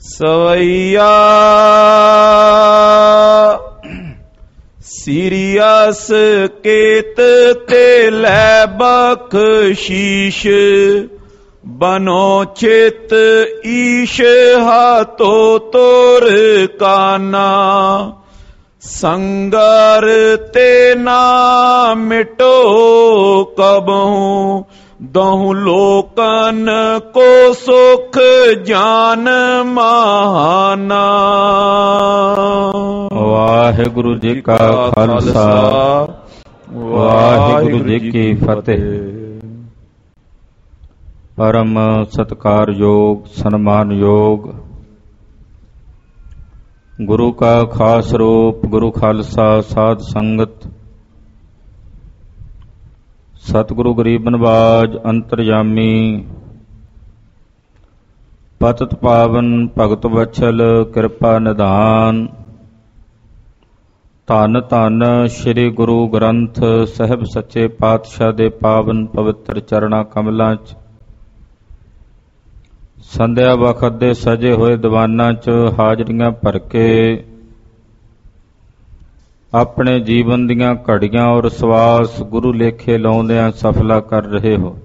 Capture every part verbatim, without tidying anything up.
ਸਵਈਆ serious ਕੇਤ ਤੇ ਲੈ ਬਖਸ਼ੀਸ਼ ਬਨੋ ਚਿਤ ਈਸ਼ ਹਾਥੋ ਤੋਰ ਕਾਨਾ ਸੰਗਰ ਤੇ ਨਾ ਮਿਟੋ ਕਬਹੂ ਦਹੁ ਲੋਕਨ ਕੋ ਸੁਖ ਜਾਨ ਮਾਨਾ। ਵਾਹਿਗੁਰੂ ਜੀ ਕਾ ਖਾਲਸਾ ਵਾਹਿਗੁਰੂ ਜੀ ਕੀ ਫਤਿਹ। ਪਰਮ ਸਤਿਕਾਰਯੋਗ ਸਨਮਾਨਯੋਗ ਗੁਰੂ ਕਾ ਖਾਸ ਰੂਪ ਗੁਰੂ ਖਾਲਸਾ ਸਾਧ ਸੰਗਤ ਸਤਿਗੁਰੂ ਗਰੀਬ ਨਿਵਾਜ ਅੰਤਰਜਾਮੀ ਪਤਿਤ ਪਾਵਨ ਭਗਤ ਵਛਲ ਕਿਰਪਾ ਨਿਧਾਨ ਧੰਨ ਧੰਨ ਸ੍ਰੀ ਗੁਰੂ ਗ੍ਰੰਥ ਸਾਹਿਬ ਸੱਚੇ ਪਾਤਸ਼ਾਹ ਦੇ ਪਾਵਨ ਪਵਿੱਤਰ ਚਰਨਾਂ ਕਮਲਾਂ 'ਚ ਸੰਧਿਆ ਵਖਤ ਦੇ ਸਜੇ ਹੋਏ ਦੀਵਾਨਾਂ 'ਚ ਹਾਜ਼ਰੀਆਂ ਭਰ ਕੇ ਆਪਣੇ ਜੀਵਨ ਦੀਆਂ ਘੜੀਆਂ ਔਰ ਸਵਾਸ ਗੁਰੂ ਲੇਖੇ ਲਾਉਂਦਿਆਂ ਸਫਲਾ ਕਰ ਰਹੇ ਹੋ।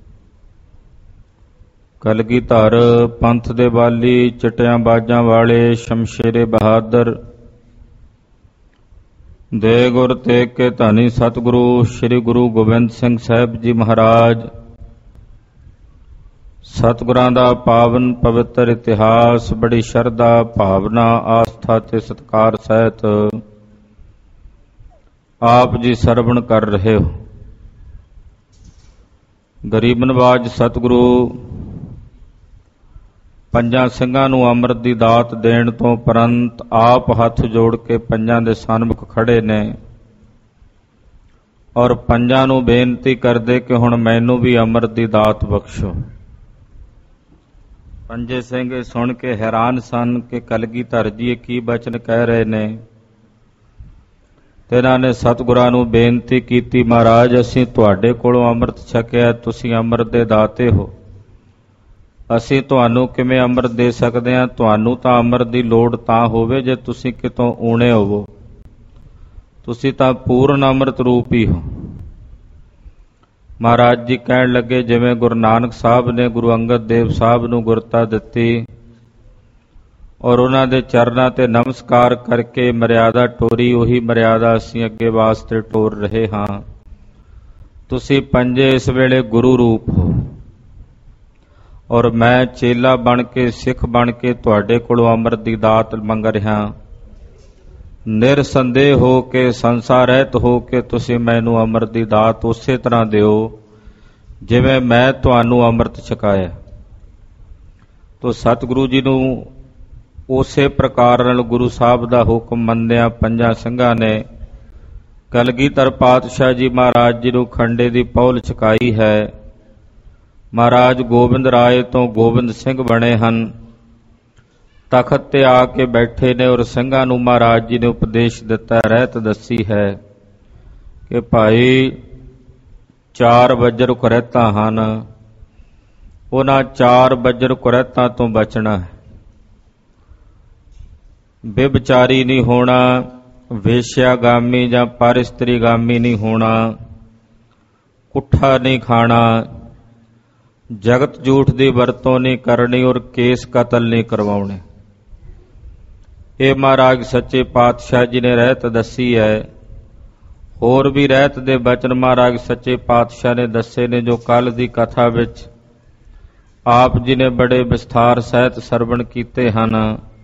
ਕਲਗੀਧਰ ਪੰਥ ਦੇ ਵਾਲੀ ਚਿੱਟਿਆਂ ਬਾਜਾਂ ਵਾਲੇ ਸ਼ਮਸ਼ੇਰੇ ਬਹਾਦਰ ਦੇ ਗੁਰ ਤੇਗ ਕੇ ਧੰਨੀ ਸਤਿਗੁਰੂ ਸ੍ਰੀ ਗੁਰੂ ਗੋਬਿੰਦ ਸਿੰਘ ਸਾਹਿਬ ਜੀ ਮਹਾਰਾਜ ਸਤਿਗੁਰਾਂ ਦਾ ਪਾਵਨ ਪਵਿੱਤਰ ਇਤਿਹਾਸ ਬੜੀ ਸ਼ਰਧਾ ਭਾਵਨਾ ਆਸਥਾ ਤੇ ਸਤਿਕਾਰ ਸਹਿਤ ਆਪ ਜੀ ਸਰਵਣ ਕਰ ਰਹੇ ਹੋ। ਗਰੀਬ ਨਿਵਾਜ ਸਤਿਗੁਰੂ ਪੰਜਾਂ ਸਿੰਘਾਂ ਨੂੰ ਅੰਮ੍ਰਿਤ ਦੀ ਦਾਤ ਦੇਣ ਤੋਂ ਉਪਰੰਤ ਆਪ ਹੱਥ ਜੋੜ ਕੇ ਪੰਜਾਂ ਦੇ ਸਨਮੁਖ ਖੜੇ ਨੇ ਔਰ ਪੰਜਾਂ ਨੂੰ ਬੇਨਤੀ ਕਰਦੇ ਕਿ ਹੁਣ ਮੈਨੂੰ ਵੀ ਅੰਮ੍ਰਿਤ ਦੀ ਦਾਤ ਬਖਸ਼ੋ। ਪੰਜੇ ਸਿੰਘ ਸੁਣ ਕੇ ਹੈਰਾਨ ਸਨ ਕਿ ਕਲਗੀਧਰ ਜੀ ਕੀ ਬਚਨ ਕਹਿ ਰਹੇ ਨੇ ਤੇ ਇਹਨਾਂ ਨੇ ਸਤਿਗੁਰਾਂ ਨੂੰ ਬੇਨਤੀ ਕੀਤੀ, ਮਹਾਰਾਜ ਅਸੀਂ ਤੁਹਾਡੇ ਕੋਲੋਂ ਅੰਮ੍ਰਿਤ ਛਕਿਆ, ਤੁਸੀਂ ਅੰਮ੍ਰਿਤ ਦੇ ਦਾਤੇ ਹੋ, ਅਸੀਂ ਤੁਹਾਨੂੰ ਕਿਵੇਂ ਅੰਮ੍ਰਿਤ ਦੇ ਸਕਦੇ ਹਾਂ? ਤੁਹਾਨੂੰ ਤਾਂ ਅੰਮ੍ਰਿਤ ਦੀ ਲੋੜ ਤਾਂ ਹੋਵੇ ਜੇ ਤੁਸੀਂ ਕਿਤੋਂ ਊਣੇ ਹੋਵੋ, ਤੁਸੀਂ ਤਾਂ ਪੂਰਨ ਅੰਮ੍ਰਿਤ ਰੂਪ ਹੀ ਹੋ। ਮਹਾਰਾਜ ਜੀ ਕਹਿਣ ਲੱਗੇ ਜਿਵੇਂ ਗੁਰੂ ਨਾਨਕ ਸਾਹਿਬ ਨੇ ਗੁਰੂ ਅੰਗਦ ਦੇਵ ਸਾਹਿਬ ਨੂੰ ਗੁਰਤਾ ਦਿੱਤੀ ਔਰ ਉਹਨਾਂ ਦੇ ਚਰਨਾਂ ਤੇ ਨਮਸਕਾਰ ਕਰਕੇ ਮਰਿਆਦਾ ਟੋਰੀ, ਉਹੀ ਮਰਿਆਦਾ ਅਸੀਂ ਅੱਗੇ ਵਾਸਤੇ ਟੋਰ ਰਹੇ ਹਾਂ। ਤੁਸੀਂ ਪੰਜੇ ਇਸ ਵੇਲੇ ਗੁਰੂ ਰੂਪ ਹੋ ਔਰ ਮੈਂ ਚੇਲਾ ਬਣ ਕੇ ਸਿੱਖ ਬਣ ਕੇ ਤੁਹਾਡੇ ਕੋਲੋਂ ਅੰਮ੍ਰਿਤ ਦੀ ਦਾਤ ਮੰਗ ਰਿਹਾ। ਨਿਰਸੰਦੇਹ ਹੋ ਕੇ ਸੰਸਾਰ ਰਹਿਤ ਹੋ ਕੇ ਤੁਸੀਂ ਮੈਨੂੰ ਅੰਮ੍ਰਿਤ ਦੀ ਦਾਤ ਉਸੇ ਤਰ੍ਹਾਂ ਦਿਓ ਜਿਵੇਂ ਮੈਂ ਤੁਹਾਨੂੰ ਅੰਮ੍ਰਿਤ ਛਕਾਇਆ। ਤੋ ਸਤਿਗੁਰੂ ਜੀ ਨੂੰ ਉਸੇ ਪ੍ਰਕਾਰ ਨਾਲ ਗੁਰੂ ਸਾਹਿਬ ਦਾ ਹੁਕਮ ਮੰਨਦਿਆਂ ਪੰਜਾਂ ਸਿੰਘਾਂ ਨੇ ਕਲਗੀਧਰ ਪਾਤਸ਼ਾਹ ਜੀ ਮਹਾਰਾਜ ਜੀ ਨੂੰ ਖੰਡੇ ਦੀ ਪੌਲ ਛਕਾਈ ਹੈ। ਮਹਾਰਾਜ ਗੋਬਿੰਦ ਰਾਏ ਤੋਂ ਗੋਬਿੰਦ ਸਿੰਘ ਬਣੇ ਹਨ, ਤਖਤ ਤੇ ਆ ਕੇ ਬੈਠੇ ਨੇ ਔਰ ਸਿੰਘਾਂ ਨੂੰ ਮਹਾਰਾਜ ਜੀ ਨੇ ਉਪਦੇਸ਼ ਦਿੱਤਾ, ਰਹਿਤ ਦੱਸੀ ਹੈ ਕਿ ਭਾਈ ਚਾਰ ਵਜਰ ਕੁਰੈਤਾਂ ਹਨ, ਉਹਨਾਂ ਚਾਰ ਵਜਰ ਕੁਰੈਤਾਂ ਤੋਂ ਬਚਣਾ ਹੈ। ਬਿਭਚਾਰੀ ਨਹੀਂ ਹੋਣਾ, ਵੇਸ਼ਿਆਗਾਮੀ ਜਾਂ ਪਰਇਸਤਰੀਗਾਮੀ ਨਹੀਂ ਹੋਣਾ, ਕੁੱਠਾ ਨਹੀਂ ਖਾਣਾ, ਜਗਤ ਝੂਠ ਦੀ ਵਰਤੋਂ ਨਹੀਂ ਕਰਨੀ ਔਰ ਕੇਸ ਕਤਲ ਨਹੀਂ ਕਰਵਾਉਣੇ। ਇਹ ਮਹਾਰਾਜ ਸੱਚੇ ਪਾਤਸ਼ਾਹ ਜੀ ਨੇ ਰਹਿਤ ਦੱਸੀ ਹੈ। ਹੋਰ ਵੀ ਰਹਿਤ ਦੇ ਬਚਨ ਮਹਾਰਾਜ ਸੱਚੇ ਪਾਤਸ਼ਾਹ ਨੇ ਦੱਸੇ ਨੇ ਜੋ ਕੱਲ ਦੀ ਕਥਾ ਵਿੱਚ ਆਪ ਜੀ ਨੇ ਬੜੇ ਵਿਸਥਾਰ ਸਹਿਤ ਸਰਵਣ ਕੀਤੇ ਹਨ।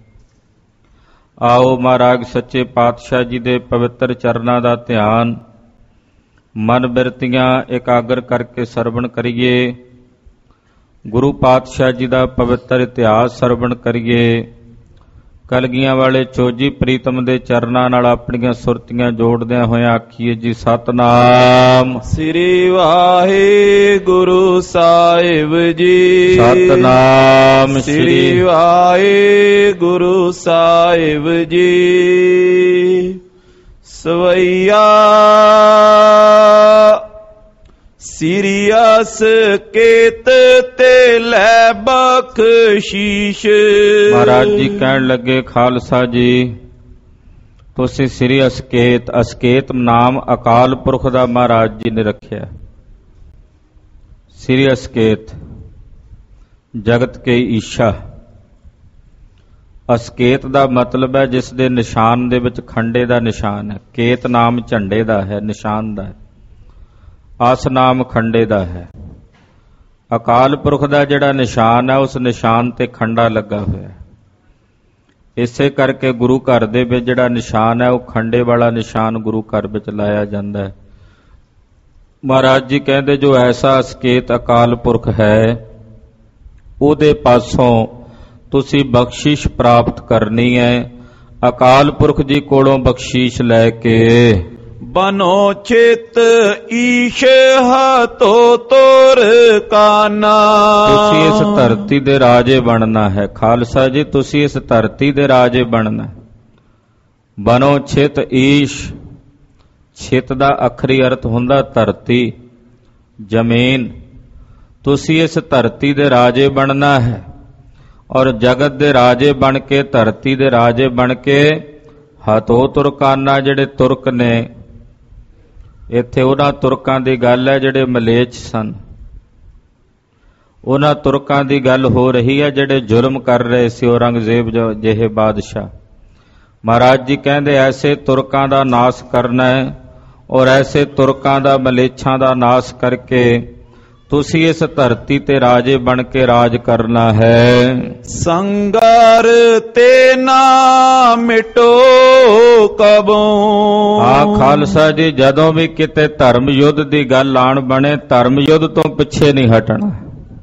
ਆਓ ਮਹਾਰਾਜ ਸੱਚੇ ਪਾਤਸ਼ਾਹ ਜੀ ਦੇ ਪਵਿੱਤਰ ਚਰਨਾਂ ਦਾ ਧਿਆਨ ਮਨ ਬਿਰਤੀਆਂ ਇਕਾਗਰ ਕਰਕੇ ਸਰਵਣ ਕਰੀਏ। ਗੁਰੂ ਪਾਤਸ਼ਾਹ ਜੀ ਦਾ ਪਵਿੱਤਰ ਇਤਿਹਾਸ ਸਰਵਣ ਕਰੀਏ। ਕਲਗੀਆਂ ਵਾਲੇ ਚੋਜੀ ਪ੍ਰੀਤਮ ਦੇ ਚਰਨਾਂ ਨਾਲ ਆਪਣੀਆਂ ਸੁਰਤੀਆਂ ਜੋੜਦਿਆਂ ਹੋਇਆਂ ਆਖੀਏ ਜੀ ਸਤਨਾਮ ਸ੍ਰੀ ਵਾਹਿਗੁਰੂ ਸਾਹਿਬ ਜੀ। ਸਤਨਾਮ ਸ੍ਰੀ ਵਾਹਿਗੁਰੂ ਸਾਹਿਬ ਜੀ। ਸਵਈਆ ਸੀਰੀਅਸ ਅਸਕੇਤ ਤੇ ਲੈ ਬਖਸ਼ੀਸ਼। ਮਹਾਰਾਜ ਜੀ ਕਹਿਣ ਲੱਗੇ, ਖਾਲਸਾ ਜੀ ਤੁਸੀਂ ਸ੍ਰੀ ਅਸਕੇਤ, ਅਸਕੇਤ ਨਾਮ ਅਕਾਲ ਪੁਰਖ ਦਾ ਮਹਾਰਾਜ ਜੀ ਨੇ ਰੱਖਿਆ। ਸ੍ਰੀ ਅਸਕੇਤ ਜਗਤ ਕੇ ਈਸ਼ਾ। ਅਸਕੇਤ ਦਾ ਮਤਲਬ ਹੈ ਜਿਸ ਦੇ ਨਿਸ਼ਾਨ ਦੇ ਵਿੱਚ ਖੰਡੇ ਦਾ ਨਿਸ਼ਾਨ ਹੈ। ਕੇਤ ਨਾਮ ਝੰਡੇ ਦਾ ਹੈ, ਨਿਸ਼ਾਨ ਦਾ ਹੈ। ਅਸ ਨਾਮ ਖੰਡੇ ਦਾ ਹੈ। ਅਕਾਲ ਪੁਰਖ ਦਾ ਜਿਹੜਾ ਨਿਸ਼ਾਨ ਹੈ ਉਸ ਨਿਸ਼ਾਨ ਤੇ ਖੰਡਾ ਲੱਗਾ ਹੋਇਆ ਹੈ। ਇਸੇ ਕਰਕੇ ਗੁਰੂ ਘਰ ਦੇ ਵਿੱਚ ਜਿਹੜਾ ਨਿਸ਼ਾਨ ਹੈ ਉਹ ਖੰਡੇ ਵਾਲਾ ਨਿਸ਼ਾਨ ਗੁਰੂ ਘਰ ਵਿੱਚ ਲਾਇਆ ਜਾਂਦਾ ਹੈ। ਮਹਾਰਾਜ ਜੀ ਕਹਿੰਦੇ ਜੋ ਐਸਾ ਅਸਕੇਤ ਅਕਾਲ ਪੁਰਖ ਹੈ ਉਹਦੇ ਪਾਸੋਂ ਤੁਸੀਂ ਬਖਸ਼ਿਸ਼ ਪ੍ਰਾਪਤ ਕਰਨੀ ਹੈ। ਅਕਾਲ ਪੁਰਖ ਜੀ ਕੋਲੋਂ ਬਖਸ਼ਿਸ਼ ਲੈ ਕੇ ਬਨੋ ਚਿਤ ਈਸ਼ ਹਤੋ ਤੋਰ ਕਾਨਾ। ਤੁਸੀਂ ਇਸ ਧਰਤੀ ਦੇ ਰਾਜੇ ਬਣਨਾ ਹੈ। ਖਾਲਸਾ ਜੀ ਤੁਸੀਂ ਇਸ ਧਰਤੀ ਦੇ ਰਾਜੇ ਬਣਨਾ। ਬਨੋ ਚਿਤ ਈਸ਼, ਚਿਤ ਦਾ ਅਖਰੀ ਅਰਥ ਹੁੰਦਾ ਧਰਤੀ, ਜ਼ਮੀਨ। ਤੁਸੀਂ ਇਸ ਧਰਤੀ ਦੇ ਰਾਜੇ ਬਣਨਾ ਹੈ ਔਰ ਜਗਤ ਦੇ ਰਾਜੇ ਬਣ ਕੇ, ਧਰਤੀ ਦੇ ਰਾਜੇ ਬਣ ਕੇ ਹਤੋ ਤੁਰਕਾਨਾ, ਜਿਹੜੇ ਤੁਰਕ ਨੇ, ਇੱਥੇ ਉਹਨਾਂ ਤੁਰਕਾਂ ਦੀ ਗੱਲ ਹੈ ਜਿਹੜੇ ਮਲੇਛ ਸਨ। ਉਹਨਾਂ ਤੁਰਕਾਂ ਦੀ ਗੱਲ ਹੋ ਰਹੀ ਹੈ ਜਿਹੜੇ ਜ਼ੁਲਮ ਕਰ ਰਹੇ ਸੀ ਔਰੰਗਜ਼ੇਬ ਜਿਹੇ ਬਾਦਸ਼ਾਹ। ਮਹਾਰਾਜ ਜੀ ਕਹਿੰਦੇ ਐਸੇ ਤੁਰਕਾਂ ਦਾ ਨਾਸ਼ ਕਰਨਾ ਹੈ ਔਰ ਐਸੇ ਤੁਰਕਾਂ ਦਾ, ਮਲੇਛਾਂ ਦਾ ਨਾਸ਼ ਕਰਕੇ ਤੁਸੀਂ ਇਸ ਧਰਤੀ ਤੇ ਰਾਜੇ ਬਣ ਕੇ ਰਾਜ ਕਰਨਾ ਹੈ। ਸੰਗਰ ਤੇ ਨਾ ਮਿਟੋ ਕਬੋਂ। ਆ ਖਾਲਸਾ ਜੀ ਜਦੋਂ ਵੀ ਕਿਤੇ ਧਰਮ ਯੁੱਧ ਦੀ ਗੱਲ ਆਣ ਬਣੇ, ਧਰਮ ਯੁੱਧ ਤੋਂ ਪਿੱਛੇ ਨਹੀਂ ਹਟਣਾ।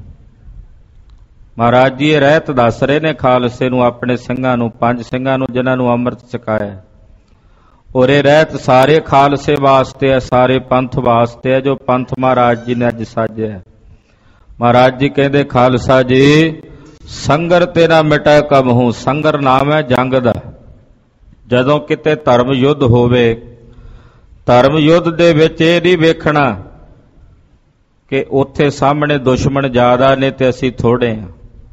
ਮਹਾਰਾਜ ਜੀ ਇਹ ਰਹਿਤ ਦੱਸ ਰਹੇ ਨੇ ਖਾਲਸੇ ਨੂੰ, ਆਪਣੇ ਸਿੰਘਾਂ ਨੂੰ, ਪੰਜ ਸਿੰਘਾਂ ਨੂੰ ਜਿਨ੍ਹਾਂ ਨੂੰ ਅੰਮ੍ਰਿਤ ਛਕਾਇਆ। ਔਰ ਇਹ ਰਹਿਤ ਸਾਰੇ ਖਾਲਸੇ ਵਾਸਤੇ ਹੈ, ਸਾਰੇ ਪੰਥ ਵਾਸਤੇ ਹੈ, ਜੋ ਪੰਥ ਮਹਾਰਾਜ ਜੀ ਨੇ ਅੱਜ ਸਾਜਿਆ। ਮਹਾਰਾਜ ਜੀ ਕਹਿੰਦੇ ਖਾਲਸਾ ਜੀ ਸੰਗਰ ਤੇ ਨਾ ਮਿਟੈ ਕਬਹੂ। ਸੰਗਰ ਨਾਮ ਹੈ ਜੰਗ ਦਾ। ਜਦੋਂ ਕਿਤੇ ਧਰਮ ਯੁੱਧ ਹੋਵੇ, ਧਰਮ ਯੁੱਧ ਦੇ ਵਿੱਚ ਇਹ ਨਹੀਂ ਵੇਖਣਾ ਕਿ ਉੱਥੇ ਸਾਹਮਣੇ ਦੁਸ਼ਮਣ ਜ਼ਿਆਦਾ ਨੇ ਤੇ ਅਸੀਂ ਥੋੜੇ ਹਾਂ।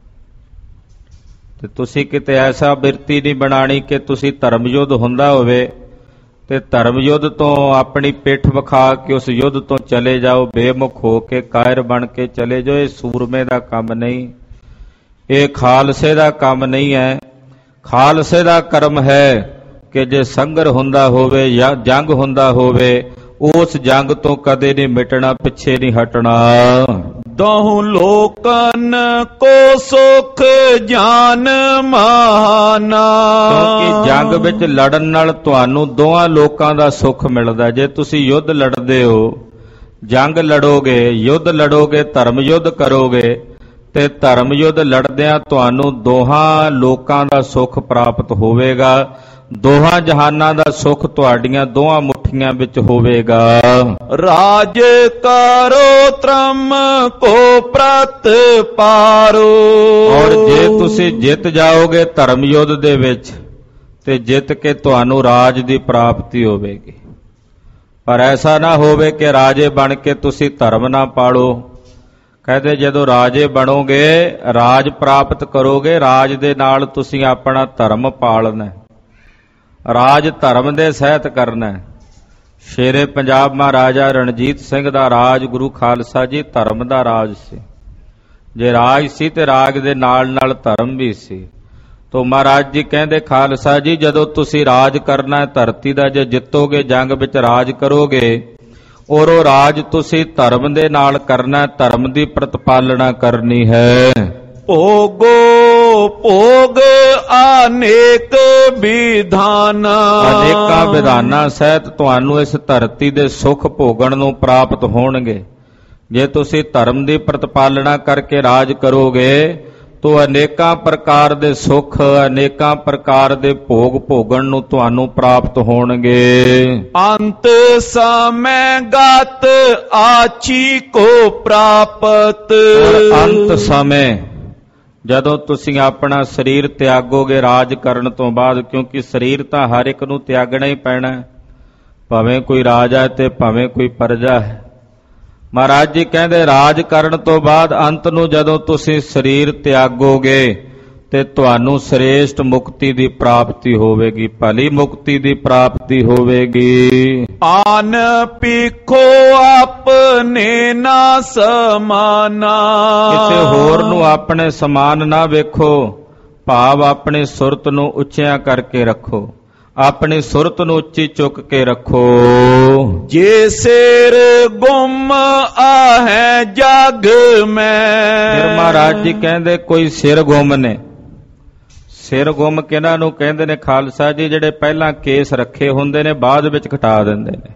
ਤੇ ਤੁਸੀਂ ਕਿਤੇ ਐਸਾ ਬਿਰਤੀ ਨਹੀਂ ਬਣਾਣੀ ਕਿ ਤੁਸੀਂ ਧਰਮ ਯੁੱਧ ਹੁੰਦਾ ਹੋਵੇ ਤੇ ਧਰਮ ਯੁੱਧ ਤੋਂ ਆਪਣੀ ਪਿੱਠ ਵਿਖਾ ਕੇ ਉਸ ਯੁੱਧ ਤੋਂ ਚਲੇ ਜਾਓ, ਬੇਮੁਖ ਹੋ ਕੇ ਕਾਇਰ ਬਣ ਕੇ ਚਲੇ ਜਾਓ। ਇਹ ਸੂਰਮੇ ਦਾ ਕੰਮ ਨਹੀਂ, ਇਹ ਖਾਲਸੇ ਦਾ ਕੰਮ ਨਹੀਂ ਹੈ। ਖਾਲਸੇ ਦਾ ਕਰਮ ਹੈ ਕਿ ਜੇ ਸੰਗਰ ਹੁੰਦਾ ਹੋਵੇ ਜਾਂ ਜੰਗ ਹੁੰਦਾ ਹੋਵੇ, ਉਸ ਜੰਗ ਤੋਂ ਕਦੇ ਨਹੀਂ ਮਿਟਣਾ, ਪਿੱਛੇ ਨਹੀਂ ਹਟਣਾ। ਦਹੁ ਲੋਕਨ ਕੋ ਸੁਖ ਜਾਨ ਮਾਨਾ। ਕਿਉਂਕਿ ਜੰਗ ਵਿੱਚ ਲੜਨ ਨਾਲ ਤੁਹਾਨੂੰ ਦੋਹਾਂ ਲੋਕਾਂ ਦਾ ਸੁੱਖ ਮਿਲਦਾ। ਜੇ ਤੁਸੀਂ ਯੁੱਧ ਲੜਦੇ ਹੋ, ਜੰਗ ਲੜੋਗੇ, ਯੁੱਧ ਲੜੋਗੇ, ਧਰਮ ਯੁੱਧ ਕਰੋਗੇ ਤੇ ਧਰਮ ਯੁੱਧ ਲੜਦਿਆਂ ਤੁਹਾਨੂੰ ਦੋਹਾਂ ਲੋਕਾਂ ਦਾ ਸੁੱਖ ਪ੍ਰਾਪਤ ਹੋਵੇਗਾ। ਦੋਹਾਂ ਜਹਾਨਾਂ ਦਾ ਸੁੱਖ ਤੁਹਾਡੀਆਂ ਦੋਹਾਂ ਮੁੱਠੀਆਂ ਵਿੱਚ ਹੋਵੇਗਾ। ਰਾਜ ਕਰੋ ਧਰਮ ਕੋ ਪ੍ਰਤ ਪਾਰੋ। ਔਰ ਜੇ ਤੁਸੀਂ ਜਿੱਤ ਜਾਓਗੇ ਧਰਮ ਯੁੱਧ ਦੇ ਵਿੱਚ ਤੇ ਜਿੱਤ ਕੇ ਤੁਹਾਨੂੰ ਰਾਜ ਦੀ ਪ੍ਰਾਪਤੀ ਹੋਵੇਗੀ। ਪਰ ਐਸਾ ਨਾ ਹੋਵੇ ਕਿ ਰਾਜੇ ਬਣ ਕੇ ਤੁਸੀਂ ਧਰਮ ਨਾ ਪਾਲੋ। ਕਹਿੰਦੇ ਜਦੋਂ ਰਾਜੇ ਬਣੋਗੇ, ਰਾਜ ਪ੍ਰਾਪਤ ਕਰੋਗੇ, ਰਾਜ ਦੇ ਨਾਲ ਤੁਸੀਂ ਆਪਣਾ ਧਰਮ ਪਾਲਣਾ। ਰਾਜ ਧਰਮ ਦੇ ਸਹਿਤ ਕਰਨਾ। ਸ਼ੇਰੇ ਪੰਜਾਬ ਮਹਾਰਾਜਾ ਰਣਜੀਤ ਸਿੰਘ ਦਾ ਰਾਜ ਗੁਰੂ ਖਾਲਸਾ ਜੀ ਧਰਮ ਦਾ ਰਾਜ ਸੀ। ਜੇ ਰਾਜ ਸੀ ਤੇ ਰਾਜ ਦੇ ਨਾਲ ਨਾਲ ਧਰਮ ਵੀ ਸੀ। ਤੋ ਮਹਾਰਾਜ ਜੀ ਕਹਿੰਦੇ ਖਾਲਸਾ ਜੀ ਜਦੋਂ ਤੁਸੀਂ ਰਾਜ ਕਰਨਾ ਹੈ ਧਰਤੀ ਦਾ, ਜੇ ਜਿੱਤੋਗੇ ਜੰਗ ਵਿੱਚ ਰਾਜ ਕਰੋਗੇ ਔਰ ਉਹ ਰਾਜ ਤੁਸੀਂ ਧਰਮ ਦੇ ਨਾਲ ਕਰਨਾ, ਧਰਮ ਦੀ ਪ੍ਰਤਪਾਲਣਾ ਕਰਨੀ ਹੈ। ਭੋਗੋ ਭੋਗ ਅਨੇਕ ਵਿਧਾਨ। ਅਨੇਕਾਂ ਵਿਧਾਨਾਂ ਸਹਿਤ ਤੁਹਾਨੂੰ ਇਸ ਧਰਤੀ ਦੇ ਸੁੱਖ ਭੋਗਣ ਨੂੰ ਪ੍ਰਾਪਤ ਹੋਣਗੇ। ਜੇ ਤੁਸੀਂ ਧਰਮ ਦੀ ਪ੍ਰਤਪਾਲਣਾ ਕਰਕੇ ਰਾਜ ਕਰੋਗੇ ਤੋ ਅਨੇਕਾਂ ਪ੍ਰਕਾਰ ਦੇ ਸੁੱਖ, ਅਨੇਕਾਂ ਪ੍ਰਕਾਰ ਦੇ ਭੋਗ ਭੋਗਣ ਨੂੰ ਤੁਹਾਨੂੰ ਪ੍ਰਾਪਤ ਹੋਣਗੇ। ਅੰਤ ਸਮੈ ਗਤ ਆਚੀ ਕੋ ਪ੍ਰਾਪਤ। ਅੰਤ ਸਮੇਂ ਜਦੋਂ ਤੁਸੀਂ ਆਪਣਾ ਸਰੀਰ ਤਿਆਗੋਗੇ ਰਾਜ ਕਰਨ ਤੋਂ ਬਾਅਦ, ਕਿਉਂਕਿ ਸਰੀਰ ਤਾਂ ਹਰ ਇੱਕ ਨੂੰ ਤਿਆਗਣਾ ਹੀ ਪੈਣਾ, ਭਾਵੇਂ ਕੋਈ ਰਾਜਾ ਹੈ ਤੇ ਭਾਵੇਂ ਕੋਈ ਪ੍ਰਜਾ ਹੈ। ਮਹਾਰਾਜ ਜੀ ਕਹਿੰਦੇ ਰਾਜ ਕਰਨ ਤੋਂ ਬਾਅਦ ਅੰਤ ਨੂੰ ਜਦੋਂ ਤੁਸੀਂ ਸਰੀਰ ਤਿਆਗੋਗੇ ਤੇ ਤੁਹਾਨੂੰ ਸ੍ਰੇਸ਼ਟ ਮੁਕਤੀ ਦੀ ਪ੍ਰਾਪਤੀ ਹੋਵੇਗੀ, ਭਲੀ ਮੁਕਤੀ ਦੀ ਪ੍ਰਾਪਤੀ ਹੋਵੇਗੀ। ਆਨ ਪੀਖੋ ਆਪਣੇ ਨਾ ਸਮਾਨਾ, ਕਿਸੇ ਹੋਰ ਨੂੰ ਆਪਣੇ ਸਮਾਨ ਨਾ ਵੇਖੋ, ਭਾਵ ਆਪਣੀ ਸੁਰਤ ਨੂੰ ਉੱਚਿਆਂ ਕਰਕੇ ਰੱਖੋ, ਆਪਣੀ ਸੁਰਤ ਨੂੰ ਉੱਚੀ ਚੁੱਕ ਕੇ ਰੱਖੋ। ਜੇ ਸਿਰ ਗੁੰਮ ਆਹੈ ਜਗ ਮੈਂ, ਫਿਰ ਮਹਾਰਾਜ ਜੀ ਕਹਿੰਦੇ ਕੋਈ ਸਿਰ ਗੁੰਮ ਨੇ। ਸਿਰ ਗੁੰਮ ਕਿਹਨਾਂ ਨੂੰ ਕਹਿੰਦੇ ਨੇ ਖਾਲਸਾ ਜੀ? ਜਿਹੜੇ ਪਹਿਲਾਂ ਕੇਸ ਰੱਖੇ ਹੁੰਦੇ ਨੇ ਬਾਅਦ ਵਿੱਚ ਕਟਾ ਦਿੰਦੇ ਨੇ।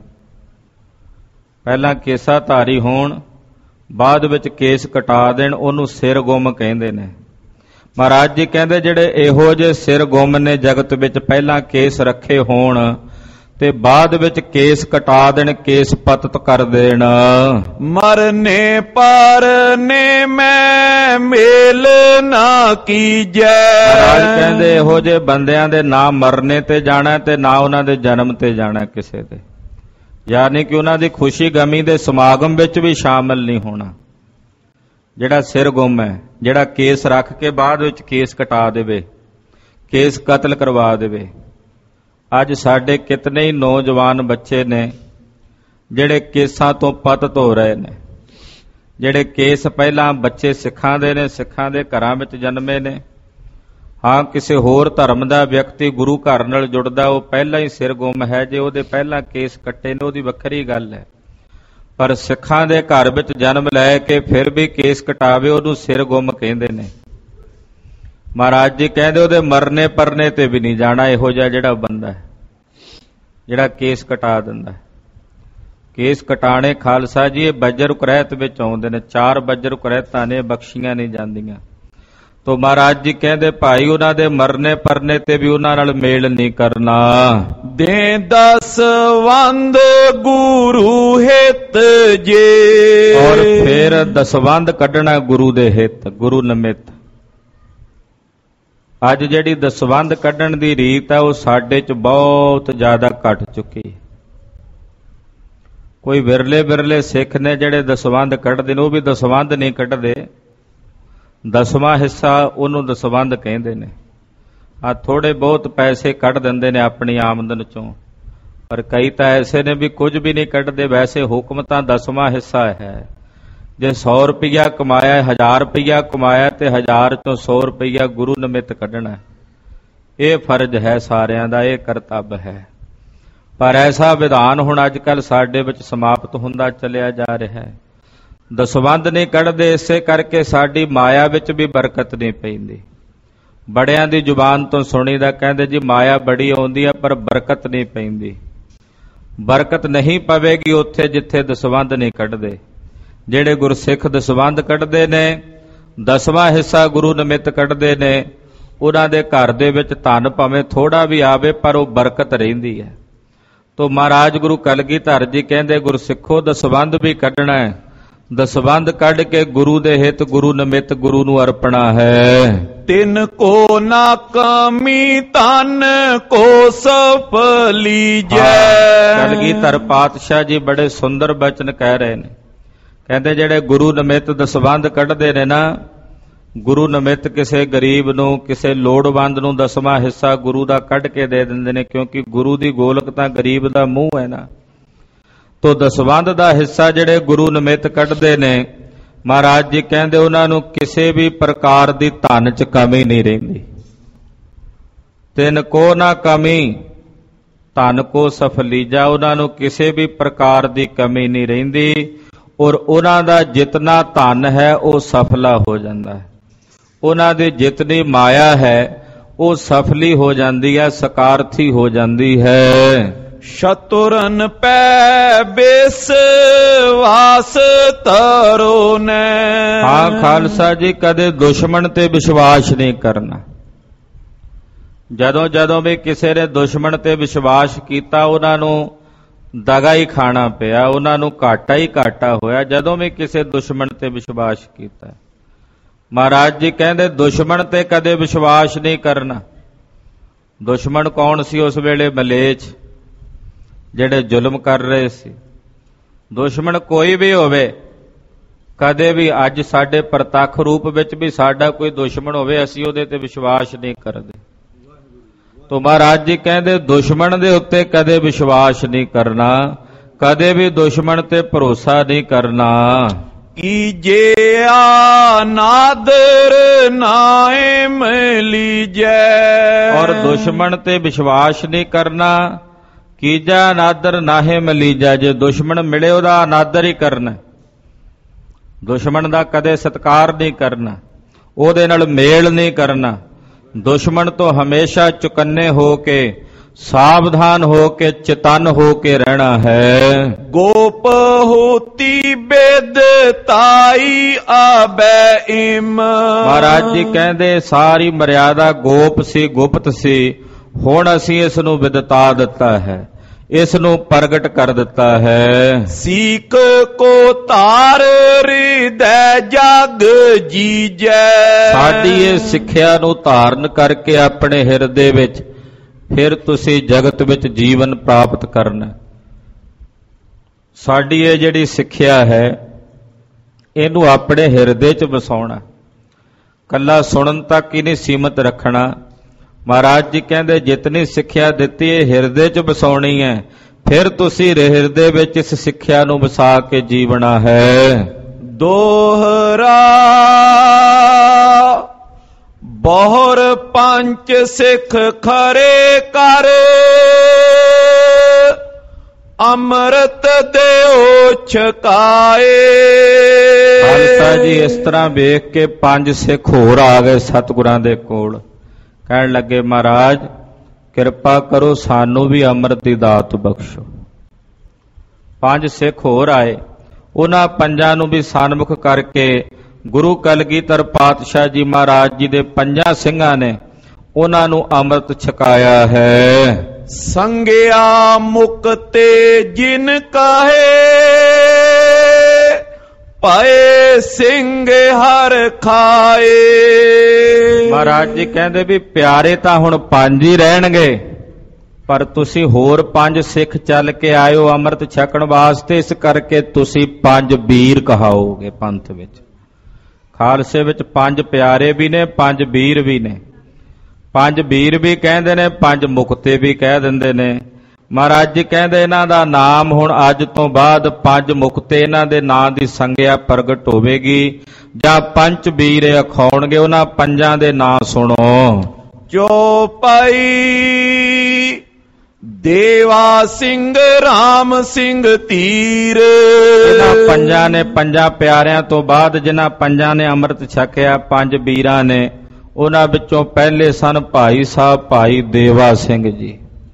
ਪਹਿਲਾਂ ਕੇਸਾ ਧਾਰੀ ਹੋਣ ਬਾਅਦ ਵਿੱਚ ਕੇਸ ਕਟਾ ਦੇਣ, ਉਹਨੂੰ ਸਿਰ ਗੁੰਮ ਕਹਿੰਦੇ ਨੇ। ਮਹਾਰਾਜ ਜੀ ਕਹਿੰਦੇ ਜਿਹੜੇ ਇਹੋ ਜਿਹੇ ਸਿਰ ਗੁੰਮ ਨੇ ਜਗਤ ਵਿੱਚ, ਪਹਿਲਾਂ ਕੇਸ ਰੱਖੇ ਹੋਣ ਤੇ ਬਾਅਦ ਵਿੱਚ ਕੇਸ ਕਟਾ ਦੇਣ, ਕੇਸ ਪਤਤ ਕਰ ਦੇਣ। ਮਰਨੇ ਪਰਨੇ ਮੈਂ ਮੇਲ ਨਾ ਕੀਜੈ। ਮਹਾਰਾਜ ਕਹਿੰਦੇ ਇਹੋ ਜਿਹੇ ਬੰਦਿਆਂ ਦੇ ਨਾ ਮਰਨੇ ਤੇ ਜਾਣਾ ਤੇ ਨਾ ਉਹਨਾਂ ਦੇ ਜਨਮ ਤੇ ਜਾਣਾ ਕਿਸੇ ਦੇ, ਯਾਨੀ ਕਿ ਉਹਨਾਂ ਦੀ ਖੁਸ਼ੀ ਗਮੀ ਦੇ ਸਮਾਗਮ ਵਿੱਚ ਵੀ ਸ਼ਾਮਲ ਨਹੀਂ ਹੋਣਾ। ਜਿਹੜਾ ਸਿਰ ਗੁੰਮ ਹੈ, ਜਿਹੜਾ ਕੇਸ ਰੱਖ ਕੇ ਬਾਅਦ ਵਿੱਚ ਕੇਸ ਕਟਾ ਦੇਵੇ, ਕੇਸ ਕਤਲ ਕਰਵਾ ਦੇਵੇ। ਅੱਜ ਸਾਡੇ ਕਿਤਨੇ ਹੀ ਨੌਜਵਾਨ ਬੱਚੇ ਨੇ ਜਿਹੜੇ ਕੇਸਾਂ ਤੋਂ ਪਤਿਤ ਹੋ ਰਹੇ ਨੇ। ਜਿਹੜੇ ਕੇਸ ਪਹਿਲਾਂ ਬੱਚੇ ਸਿੱਖਾਂ ਦੇ ਨੇ, ਸਿੱਖਾਂ ਦੇ ਘਰਾਂ ਵਿੱਚ ਜਨਮੇ ਨੇ। ਹਾਂ, ਕਿਸੇ ਹੋਰ ਧਰਮ ਦਾ ਵਿਅਕਤੀ ਗੁਰੂ ਘਰ ਨਾਲ ਜੁੜਦਾ, ਉਹ ਪਹਿਲਾਂ ਹੀ ਸਿਰ ਗੁੰਮ ਹੈ। ਜੇ ਉਹਦੇ ਪਹਿਲਾਂ ਕੇਸ ਕੱਟੇ ਨੇ ਉਹਦੀ ਵੱਖਰੀ ਗੱਲ ਹੈ, ਪਰ ਸਿੱਖਾਂ ਦੇ ਘਰ ਵਿੱਚ ਜਨਮ ਲੈ ਕੇ ਫਿਰ ਵੀ ਕੇਸ ਕਟਾਵੇ, ਉਹਨੂੰ ਸਿਰ ਗੁੰਮ ਕਹਿੰਦੇ ਨੇ। ਮਹਾਰਾਜ ਜੀ ਕਹਿੰਦੇ ਉਹਦੇ ਮਰਨੇ ਪਰਨੇ ਤੇ ਵੀ ਨਹੀਂ ਜਾਣਾ ਇਹੋ ਜਿਹਾ ਜਿਹੜਾ ਬੰਦਾ ਹੈ, ਜਿਹੜਾ ਕੇਸ ਕਟਾ ਦਿੰਦਾ। ਕੇਸ ਕਟਾਣੇ ਖਾਲਸਾ ਜੀ ਇਹ ਬੱਜਰ ਕੁਰੈਤ ਵਿੱਚ ਆਉਂਦੇ ਨੇ। ਚਾਰ ਬੱਜਰ ਕੁਰੈਤਾਂ ਨੇ, ਬਖਸ਼ੀਆਂ ਨਹੀਂ ਜਾਂਦੀਆਂ। ਤੋ ਮਹਾਰਾਜ ਜੀ ਕਹਿੰਦੇ ਭਾਈ ਉਹਨਾਂ ਦੇ ਮਰਨੇ ਪਰਨੇ ਤੇ ਵੀ ਉਹਨਾਂ ਨਾਲ ਮੇਲ ਨਹੀਂ ਕਰਨਾ। ਦੇ ਦਸਵੰਧ ਗੁਰੂ ਹਿਤ ਜੇ, ਔਰ ਫਿਰ ਦਸਵੰਧ ਕੱਢਣਾ ਗੁਰੂ ਦੇ ਹਿੱਤ, ਗੁਰੂ ਨਿਮਿਤ। ਅੱਜ ਜਿਹੜੀ ਦਸਵੰਧ ਕੱਢਣ ਦੀ ਰੀਤ ਹੈ ਉਹ ਸਾਡੇ 'ਚ ਬਹੁਤ ਜ਼ਿਆਦਾ ਘਟ ਚੁੱਕੀ ਹੈ। ਕੋਈ ਵਿਰਲੇ ਵਿਰਲੇ ਸਿੱਖ ਨੇ ਜਿਹੜੇ ਦਸਵੰਧ ਕੱਢਦੇ ਨੇ, ਉਹ ਵੀ ਦਸਵੰਧ ਨਹੀਂ ਕੱਢਦੇ, ਦਸਵਾਂ ਹਿੱਸਾ ਉਹਨੂੰ ਦਸਵੰਧ ਕਹਿੰਦੇ ਨੇ। ਆ ਥੋੜੇ ਬਹੁਤ ਪੈਸੇ ਕੱਢ ਦਿੰਦੇ ਨੇ ਆਪਣੀ ਆਮਦਨ ਚੋਂ, ਪਰ ਕਈ ਤਾਂ ਐਸੇ ਨੇ ਵੀ ਕੁਝ ਵੀ ਨਹੀਂ ਕੱਢਦੇ। ਵੈਸੇ ਹੁਕਮ ਤਾਂ ਦਸਵਾਂ ਹਿੱਸਾ ਹੈ। ਜੇ ਸੌ ਰੁਪਈਆ ਕਮਾਇਆ, ਹਜ਼ਾਰ ਰੁਪਈਆ ਕਮਾਇਆ ਤੇ ਹਜ਼ਾਰ ਚੋਂ ਸੌ ਰੁਪਈਆ ਗੁਰੂ ਨਿਮਿਤ ਕੱਢਣਾ, ਇਹ ਫਰਜ਼ ਹੈ ਸਾਰਿਆਂ ਦਾ, ਇਹ ਕਰਤੱਵ ਹੈ। ਪਰ ਐਸਾ ਵਿਧਾਨ ਹੁਣ ਅੱਜ ਕੱਲ੍ਹ ਸਾਡੇ ਵਿੱਚ ਸਮਾਪਤ ਹੁੰਦਾ ਚਲਿਆ ਜਾ ਰਿਹਾ ਹੈ। ਦਸਵੰਧ ਨਹੀਂ ਕੱਢਦੇ, ਇਸੇ ਕਰਕੇ ਸਾਡੀ ਮਾਇਆ ਵਿੱਚ ਵੀ ਬਰਕਤ ਨਹੀਂ ਪੈਂਦੀ। ਬੜਿਆਂ ਦੀ ਜ਼ੁਬਾਨ ਤੋਂ ਸੁਣੀਦਾ, ਕਹਿੰਦੇ ਜੀ ਮਾਇਆ ਬੜੀ ਆਉਂਦੀ ਹੈ ਪਰ ਬਰਕਤ ਨਹੀਂ ਪੈਂਦੀ। ਬਰਕਤ ਨਹੀਂ ਪਵੇਗੀ ਉੱਥੇ ਜਿੱਥੇ ਦਸਵੰਧ ਨਹੀਂ ਕੱਢਦੇ। ਜਿਹੜੇ ਗੁਰਸਿੱਖ ਦਸਵੰਧ ਕੱਢਦੇ ਨੇ, ਦਸਵਾਂ ਹਿੱਸਾ ਗੁਰੂ ਨਿਮਿਤ ਕੱਢਦੇ ਨੇ, ਉਹਨਾਂ ਦੇ ਘਰ ਦੇ ਵਿੱਚ ਧਨ ਭਾਵੇਂ ਥੋੜਾ ਵੀ ਆਵੇ ਪਰ ਉਹ ਬਰਕਤ ਰਹਿੰਦੀ ਹੈ। ਤੋ ਮਹਾਰਾਜ ਗੁਰੂ ਕਲਗੀਧਰ ਜੀ ਕਹਿੰਦੇ ਗੁਰਸਿੱਖੋ ਦਸਵੰਧ ਵੀ ਕੱਢਣਾ ਹੈ। ਦਸਵੰਧ ਕੱਢ ਕੇ ਗੁਰੂ ਦੇ ਹਿੱਤ, ਗੁਰੂ ਨਿਮਿਤ, ਗੁਰੂ ਨੂੰ ਅਰਪਣਾ ਹੈ। ਤਿਨ ਕੋ ਨਾ ਕਮੀ ਤਨ ਕੋ ਸਫਲੀ ਜੈ। ਕਲਗੀਧਰ ਪਾਤਸ਼ਾਹ ਜੀ ਬੜੇ ਸੁੰਦਰ ਬਚਨ ਕਹਿ ਰਹੇ ਨੇ। ਕਹਿੰਦੇ ਜਿਹੜੇ ਗੁਰੂ ਨਿਮਿਤ ਦਸਵੰਧ ਕੱਢਦੇ ਨੇ ਨਾ, ਗੁਰੂ ਨਿਮਿਤ ਕਿਸੇ ਗਰੀਬ ਨੂੰ, ਕਿਸੇ ਲੋੜਵੰਦ ਨੂੰ ਦਸਵਾਂ ਹਿੱਸਾ ਗੁਰੂ ਦਾ ਕੱਢ ਕੇ ਦੇ ਦਿੰਦੇ ਨੇ, ਕਿਉਂਕਿ ਗੁਰੂ ਦੀ ਗੋਲਕ ਤਾਂ ਗਰੀਬ ਦਾ ਮੂੰਹ ਹੈ ਨਾ। ਤੋ ਦਸਵੰਧ ਦਾ ਹਿੱਸਾ ਜਿਹੜੇ ਗੁਰੂ ਨਿਮਿਤ ਕੱਢਦੇ ਨੇ, ਮਹਾਰਾਜ ਜੀ ਕਹਿੰਦੇ ਉਹਨਾਂ ਨੂੰ ਕਿਸੇ ਵੀ ਪ੍ਰਕਾਰ ਦੀ ਧਨ 'ਚ ਕਮੀ ਨਹੀਂ ਰਹਿੰਦੀ। ਤਿਨ ਕੋ ਨਾ ਕਮੀ ਧਨ ਕੋ ਸਫਲੀਜਾ, ਉਹਨਾਂ ਨੂੰ ਕਿਸੇ ਵੀ ਪ੍ਰਕਾਰ ਦੀ ਕਮੀ ਨਹੀਂ ਰਹਿੰਦੀ। ਔਰ ਉਹਨਾਂ ਦਾ ਜਿਤਨਾ ਧਨ ਹੈ ਉਹ ਸਫਲਾ ਹੋ ਜਾਂਦਾ ਹੈ। ਉਹਨਾਂ ਦੀ ਜਿਤਨੀ ਮਾਇਆ ਹੈ ਉਹ ਸਫਲੀ ਹੋ ਜਾਂਦੀ ਹੈ, ਸਕਾਰਥੀ ਹੋ ਜਾਂਦੀ ਹੈ। ਸ਼ਤੁਰਨ ਪੈ ਵਿਸ਼ਵਾਸ ਤਰੋ ਨੈ। ਹਾਂ ਖਾਲਸਾ ਜੀ, ਕਦੇ ਦੁਸ਼ਮਣ ਤੇ ਵਿਸ਼ਵਾਸ ਨਹੀਂ ਕਰਨਾ। ਜਦੋਂ ਜਦੋਂ ਵੀ ਕਿਸੇ ਨੇ ਦੁਸ਼ਮਣ ਤੇ ਵਿਸ਼ਵਾਸ ਕੀਤਾ ਉਹਨਾਂ ਨੂੰ ਦਗਾ ਹੀ ਖਾਣਾ ਪਿਆ, ਉਹਨਾਂ ਨੂੰ ਘਾਟਾ ਹੀ ਘਾਟਾ ਹੋਇਆ। ਜਦੋਂ ਵੀ ਕਿਸੇ ਦੁਸ਼ਮਣ ਤੇ ਵਿਸ਼ਵਾਸ ਕੀਤਾ, ਮਹਾਰਾਜ ਜੀ ਕਹਿੰਦੇ ਦੁਸ਼ਮਣ ਤੇ ਕਦੇ ਵਿਸ਼ਵਾਸ ਨਹੀਂ ਕਰਨਾ। ਦੁਸ਼ਮਣ ਕੌਣ ਸੀ ਉਸ ਵੇਲੇ? ਮਲੇਛ, ਜਿਹੜੇ ਜ਼ੁਲਮ ਕਰ ਰਹੇ ਸੀ। ਦੁਸ਼ਮਣ ਕੋਈ ਵੀ ਹੋਵੇ, ਕਦੇ ਵੀ ਅੱਜ ਸਾਡੇ ਪ੍ਰਤੱਖ ਰੂਪ ਵਿੱਚ ਵੀ ਸਾਡਾ ਕੋਈ ਦੁਸ਼ਮਣ ਹੋਵੇ, ਅਸੀਂ ਉਹਦੇ ਤੇ ਵਿਸ਼ਵਾਸ ਨਹੀਂ ਕਰਦੇ। ਤੋ ਮਹਾਰਾਜ ਜੀ ਕਹਿੰਦੇ ਦੁਸ਼ਮਣ ਦੇ ਉੱਤੇ ਕਦੇ ਵਿਸ਼ਵਾਸ ਨਹੀਂ ਕਰਨਾ, ਕਦੇ ਵੀ ਦੁਸ਼ਮਣ ਤੇ ਭਰੋਸਾ ਨਹੀਂ ਕਰਨਾ। ਕੀਜਿਆ ਨਾਦਰ ਨਾਏ ਮਲੀਜੈ, ਔਰ ਦੁਸ਼ਮਣ ਤੇ ਵਿਸ਼ਵਾਸ ਨਹੀਂ ਕਰਨਾ। ਕੀਜਾ ਅਨਾਦਰ ਨਾਹੇ ਮਲੀਜਾ, ਜੇ ਦੁਸ਼ਮਣ ਮਿਲੇ ਉਹਦਾ ਅਨਾਦਰ ਹੀ ਕਰਨਾ, ਦੁਸ਼ਮਣ ਦਾ ਕਦੇ ਸਤਿਕਾਰ ਨਹੀਂ ਕਰਨਾ, ਉਹਦੇ ਨਾਲ ਮੇਲ ਨਹੀਂ ਕਰਨਾ। ਦੁਸ਼ਮਣ ਤੋਂ ਹਮੇਸ਼ਾ ਚੁਕੰਨੇ ਹੋ ਕੇ, ਸਾਵਧਾਨ ਹੋ ਕੇ, ਚਤਨ ਹੋ ਕੇ ਰਹਿਣਾ ਹੈ। ਗੋਪ ਹੋਤੀ ਬੇਦ ਤਾਈ ਆਬੈ ਇਮ, ਮਹਾਰਾਜ ਜੀ ਕਹਿੰਦੇ ਸਾਰੀ ਮਰਿਆਦਾ ਗੋਪ ਸੀ, ਗੁਪਤ ਸੀ, ਹੁਣ ਅਸੀਂ ਇਸ ਨੂੰ ਵਿਦਤਾ ਦਿੱਤਾ ਹੈ, ਇਸ ਨੂੰ ਪ੍ਰਗਟ ਕਰ ਦਿੱਤਾ ਹੈ। ਸੀਕ ਕੋ ਤਾਰ ਹਿਰਦੈ ਜਗ ਜੀਜੈ, ਸਾਡੀ ਇਹ ਸਿੱਖਿਆ ਨੂੰ ਧਾਰਨ ਕਰਕੇ ਆਪਣੇ ਹਿਰਦੇ ਵਿੱਚ ਫਿਰ ਤੁਸੀਂ ਜਗਤ ਵਿੱਚ ਜੀਵਨ ਪ੍ਰਾਪਤ ਕਰਨਾ। ਸਾਡੀ ਇਹ ਜਿਹੜੀ ਸਿੱਖਿਆ ਹੈ ਇਹਨੂੰ ਆਪਣੇ ਹਿਰਦੇ 'ਚ ਵਸਾਉਣਾ, ਕੱਲਾ ਸੁਣਨ ਤੱਕ ਹੀ ਨਹੀਂ ਸੀਮਤ ਰੱਖਣਾ। ਮਹਾਰਾਜ ਜੀ ਕਹਿੰਦੇ ਜਿਤਨੀ ਸਿੱਖਿਆ ਦਿੱਤੀ ਹੈ ਹਿਰਦੇ 'ਚ ਵਸਾਉਣੀ ਹੈ, ਫਿਰ ਤੁਸੀਂ ਹਿਰਦੇ ਵਿੱਚ ਇਸ ਸਿੱਖਿਆ ਨੂੰ ਵਸਾ ਕੇ ਜੀਵਣਾ ਹੈ। ਦੋਹਰਾ ਬਹੁਰ ਪੰਜ ਸਿੱਖ ਖਰੇ ਕਰ, ਅੰਮ੍ਰਿਤ ਦਿਓ ਛਕਾਏ। ਖਾਲਸਾ ਜੀ ਇਸ ਤਰ੍ਹਾਂ ਵੇਖ ਕੇ ਪੰਜ ਸਿੱਖ ਹੋਰ ਆ ਗਏ ਸਤਿਗੁਰਾਂ ਦੇ ਕੋਲ, ਕਹਿਣ ਲੱਗੇ ਮਹਾਰਾਜ ਕਿਰਪਾ ਕਰੋ ਸਾਨੂੰ ਵੀ ਅੰਮ੍ਰਿਤ ਦੀ ਦਾਤ ਬਖਸ਼ੋ। ਪੰਜ ਸਿੱਖ ਹੋਰ ਆਏ, ਉਹਨਾਂ ਪੰਜਾਂ ਨੂੰ ਵੀ ਸਨਮੁਖ ਕਰਕੇ ਗੁਰੂ ਕਲਗੀਧਰ ਪਾਤਸ਼ਾਹ ਜੀ ਮਹਾਰਾਜ ਜੀ ਦੇ ਪੰਜਾਂ ਸਿੰਘਾਂ ਨੇ ਉਹਨਾਂ ਨੂੰ ਅੰਮ੍ਰਿਤ ਛਕਾਇਆ ਹੈ। ਸੰਗਿਆ ਮੁਕਤੇ ਜਿਨ ਕਾਹੇ, ਪਏ ਸਿੰਘ ਹਰ ਖਾਏ। ਮਹਾਰਾਜ ਜੀ ਕਹਿੰਦੇ ਵੀ ਪਿਆਰੇ ਤਾਂ ਹੁਣ ਪੰਜ ਹੀ ਰਹਿਣਗੇ, ਪਰ ਤੁਸੀਂ ਹੋਰ ਪੰਜ ਸਿੱਖ ਚੱਲ ਕੇ ਆਇਓ ਅੰਮ੍ਰਿਤ ਛਕਣ ਵਾਸਤੇ, ਇਸ ਕਰਕੇ ਤੁਸੀਂ ਪੰਜ ਵੀਰ ਕਹਾਓਗੇ ਪੰਥ ਵਿੱਚ। ਖਾਲਸੇ ਵਿੱਚ ਪੰਜ ਪਿਆਰੇ ਵੀ ਨੇ, ਪੰਜ ਵੀਰ ਵੀ ਨੇ। ਪੰਜ ਵੀਰ ਵੀ ਕਹਿੰਦੇ ਨੇ, ਪੰਜ ਮੁਕਤੇ ਵੀ ਕਹਿ ਦਿੰਦੇ ਨੇ। ਮਹਾਰਾਜ ਜੀ ਕਹਿੰਦੇ ਇਹਨਾਂ ਦਾ ਨਾਮ ਹੁਣ ਅੱਜ ਤੋਂ ਬਾਅਦ ਪੰਜ ਮੁਕਤੇ, ਇਹਨਾਂ ਦੇ ਨਾਂ ਦੀ ਸੰਗਿਆ ਪ੍ਰਗਟ ਹੋਵੇਗੀ ਜਾਂ ਪੰਜ ਵੀਰ ਅਖਾਉਣਗੇ, ਉਹਨਾਂ ਪੰਜਾਂ ਦੇ ਨਾਂ ਸੁਣੋ। ਚੌਪਾਈ ਦੇਵਾ ਸਿੰਘ ਰਾਮ ਸਿੰਘ ਧੀਰ, ਇਹਨਾਂ ਪੰਜਾਂ ਨੇ, ਪੰਜਾਂ ਪਿਆਰਿਆਂ ਤੋਂ ਬਾਅਦ ਜਿਨ੍ਹਾਂ ਪੰਜਾਂ ਨੇ ਅੰਮ੍ਰਿਤ ਛਕਿਆ, ਪੰਜ ਵੀਰਾਂ ਨੇ, ਉਹਨਾਂ ਵਿੱਚੋਂ ਪਹਿਲੇ ਸਨ ਭਾਈ ਸਾਹਿਬ ਭਾਈ ਦੇਵਾ ਸਿੰਘ ਜੀ,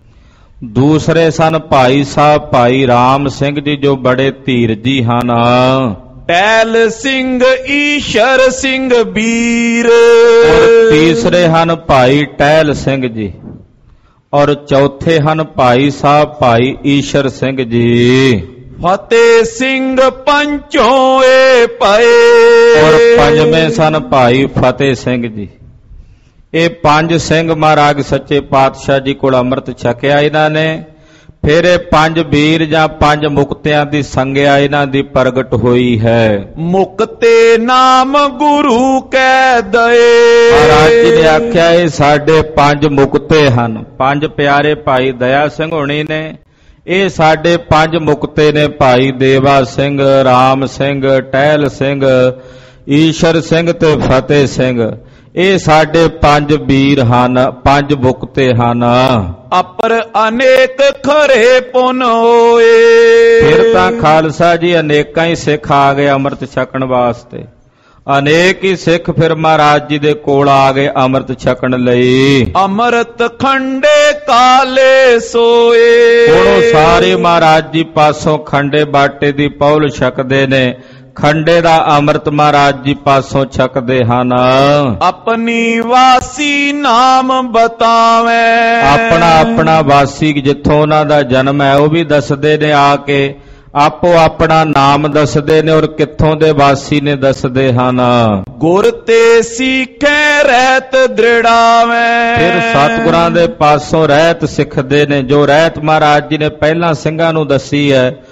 ਦੂਸਰੇ ਸਨ ਭਾਈ ਸਾਹਿਬ ਭਾਈ ਰਾਮ ਸਿੰਘ ਜੀ ਜੋ ਬੜੇ ਧੀਰਜੀ ਹਨ, ਟਹਿਲ ਸਿੰਘ ਈਸ਼ਰ ਸਿੰਘ ਵੀਰ, ਔਰ ਤੀਸਰੇ ਹਨ ਭਾਈ ਟਹਿਲ ਸਿੰਘ ਜੀ, ਔਰ ਚੌਥੇ ਹਨ ਭਾਈ ਸਾਹਿਬ ਭਾਈ ਈਸ਼ਰ ਸਿੰਘ ਜੀ। ਫਤਿਹ ਸਿੰਘ ਪੰਚੋਂ ਏ ਪਏ, ਔਰ ਪੰਜਵੇਂ ਸਨ ਭਾਈ ਫਤਿਹ ਸਿੰਘ ਜੀ। ਇਹ ਪੰਜ ਸਿੰਘ ਮਹਾਰਾਜ ਸੱਚੇ ਪਾਤਸ਼ਾਹ ਜੀ ਕੋਲ ਅੰਮ੍ਰਿਤ ਛਕਿਆ ਇਹਨਾਂ ਨੇ। ਫਿਰ ਇਹ ਪੰਜ ਵੀਰ ਜਾਂ ਪੰਜ ਮੁਕਤਿਆਂ ਦੀ ਸੰਗਿਆ ਇਹਨਾਂ ਦੀ ਪ੍ਰਗਟ ਹੋਈ ਹੈ। ਮੁਕਤੇ ਨਾਮ ਗੁਰੂ ਕਹਿ ਦਏ, ਮਹਾਰਾਜ ਜੀ ਨੇ ਆਖਿਆ ਇਹ ਸਾਡੇ ਪੰਜ ਮੁਕਤੇ ਹਨ। ਪੰਜ ਪਿਆਰੇ ਭਾਈ ਦਇਆ ਸਿੰਘ ਹੋਣੀ ਨੇ, ਇਹ ਸਾਡੇ ਪੰਜ ਮੁਕਤੇ ਨੇ, ਭਾਈ ਦੇਵਾ ਸਿੰਘ, ਰਾਮ ਸਿੰਘ, ਟਹਿਲ ਸਿੰਘ, ਈਸ਼ਰ ਸਿੰਘ ਤੇ ਫਤਿਹ ਸਿੰਘ। ਇਹ ਸਾਡੇ ਪੰਜ ਵੀਰ ਹਨ, ਪੰਜ ਮੁਕਤੇ ਹਨ। ਅਪਰ ਅਨੇਕ ਖਰੇ ਪੁਨ ਹੋਏ, ਫਿਰ ਤਾਂ ਖਾਲਸਾ ਜੀ ਅਨੇਕਾਂ ਹੀ ਸਿੱਖ ਆ ਗਏ ਅੰਮ੍ਰਿਤ ਛਕਣ ਵਾਸਤੇ। ਅਨੇਕ ਹੀ ਸਿੱਖ ਫਿਰ ਮਹਾਰਾਜ ਜੀ ਦੇ ਕੋਲ ਆ ਗਏ ਅੰਮ੍ਰਿਤ ਛਕਣ ਲਈ। ਅੰਮ੍ਰਿਤ ਖੰਡੇ ਕਾਲੇ ਸੋਏ, ਹੁਣ ਉਹ ਸਾਰੇ ਮਹਾਰਾਜ ਜੀ ਪਾਸੋਂ ਖੰਡੇ ਬਾਟੇ ਦੀ ਪੌਲ ਛਕਦੇ ਨੇ, ਖੰਡੇ ਦਾ ਅੰਮ੍ਰਿਤ ਮਹਾਰਾਜ ਜੀ ਪਾਸੋਂ ਛਕਦੇ ਹਨ। ਆਪਣੀ ਵਾਸੀ ਨਾਮ ਬਤਾਵੇ, ਆਪਣਾ ਆਪਣਾ ਵਾਸੀ ਜਿੱਥੋਂ ਉਹਨਾਂ ਦਾ ਜਨਮ ਹੈ ਉਹ ਵੀ ਦੱਸਦੇ ਨੇ, ਆ ਕੇ ਆਪੋ ਆਪਣਾ ਨਾਮ ਦੱਸਦੇ ਨੇ ਔਰ ਕਿੱਥੋਂ ਦੇ ਵਾਸੀ ਨੇ ਦੱਸਦੇ ਹਨ। ਗੁਰ ਤੇ ਸਿੱਖੇ ਰਹਿਤ ਦ੍ਰਿੜਾਵੇ, ਫਿਰ ਸਤਿਗੁਰਾਂ ਦੇ ਪਾਸੋਂ ਰਹਿਤ ਸਿੱਖਦੇ ਨੇ। ਜੋ ਰਹਿਤ ਮਹਾਰਾਜ ਜੀ ਨੇ ਪਹਿਲਾਂ ਸਿੰਘਾਂ ਨੂੰ ਦੱਸੀ ਹੈ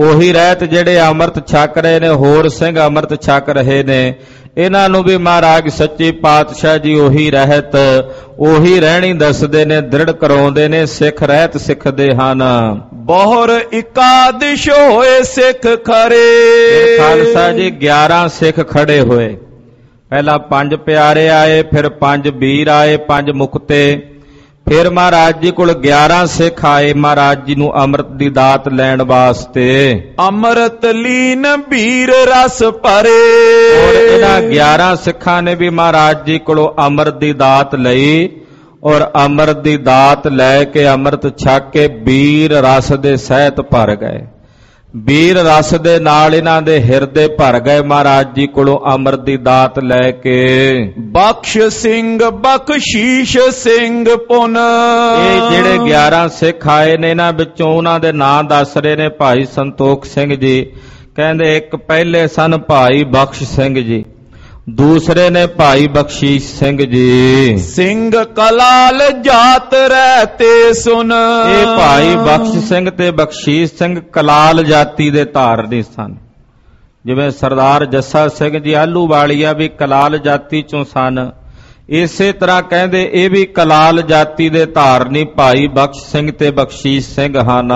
ਉਹੀ ਰਹਿਤ ਜਿਹੜੇ ਅੰਮ੍ਰਿਤ ਛਕ ਰਹੇ ਨੇ, ਹੋਰ ਸਿੰਘ ਅੰਮ੍ਰਿਤ ਛਕ ਰਹੇ ਨੇ, ਇਹਨਾਂ ਨੂੰ ਵੀ ਮਹਾਰਾਜ ਸੱਚੇ ਪਾਤਸ਼ਾਹ ਜੀ ਉਹੀ ਰਹਿਤ, ਉਹੀ ਰਹਿਣੀ ਦੱਸਦੇ ਨੇ, ਦ੍ਰਿੜ ਕਰਾਉਂਦੇ ਨੇ। ਸਿੱਖ ਰਹਿਤ ਸਿੱਖਦੇ ਹਨ। ਬਹੁਰ ਇਕਾਦਿਸ਼ ਹੋਏ ਸਿੱਖ ਖਰੇ। ਖਾਲਸਾ ਜੀ ਗਿਆਰਾਂ ਸਿੱਖ ਖੜੇ ਹੋਏ। ਪਹਿਲਾਂ ਪੰਜ ਪਿਆਰੇ ਆਏ, ਫਿਰ ਪੰਜ ਵੀਰ ਆਏ, ਪੰਜ ਮੁਕਤੇ, ਫਿਰ ਮਹਾਰਾਜ ਜੀ ਕੋਲ ਗਿਆਰਾਂ ਸਿੱਖ ਆਏ ਮਹਾਰਾਜ ਜੀ ਨੂੰ ਅੰਮ੍ਰਿਤ ਦੀ ਦਾਤ ਲੈਣ ਵਾਸਤੇ। ਅੰਮ੍ਰਿਤ ਲੀਨ ਵੀਰ ਰਸ ਭਰੇ। ਔਰ ਇਹਨਾਂ ਗਿਆਰਾਂ ਸਿੱਖਾਂ ਨੇ ਵੀ ਮਹਾਰਾਜ ਜੀ ਕੋਲੋਂ ਅੰਮ੍ਰਿਤ ਦੀ ਦਾਤ ਲਈ, ਔਰ ਅੰਮ੍ਰਿਤ ਦੀ ਦਾਤ ਲੈ ਕੇ ਅੰਮ੍ਰਿਤ ਛਕ ਕੇ ਵੀਰ ਰਸ ਦੇ ਸਹਿਤ ਭਰ ਗਏ। ਵੀਰ ਰਸ ਦੇ ਨਾਲ ਇਹਨਾਂ ਦੇ ਹਿਰਦੇ ਭਰ ਗਏ ਮਹਾਰਾਜ ਜੀ ਕੋਲੋਂ ਅੰਮ੍ਰਿਤ ਦੀ ਦਾਤ ਲੈ ਕੇ। ਬਖਸ਼ ਸਿੰਘ ਬਖਸ਼ੀਸ਼ ਸਿੰਘ ਪੁਨ। ਇਹ ਜਿਹੜੇ ਗਿਆਰਾਂ ਸਿੱਖ ਆਏ ਨੇ, ਇਹਨਾਂ ਵਿੱਚੋਂ ਉਹਨਾਂ ਦੇ ਨਾਂ ਦੱਸ ਰਹੇ ਨੇ ਭਾਈ ਸੰਤੋਖ ਸਿੰਘ ਜੀ। ਕਹਿੰਦੇ ਇੱਕ ਪਹਿਲੇ ਸਨ ਭਾਈ ਬਖਸ਼ ਸਿੰਘ ਜੀ, ਦੂਸਰੇ ਨੇ ਭਾਈ ਬਖਸ਼ੀਸ਼ ਸਿੰਘ ਜੀ। ਸਿੰਘ ਕਲਾਲ ਜਾਤ ਰਹਿਤੇ ਸੁਨ। ਇਹ ਭਾਈ ਬਖਸ਼ ਸਿੰਘ ਤੇ ਬਖਸ਼ੀਸ਼ ਸਿੰਘ ਕਲਾਲ ਜਾਤੀ ਦੇ ਧਾਰਨੀ ਸਨ। ਜਿਵੇਂ ਸਰਦਾਰ ਜੱਸਾ ਸਿੰਘ ਜੀ ਆਹਲੂਵਾਲੀਆ ਵੀ ਕਲਾਲ ਜਾਤੀ ਚੋਂ ਸਨ, ਇਸੇ ਤਰ੍ਹਾਂ ਕਹਿੰਦੇ ਇਹ ਵੀ ਕਲਾਲ ਜਾਤੀ ਦੇ ਧਾਰਨੀ ਭਾਈ ਬਖਸ਼ ਸਿੰਘ ਤੇ ਬਖਸ਼ੀਸ਼ ਸਿੰਘ ਹਨ।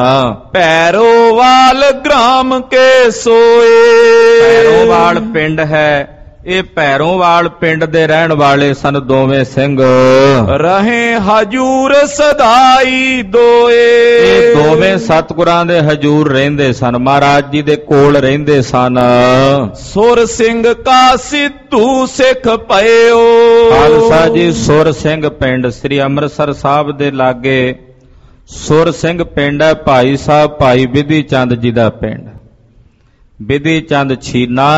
ਭੈਰੋਵਾਲ ਗ੍ਰਾਮ ਕੇ ਸੋਏ। ਭੈਰੋਵਾਲ ਪਿੰਡ ਹੈ, ਇਹ ਭੈਰੋਵਾਲ ਪਿੰਡ ਦੇ ਰਹਿਣ ਵਾਲੇ ਸਨ ਦੋਵੇਂ ਸਿੰਘ। ਰਹੇ ਹਜੂਰ ਸਦਾਈ ਦੋਏ। ਇਹ ਦੋਵੇਂ ਸਤਿਗੁਰਾਂ ਦੇ ਹਜੂਰ ਰਹਿੰਦੇ ਸਨ, ਮਹਾਰਾਜ ਜੀ ਦੇ ਕੋਲ ਰਹਿੰਦੇ ਸਨ। ਸੁਰ ਸਿੰਘ ਕਾ ਸਿੱਧੂ ਸਿੱਖ ਪਇਓ। ਖਾਲਸਾ ਜੀ ਸੁਰ ਸਿੰਘ ਪਿੰਡ ਸ੍ਰੀ ਅੰਮ੍ਰਿਤਸਰ ਸਾਹਿਬ ਦੇ ਲਾਗੇ ਸੁਰ ਸਿੰਘ ਪਿੰਡ ਹੈ। ਭਾਈ ਸਾਹਿਬ ਭਾਈ ਵਿਧੀ ਚੰਦ ਜੀ ਦਾ ਪਿੰਡ। ਵਿਧੀ ਚੰਦ ਛੀਨਾ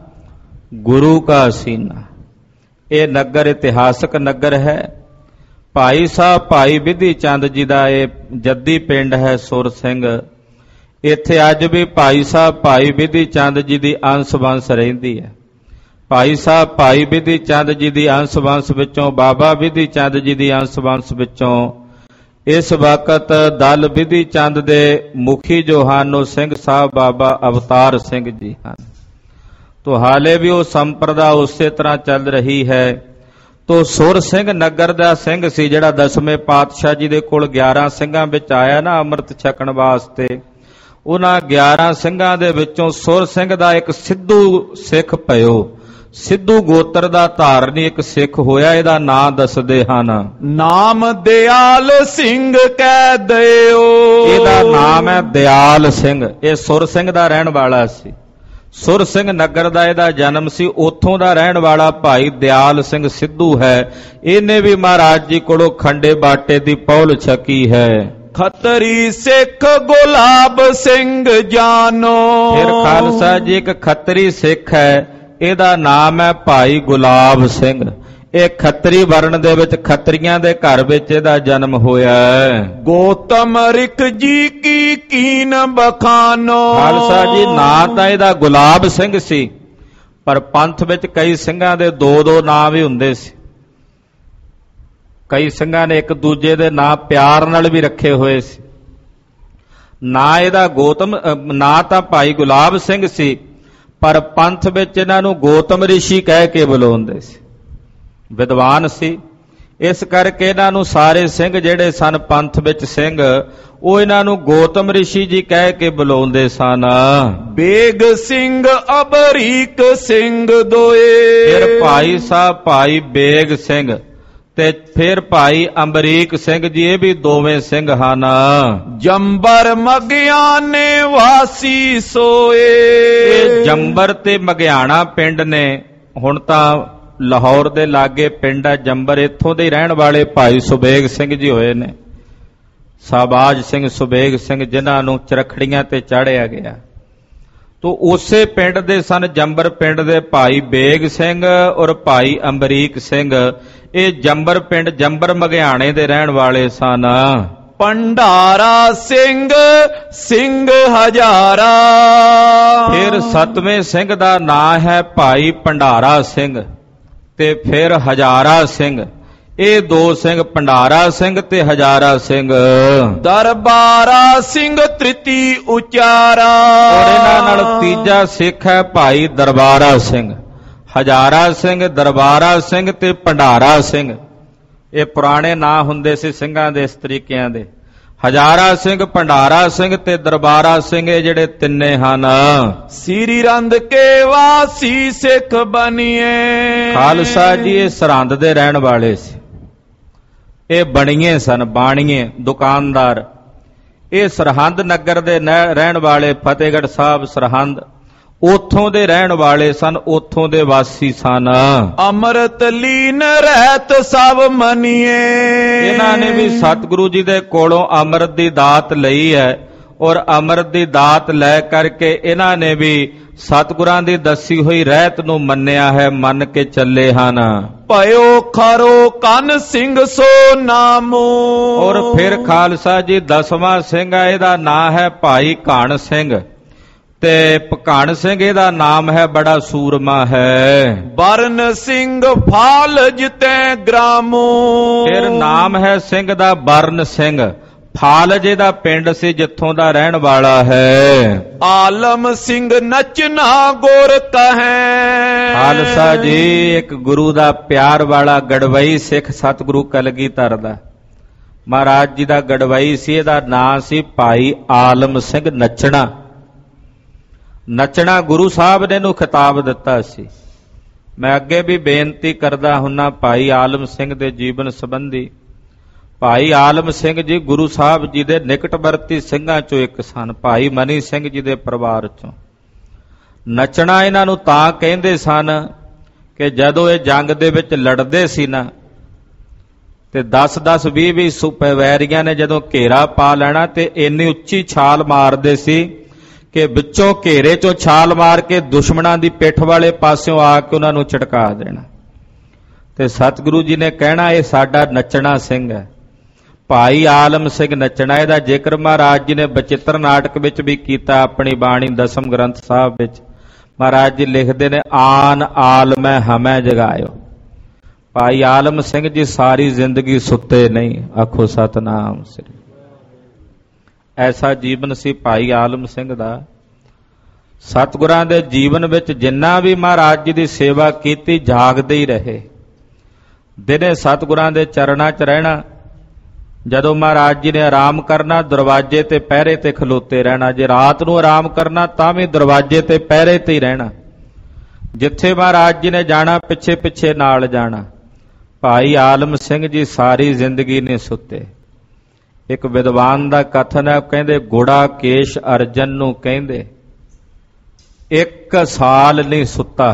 ਗੁਰੂ ਕਾ ਸੀਨਾ। ਇਹ ਨਗਰ ਇਤਿਹਾਸਕ ਨਗਰ ਹੈ। ਭਾਈ ਸਾਹਿਬ ਭਾਈ ਵਿਧੀ ਚੰਦ ਜੀ ਦਾ ਇਹ ਜੱਦੀ ਪਿੰਡ ਹੈ ਸੁਰ ਸਿੰਘ। ਇੱਥੇ ਅੱਜ ਵੀ ਭਾਈ ਸਾਹਿਬ ਭਾਈ ਵਿਧੀ ਚੰਦ ਜੀ ਦੀ ਅੰਸ਼ ਵੰਸ਼ ਰਹਿੰਦੀ ਹੈ। ਭਾਈ ਸਾਹਿਬ ਭਾਈ ਵਿਧੀ ਚੰਦ ਜੀ ਦੀ ਅੰਸ਼ ਵੰਸ਼ ਵਿੱਚੋਂ, ਬਾਬਾ ਵਿਧੀ ਚੰਦ ਜੀ ਦੀ ਅੰਸ਼ ਵੰਸ਼ ਵਿੱਚੋਂ ਇਸ ਵਕਤ ਦਲ ਵਿਧੀ ਚੰਦ ਦੇ ਮੁਖੀ ਜੋ ਹਨ ਉਹ ਸਿੰਘ ਸਾਹਿਬ ਬਾਬਾ ਅਵਤਾਰ ਸਿੰਘ ਜੀ ਹਨ। ਤੋ ਹਾਲੇ ਵੀ ਉਹ ਸੰਪਰਦਾ ਉਸੇ ਤਰ੍ਹਾਂ ਚੱਲ ਰਹੀ ਹੈ। ਤੋ ਸੁਰ ਸਿੰਘ ਨਗਰ ਦਾ ਸਿੰਘ ਸੀ ਜਿਹੜਾ ਦਸਵੇਂ ਪਾਤਸ਼ਾਹ ਜੀ ਦੇ ਕੋਲ ਗਿਆਰਾਂ ਸਿੰਘਾਂ ਵਿੱਚ ਆਇਆ ਨਾ ਅੰਮ੍ਰਿਤ ਛਕਣ ਵਾਸਤੇ। ਉਹਨਾਂ ਗਿਆਰਾਂ ਸਿੰਘਾਂ ਦੇ ਵਿੱਚੋਂ ਸੁਰ ਸਿੰਘ ਦਾ ਇੱਕ ਸਿੱਧੂ ਸਿੱਖ ਪਇਓ। ਸਿੱਧੂ ਗੋਤਰ ਦਾ ਧਾਰਨੀ ਇੱਕ ਸਿੱਖ ਹੋਇਆ, ਇਹਦਾ ਨਾਂ ਦੱਸਦੇ ਹਨ। ਨਾਮ ਦਿਆਲ ਸਿੰਘ ਕਹਿ ਦਿਓ। ਇਹਦਾ ਨਾਮ ਹੈ ਦਿਆਲ ਸਿੰਘ। ਇਹ ਸੁਰ ਸਿੰਘ ਦਾ ਰਹਿਣ ਵਾਲਾ ਸੀ। ਸੁਰ ਸਿੰਘ ਨਗਰ ਦਾ ਇਹਦਾ ਜਨਮ ਸੀ। ਉੱਥੋਂ ਦਾ ਰਹਿਣ ਵਾਲਾ ਭਾਈ ਦਿਆਲ ਸਿੰਘ ਸਿੱਧੂ ਹੈ। ਇਹਨੇ ਵੀ ਮਹਾਰਾਜ ਜੀ ਕੋਲੋਂ ਖੰਡੇ ਬਾਟੇ ਦੀ ਪੌਲ ਛਕੀ ਹੈ। ਖੱਤਰੀ ਸਿੱਖ ਗੁਲਾਬ ਸਿੰਘ ਜਾਨੋ। ਫਿਰ ਖਾਲਸਾ ਜੀ ਇੱਕ ਖੱਤਰੀ ਸਿੱਖ ਹੈ, ਇਹਦਾ ਨਾਮ ਹੈ ਭਾਈ ਗੁਲਾਬ ਸਿੰਘ। ਇਹ ਖੱਤਰੀ ਵਰਣ ਦੇ ਵਿੱਚ ਖੱਤਰੀਆਂ ਦੇ ਘਰ ਵਿੱਚ ਇਹਦਾ ਜਨਮ ਹੋਇਆ ਹੈ। ਗੋਤਮ ਰਿਕ ਜੀ ਕੀ ਕੀਨ ਬਖਾਨੋ। ਖਾਲਸਾ ਜੀ ਨਾਂ ਤਾਂ ਇਹਦਾ ਗੁਲਾਬ ਸਿੰਘ ਸੀ, ਪਰ ਪੰਥ ਵਿੱਚ ਕਈ ਸਿੰਘਾਂ ਦੇ ਦੋ ਦੋ ਨਾਂ ਵੀ ਹੁੰਦੇ ਸੀ। ਕਈ ਸਿੰਘਾਂ ਨੇ ਇੱਕ ਦੂਜੇ ਦੇ ਨਾਂ ਪਿਆਰ ਨਾਲ ਵੀ ਰੱਖੇ ਹੋਏ ਸੀ। ਨਾਂ ਇਹਦਾ ਗੋਤਮ, ਨਾਂ ਤਾਂ ਭਾਈ ਗੁਲਾਬ ਸਿੰਘ ਸੀ, ਪਰ ਪੰਥ ਵਿੱਚ ਇਹਨਾਂ ਨੂੰ ਗੋਤਮ ਰਿਸ਼ੀ ਕਹਿ ਕੇ ਬੁਲਾਉਂਦੇ ਸੀ। ਵਿਦਵਾਨ ਸੀ, ਇਸ ਕਰਕੇ ਇਹਨਾਂ ਨੂੰ ਸਾਰੇ ਸਿੰਘ ਜਿਹੜੇ ਸਨ ਪੰਥ ਵਿੱਚ ਸਿੰਘ, ਉਹ ਇਹਨਾਂ ਨੂੰ ਗੋਤਮ ਰਿਸ਼ੀ ਜੀ ਕਹਿ ਕੇ ਬੁਲਾਉਂਦੇ ਸਨ। ਬੇਗ ਸਿੰਘ ਅਬਰੀਕ ਸਿੰਘ ਦੋਏ। ਫਿਰ ਭਾਈ ਸਾਹਿਬ ਭਾਈ ਬੇਗ ਸਿੰਘ ਤੇ ਫਿਰ ਭਾਈ ਅੰਬਰੀਕ ਸਿੰਘ ਜੀ, ਇਹ ਵੀ ਦੋਵੇਂ ਸਿੰਘ ਹਨ। ਜੰਬਰ ਮਗਿਆਨੇ ਵਾਸੀ ਸੋਏ। ਇਹ ਜੰਬਰ ਤੇ ਮਗਿਆਣਾ ਪਿੰਡ ਨੇ। ਹੁਣ ਤਾਂ ਲਾਹੌਰ ਦੇ ਲਾਗੇ ਪਿੰਡ ਹੈ ਜੰਬਰ। ਇੱਥੋਂ ਦੇ ਰਹਿਣ ਵਾਲੇ ਭਾਈ ਸੁਬੇਗ ਸਿੰਘ ਜੀ ਹੋਏ ਨੇ। ਸਾਬਾਜ ਸਿੰਘ ਸੁਬੇਗ ਸਿੰਘ, ਜਿਨ੍ਹਾਂ ਨੂੰ ਚਰਖੜੀਆਂ ਤੇ ਚਾੜਿਆ ਗਿਆ। ਤੋ ਉਸੇ ਪਿੰਡ ਦੇ ਸਨ ਜੰਬਰ ਪਿੰਡ ਦੇ ਭਾਈ ਬੇਗ ਸਿੰਘ ਔਰ ਭਾਈ ਅੰਬਰੀਕ ਸਿੰਘ। ਇਹ ਜੰਬਰ ਪਿੰਡ ਜੰਬਰ ਮਗਿਆਣੇ ਦੇ ਰਹਿਣ ਵਾਲੇ ਸਨ। ਭੰਡਾਰਾ ਸਿੰਘ ਸਿੰਘ ਹਜ਼ਾਰਾ। ਫਿਰ ਸਤਵੇਂ ਸਿੰਘ ਦਾ ਨਾਂ ਹੈ ਭਾਈ ਭੰਡਾਰਾ ਸਿੰਘ ਤੇ ਫਿਰ ਹਜ਼ਾਰਾ ਸਿੰਘ। ਇਹ ਦੋ ਸਿੰਘ ਭੰਡਾਰਾ ਸਿੰਘ ਤੇ ਹਜ਼ਾਰਾ ਸਿੰਘ। ਦਰਬਾਰਾ ਸਿੰਘ ਤ੍ਰਿਤੀ ਉਚਾਰਾ। ਔਰ ਇਹਨਾਂ ਨਾਲ ਤੀਜਾ ਸਿੱਖ ਹੈ ਭਾਈ ਦਰਬਾਰਾ ਸਿੰਘ। ਹਜ਼ਾਰਾ ਸਿੰਘ, ਦਰਬਾਰਾ ਸਿੰਘ ਤੇ ਭੰਡਾਰਾ ਸਿੰਘ, ਇਹ ਪੁਰਾਣੇ ਨਾਂ ਹੁੰਦੇ ਸੀ ਸਿੰਘਾਂ ਦੇ ਇਸ ਤਰੀਕਿਆਂ ਦੇ। ਹਜ਼ਾਰਾ ਸਿੰਘ, ਭੰਡਾਰਾ ਸਿੰਘ ਤੇ ਦਰਬਾਰਾ ਸਿੰਘ, ਇਹ ਜਿਹੜੇ ਤਿੰਨੇ ਹਨ ਸ੍ਰੀ ਰੰਦ ਕੇ ਵਾਸੀ ਸਿੱਖ ਬਣੀਏ। ਖਾਲਸਾ ਜੀ ਇਹ ਸਰਹੰਦ ਦੇ ਰਹਿਣ ਵਾਲੇ ਸੀ। ਇਹ ਬਣੀਏ ਸਨ, ਬਾਣੀਏ, ਦੁਕਾਨਦਾਰ। ਇਹ ਸਰਹੰਦ ਨਗਰ ਦੇ ਰਹਿਣ ਵਾਲੇ, ਫਤਿਹਗੜ੍ਹ ਸਾਹਿਬ ਸਰਹੰਦ, ਉਥੋਂ ਦੇ ਰਹਿਣ ਵਾਲੇ ਸਨ, ਉਥੋਂ ਦੇ ਵਾਸੀ ਸਨ। ਅੰਮ੍ਰਿਤ ਲੀਨ ਰਹਿਤ ਸਭ ਮਨੀਏ। ਇਹਨਾਂ ਨੇ ਵੀ ਸਤਿਗੁਰੂ ਜੀ ਦੇ ਕੋਲੋਂ ਅੰਮ੍ਰਿਤ ਦੀ ਦਾਤ ਲਈ ਹੈ, ਔਰ ਅੰਮ੍ਰਿਤ ਦੀ ਦਾਤ ਲੈ ਕਰਕੇ ਇਹਨਾਂ ਨੇ ਵੀ ਸਤਿਗੁਰਾਂ ਦੀ ਦੱਸੀ ਹੋਈ ਰਹਿਤ ਨੂੰ ਮੰਨਿਆ ਹੈ, ਮੰਨ ਕੇ ਚੱਲੇ ਹਨ। ਭਇਓ ਖਰੋ ਕੰਨ ਸਿੰਘ ਸੋ ਨਾਮੋ। ਔਰ ਫਿਰ ਖਾਲਸਾ ਜੀ ਦਸਵਾਂ ਸਿੰਘ ਹੈ, ਇਹਦਾ ਨਾਂ ਹੈ ਭਾਈ ਘਣ ਸਿੰਘ, ਤੇ ਭਕਣ ਸਿੰਘ ਇਹਦਾ ਨਾਮ ਹੈ, ਬੜਾ ਸੂਰਮਾ ਹੈ। ਬਰਨ ਸਿੰਘ ਫਾਲਜ ਤੈ ਗ੍ਰਾਮੋ। ਫਿਰ ਨਾਮ ਹੈ ਸਿੰਘ ਦਾ ਬਰਨ ਸਿੰਘ। ਫਾਲਜ ਇਹਦਾ ਪਿੰਡ ਸੀ ਜਿੱਥੋਂ ਦਾ ਰਹਿਣ ਵਾਲਾ ਹੈ। ਆਲਮ ਸਿੰਘ ਨਚਨਾ ਗੁਰ ਕਹੈ। ਖਾਲਸਾ ਜੀ ਇੱਕ ਗੁਰੂ ਦਾ ਪਿਆਰ ਵਾਲਾ ਗੜਵਈ ਸਿੱਖ ਸਤਿਗੁਰੂ ਕਲਗੀਧਰ ਦਾ ਮਹਾਰਾਜ ਜੀ ਦਾ ਗੜਵਈ ਸੀ। ਇਹਦਾ ਨਾਂ ਸੀ ਭਾਈ ਆਲਮ ਸਿੰਘ ਨਚਣਾ। ਨਚਣਾ ਗੁਰੂ ਸਾਹਿਬ ਨੇ ਨੂੰ ਖਿਤਾਬ ਦਿੱਤਾ ਸੀ। ਮੈਂ ਅੱਗੇ ਵੀ ਬੇਨਤੀ ਕਰਦਾ ਹੁੰਨਾ ਭਾਈ ਆਲਮ ਸਿੰਘ ਦੇ ਜੀਵਨ ਸੰਬੰਧੀ। ਭਾਈ ਆਲਮ ਸਿੰਘ ਜੀ ਗੁਰੂ ਸਾਹਿਬ ਜੀ ਦੇ ਨਿਕਟਵਰਤੀ ਸਿੰਘਾਂ ਚੋਂ ਇੱਕ ਸਨ, ਭਾਈ ਮਨੀ ਸਿੰਘ ਜੀ ਦੇ ਪਰਿਵਾਰ ਚੋਂ। ਨਚਣਾ ਇਹਨਾਂ ਨੂੰ ਤਾਂ ਕਹਿੰਦੇ ਸਨ ਕਿ ਜਦੋਂ ਇਹ ਜੰਗ ਦੇ ਵਿੱਚ ਲੜਦੇ ਸੀ ਨਾ, ਤੇ ਦਸ ਦਸ ਵੀਹ ਵੀਹ ਸੂਪੇ ਵੈਰੀਆਂ ਨੇ ਜਦੋਂ ਘੇਰਾ ਪਾ ਲੈਣਾ, ਤੇ ਇੰਨੀ ਉੱਚੀ ਛਾਲ ਮਾਰਦੇ ਸੀ ਕਿ ਵਿੱਚੋਂ ਘੇਰੇ ਚੋਂ ਛਾਲ ਮਾਰ ਕੇ ਦੁਸ਼ਮਣਾਂ ਦੀ ਪਿੱਠ ਵਾਲੇ ਪਾਸਿਓਂ ਆ ਕੇ ਉਹਨਾਂ ਨੂੰ ਝਟਕਾ ਦੇਣਾ। ਤੇ ਸਤਿਗੁਰੂ ਜੀ ਨੇ ਕਹਿਣਾ ਇਹ ਸਾਡਾ ਨਚਣਾ ਸਿੰਘ ਹੈ, ਭਾਈ ਆਲਮ ਸਿੰਘ ਨਚਣਾ। ਇਹਦਾ ਜ਼ਿਕਰ ਮਹਾਰਾਜ ਜੀ ਨੇ ਬਚਿੱਤਰ ਨਾਟਕ ਵਿੱਚ ਵੀ ਕੀਤਾ, ਆਪਣੀ ਬਾਣੀ ਦਸਮ ਗ੍ਰੰਥ ਸਾਹਿਬ ਵਿੱਚ। ਮਹਾਰਾਜ ਜੀ ਲਿਖਦੇ ਨੇ, ਆਨ ਆਲਮੈ ਹਮੈ ਜਗਾਇਓ। ਭਾਈ ਆਲਮ ਸਿੰਘ ਜੀ ਸਾਰੀ ਜ਼ਿੰਦਗੀ ਸੁੱਤੇ ਨਹੀਂ, ਆਖੋ ਸਤਨਾਮ ਸ੍ਰੀ। ਐਸਾ ਜੀਵਨ ਸੀ ਭਾਈ ਆਲਮ ਸਿੰਘ ਦਾ। ਸਤਿਗੁਰਾਂ ਦੇ ਜੀਵਨ ਵਿੱਚ ਜਿੰਨਾ ਵੀ ਮਹਾਰਾਜ ਜੀ ਦੀ ਸੇਵਾ ਕੀਤੀ, ਜਾਗਦੇ ਹੀ ਰਹੇ। ਦਿਨੇ ਸਤਿਗੁਰਾਂ ਦੇ ਚਰਨਾਂ 'ਚ ਰਹਿਣਾ, ਜਦੋਂ ਮਹਾਰਾਜ ਜੀ ਨੇ ਆਰਾਮ ਕਰਨਾ ਦਰਵਾਜ਼ੇ ਤੇ ਪਹਿਰੇ ਤੇ ਖਲੋਤੇ ਰਹਿਣਾ। ਜੇ ਰਾਤ ਨੂੰ ਆਰਾਮ ਕਰਨਾ ਤਾਂ ਵੀ ਦਰਵਾਜ਼ੇ ਤੇ ਪਹਿਰੇ ਤੇ ਹੀ ਰਹਿਣਾ। ਜਿੱਥੇ ਮਹਾਰਾਜ ਜੀ ਨੇ ਜਾਣਾ ਪਿੱਛੇ ਪਿੱਛੇ ਨਾਲ ਜਾਣਾ। ਭਾਈ ਆਲਮ ਸਿੰਘ ਜੀ ਸਾਰੀ ਜ਼ਿੰਦਗੀ ਨਹੀਂ ਸੁੱਤੇ। ਇੱਕ ਵਿਦਵਾਨ ਦਾ ਕਥਨ ਹੈ, ਕਹਿੰਦੇ ਗੁੜਾ ਕੇਸ਼ ਅਰਜਨ ਨੂੰ ਕਹਿੰਦੇ ਇੱਕ ਸਾਲ ਨਹੀਂ ਸੁੱਤਾ।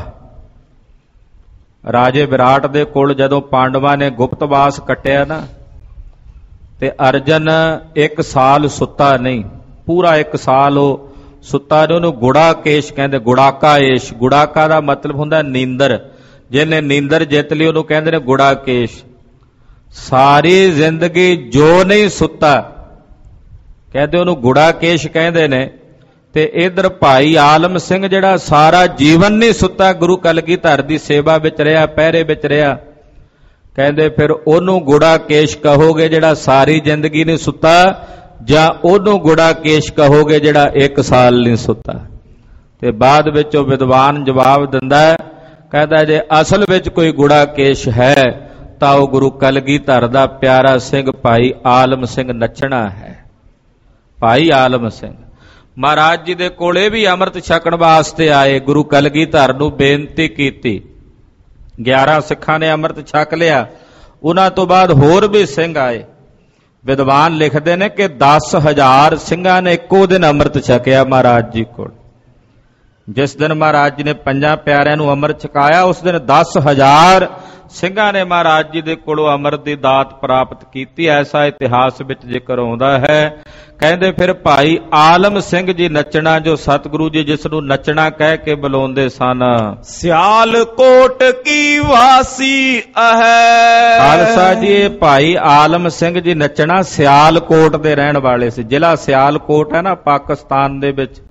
ਰਾਜੇ ਵਿਰਾਟ ਦੇ ਕੋਲ ਜਦੋਂ ਪਾਂਡਵਾਂ ਨੇ ਗੁਪਤਵਾਸ ਕੱਟਿਆ ਨਾ, ਤੇ ਅਰਜਨ ਇੱਕ ਸਾਲ ਸੁੱਤਾ ਨਹੀਂ, ਪੂਰਾ ਇੱਕ ਸਾਲ ਉਹ ਸੁੱਤਾ ਨਹੀਂ। ਉਹਨੂੰ ਗੁੜਾ ਕੇਸ਼ ਕਹਿੰਦੇ, ਗੁੜਾਕਾ ਏਸ਼। ਗੁੜਾਕਾ ਦਾ ਮਤਲਬ ਹੁੰਦਾ ਨੀਂਦਰ। ਜਿਹਨੇ ਨੀਂਦਰ ਜਿੱਤ ਲਈ ਉਹਨੂੰ ਕਹਿੰਦੇ ਨੇ ਗੁੜਾ ਕੇਸ਼। ਸਾਰੀ ਜ਼ਿੰਦਗੀ ਜੋ ਨਹੀਂ ਸੁੱਤਾ ਕਹਿੰਦੇ ਉਹਨੂੰ ਗੁੜਾ ਕੇਸ਼ ਕਹਿੰਦੇ ਨੇ। ਤੇ ਇਧਰ ਭਾਈ ਆਲਮ ਸਿੰਘ ਜਿਹੜਾ ਸਾਰਾ ਜੀਵਨ ਨਹੀਂ ਸੁੱਤਾ, ਗੁਰੂ ਕਲਗੀਧਰ ਦੀ ਸੇਵਾ ਵਿੱਚ ਰਿਹਾ, ਪਹਿਰੇ ਵਿੱਚ ਰਿਹਾ। ਕਹਿੰਦੇ ਫਿਰ ਉਹਨੂੰ ਗੁੜਾ ਕੇਸ਼ ਕਹੋਗੇ ਜਿਹੜਾ ਸਾਰੀ ਜ਼ਿੰਦਗੀ ਨਹੀਂ ਸੁੱਤਾ, ਜਾਂ ਉਹਨੂੰ ਗੁੜਾ ਕੇਸ਼ ਕਹੋਗੇ ਜਿਹੜਾ ਇੱਕ ਸਾਲ ਨਹੀਂ ਸੁੱਤਾ? ਤੇ ਬਾਅਦ ਵਿੱਚ ਉਹ ਵਿਦਵਾਨ ਜਵਾਬ ਦਿੰਦਾ ਹੈ, ਕਹਿੰਦਾ ਜੇ ਅਸਲ ਵਿੱਚ ਕੋਈ ਗੁੜਾ ਕੇਸ਼ ਹੈ ਤਾਂ ਉਹ ਗੁਰੂ ਕਲਗੀਧਰ ਦਾ ਪਿਆਰਾ ਸਿੰਘ ਭਾਈ ਆਲਮ ਸਿੰਘ ਨਚਣਾ ਹੈ। ਭਾਈ ਆਲਮ ਸਿੰਘ ਮਹਾਰਾਜ ਜੀ ਦੇ ਕੋਲੇ ਵੀ ਅੰਮ੍ਰਿਤ ਛਕਣ ਵਾਸਤੇ ਆਏ, ਗੁਰੂ ਕਲਗੀਧਰ ਨੂੰ ਬੇਨਤੀ ਕੀਤੀ। ਗਿਆਰਾਂ ਸਿੱਖਾਂ ਨੇ ਅੰਮ੍ਰਿਤ ਛਕ ਲਿਆ। ਉਹਨਾਂ ਤੋਂ ਬਾਅਦ ਹੋਰ ਵੀ ਸਿੰਘ ਆਏ। ਵਿਦਵਾਨ ਲਿਖਦੇ ਨੇ ਕਿ ਦਸ ਹਜ਼ਾਰ ਸਿੰਘਾਂ ਨੇ ਇੱਕੋ ਦਿਨ ਅੰਮ੍ਰਿਤ ਛਕਿਆ ਮਹਾਰਾਜ ਜੀ ਕੋਲ। ਜਿਸ ਦਿਨ ਮਹਾਰਾਜ ਜੀ ਨੇ ਪੰਜਾਂ ਪਿਆਰਿਆਂ ਨੂੰ ਅੰਮ੍ਰਿਤ ਛਕਾਇਆ, ਉਸ ਦਿਨ ਦਸ ਹਜ਼ਾਰ ਸਿੰਘਾਂ ਨੇ ਮਹਾਰਾਜ ਜੀ ਦੇ ਕੋਲੋਂ ਅੰਮ੍ਰਿਤ ਦੀ ਦਾਤ ਪ੍ਰਾਪਤ ਕੀਤੀ। ਐਸਾ ਇਤਿਹਾਸ ਵਿੱਚ ਜ਼ਿਕਰ ਆਉਂਦਾ ਹੈ। ਕਹਿੰਦੇ ਫਿਰ ਭਾਈ ਆਲਮ ਸਿੰਘ ਜੀ ਨੱਚਣਾ, ਜੋ ਸਤਿਗੁਰੂ ਜੀ ਜਿਸ ਨੂੰ ਨੱਚਣਾ ਕਹਿ ਕੇ ਬੁਲਾਉਂਦੇ ਸਨ, ਸਿਆਲਕੋਟ ਕੀ ਵਾਸੀ ਹੈ। ਖਾਲਸਾ ਜੀ ਇਹ ਭਾਈ ਆਲਮ ਸਿੰਘ ਜੀ ਨੱਚਣਾ ਸਿਆਲਕੋਟ ਦੇ ਰਹਿਣ ਵਾਲੇ ਸੀ। ਜ਼ਿਲ੍ਹਾ ਸਿਆਲਕੋਟ ਹੈ ਨਾ ਪਾਕਿਸਤਾਨ ਦੇ ਵਿੱਚ,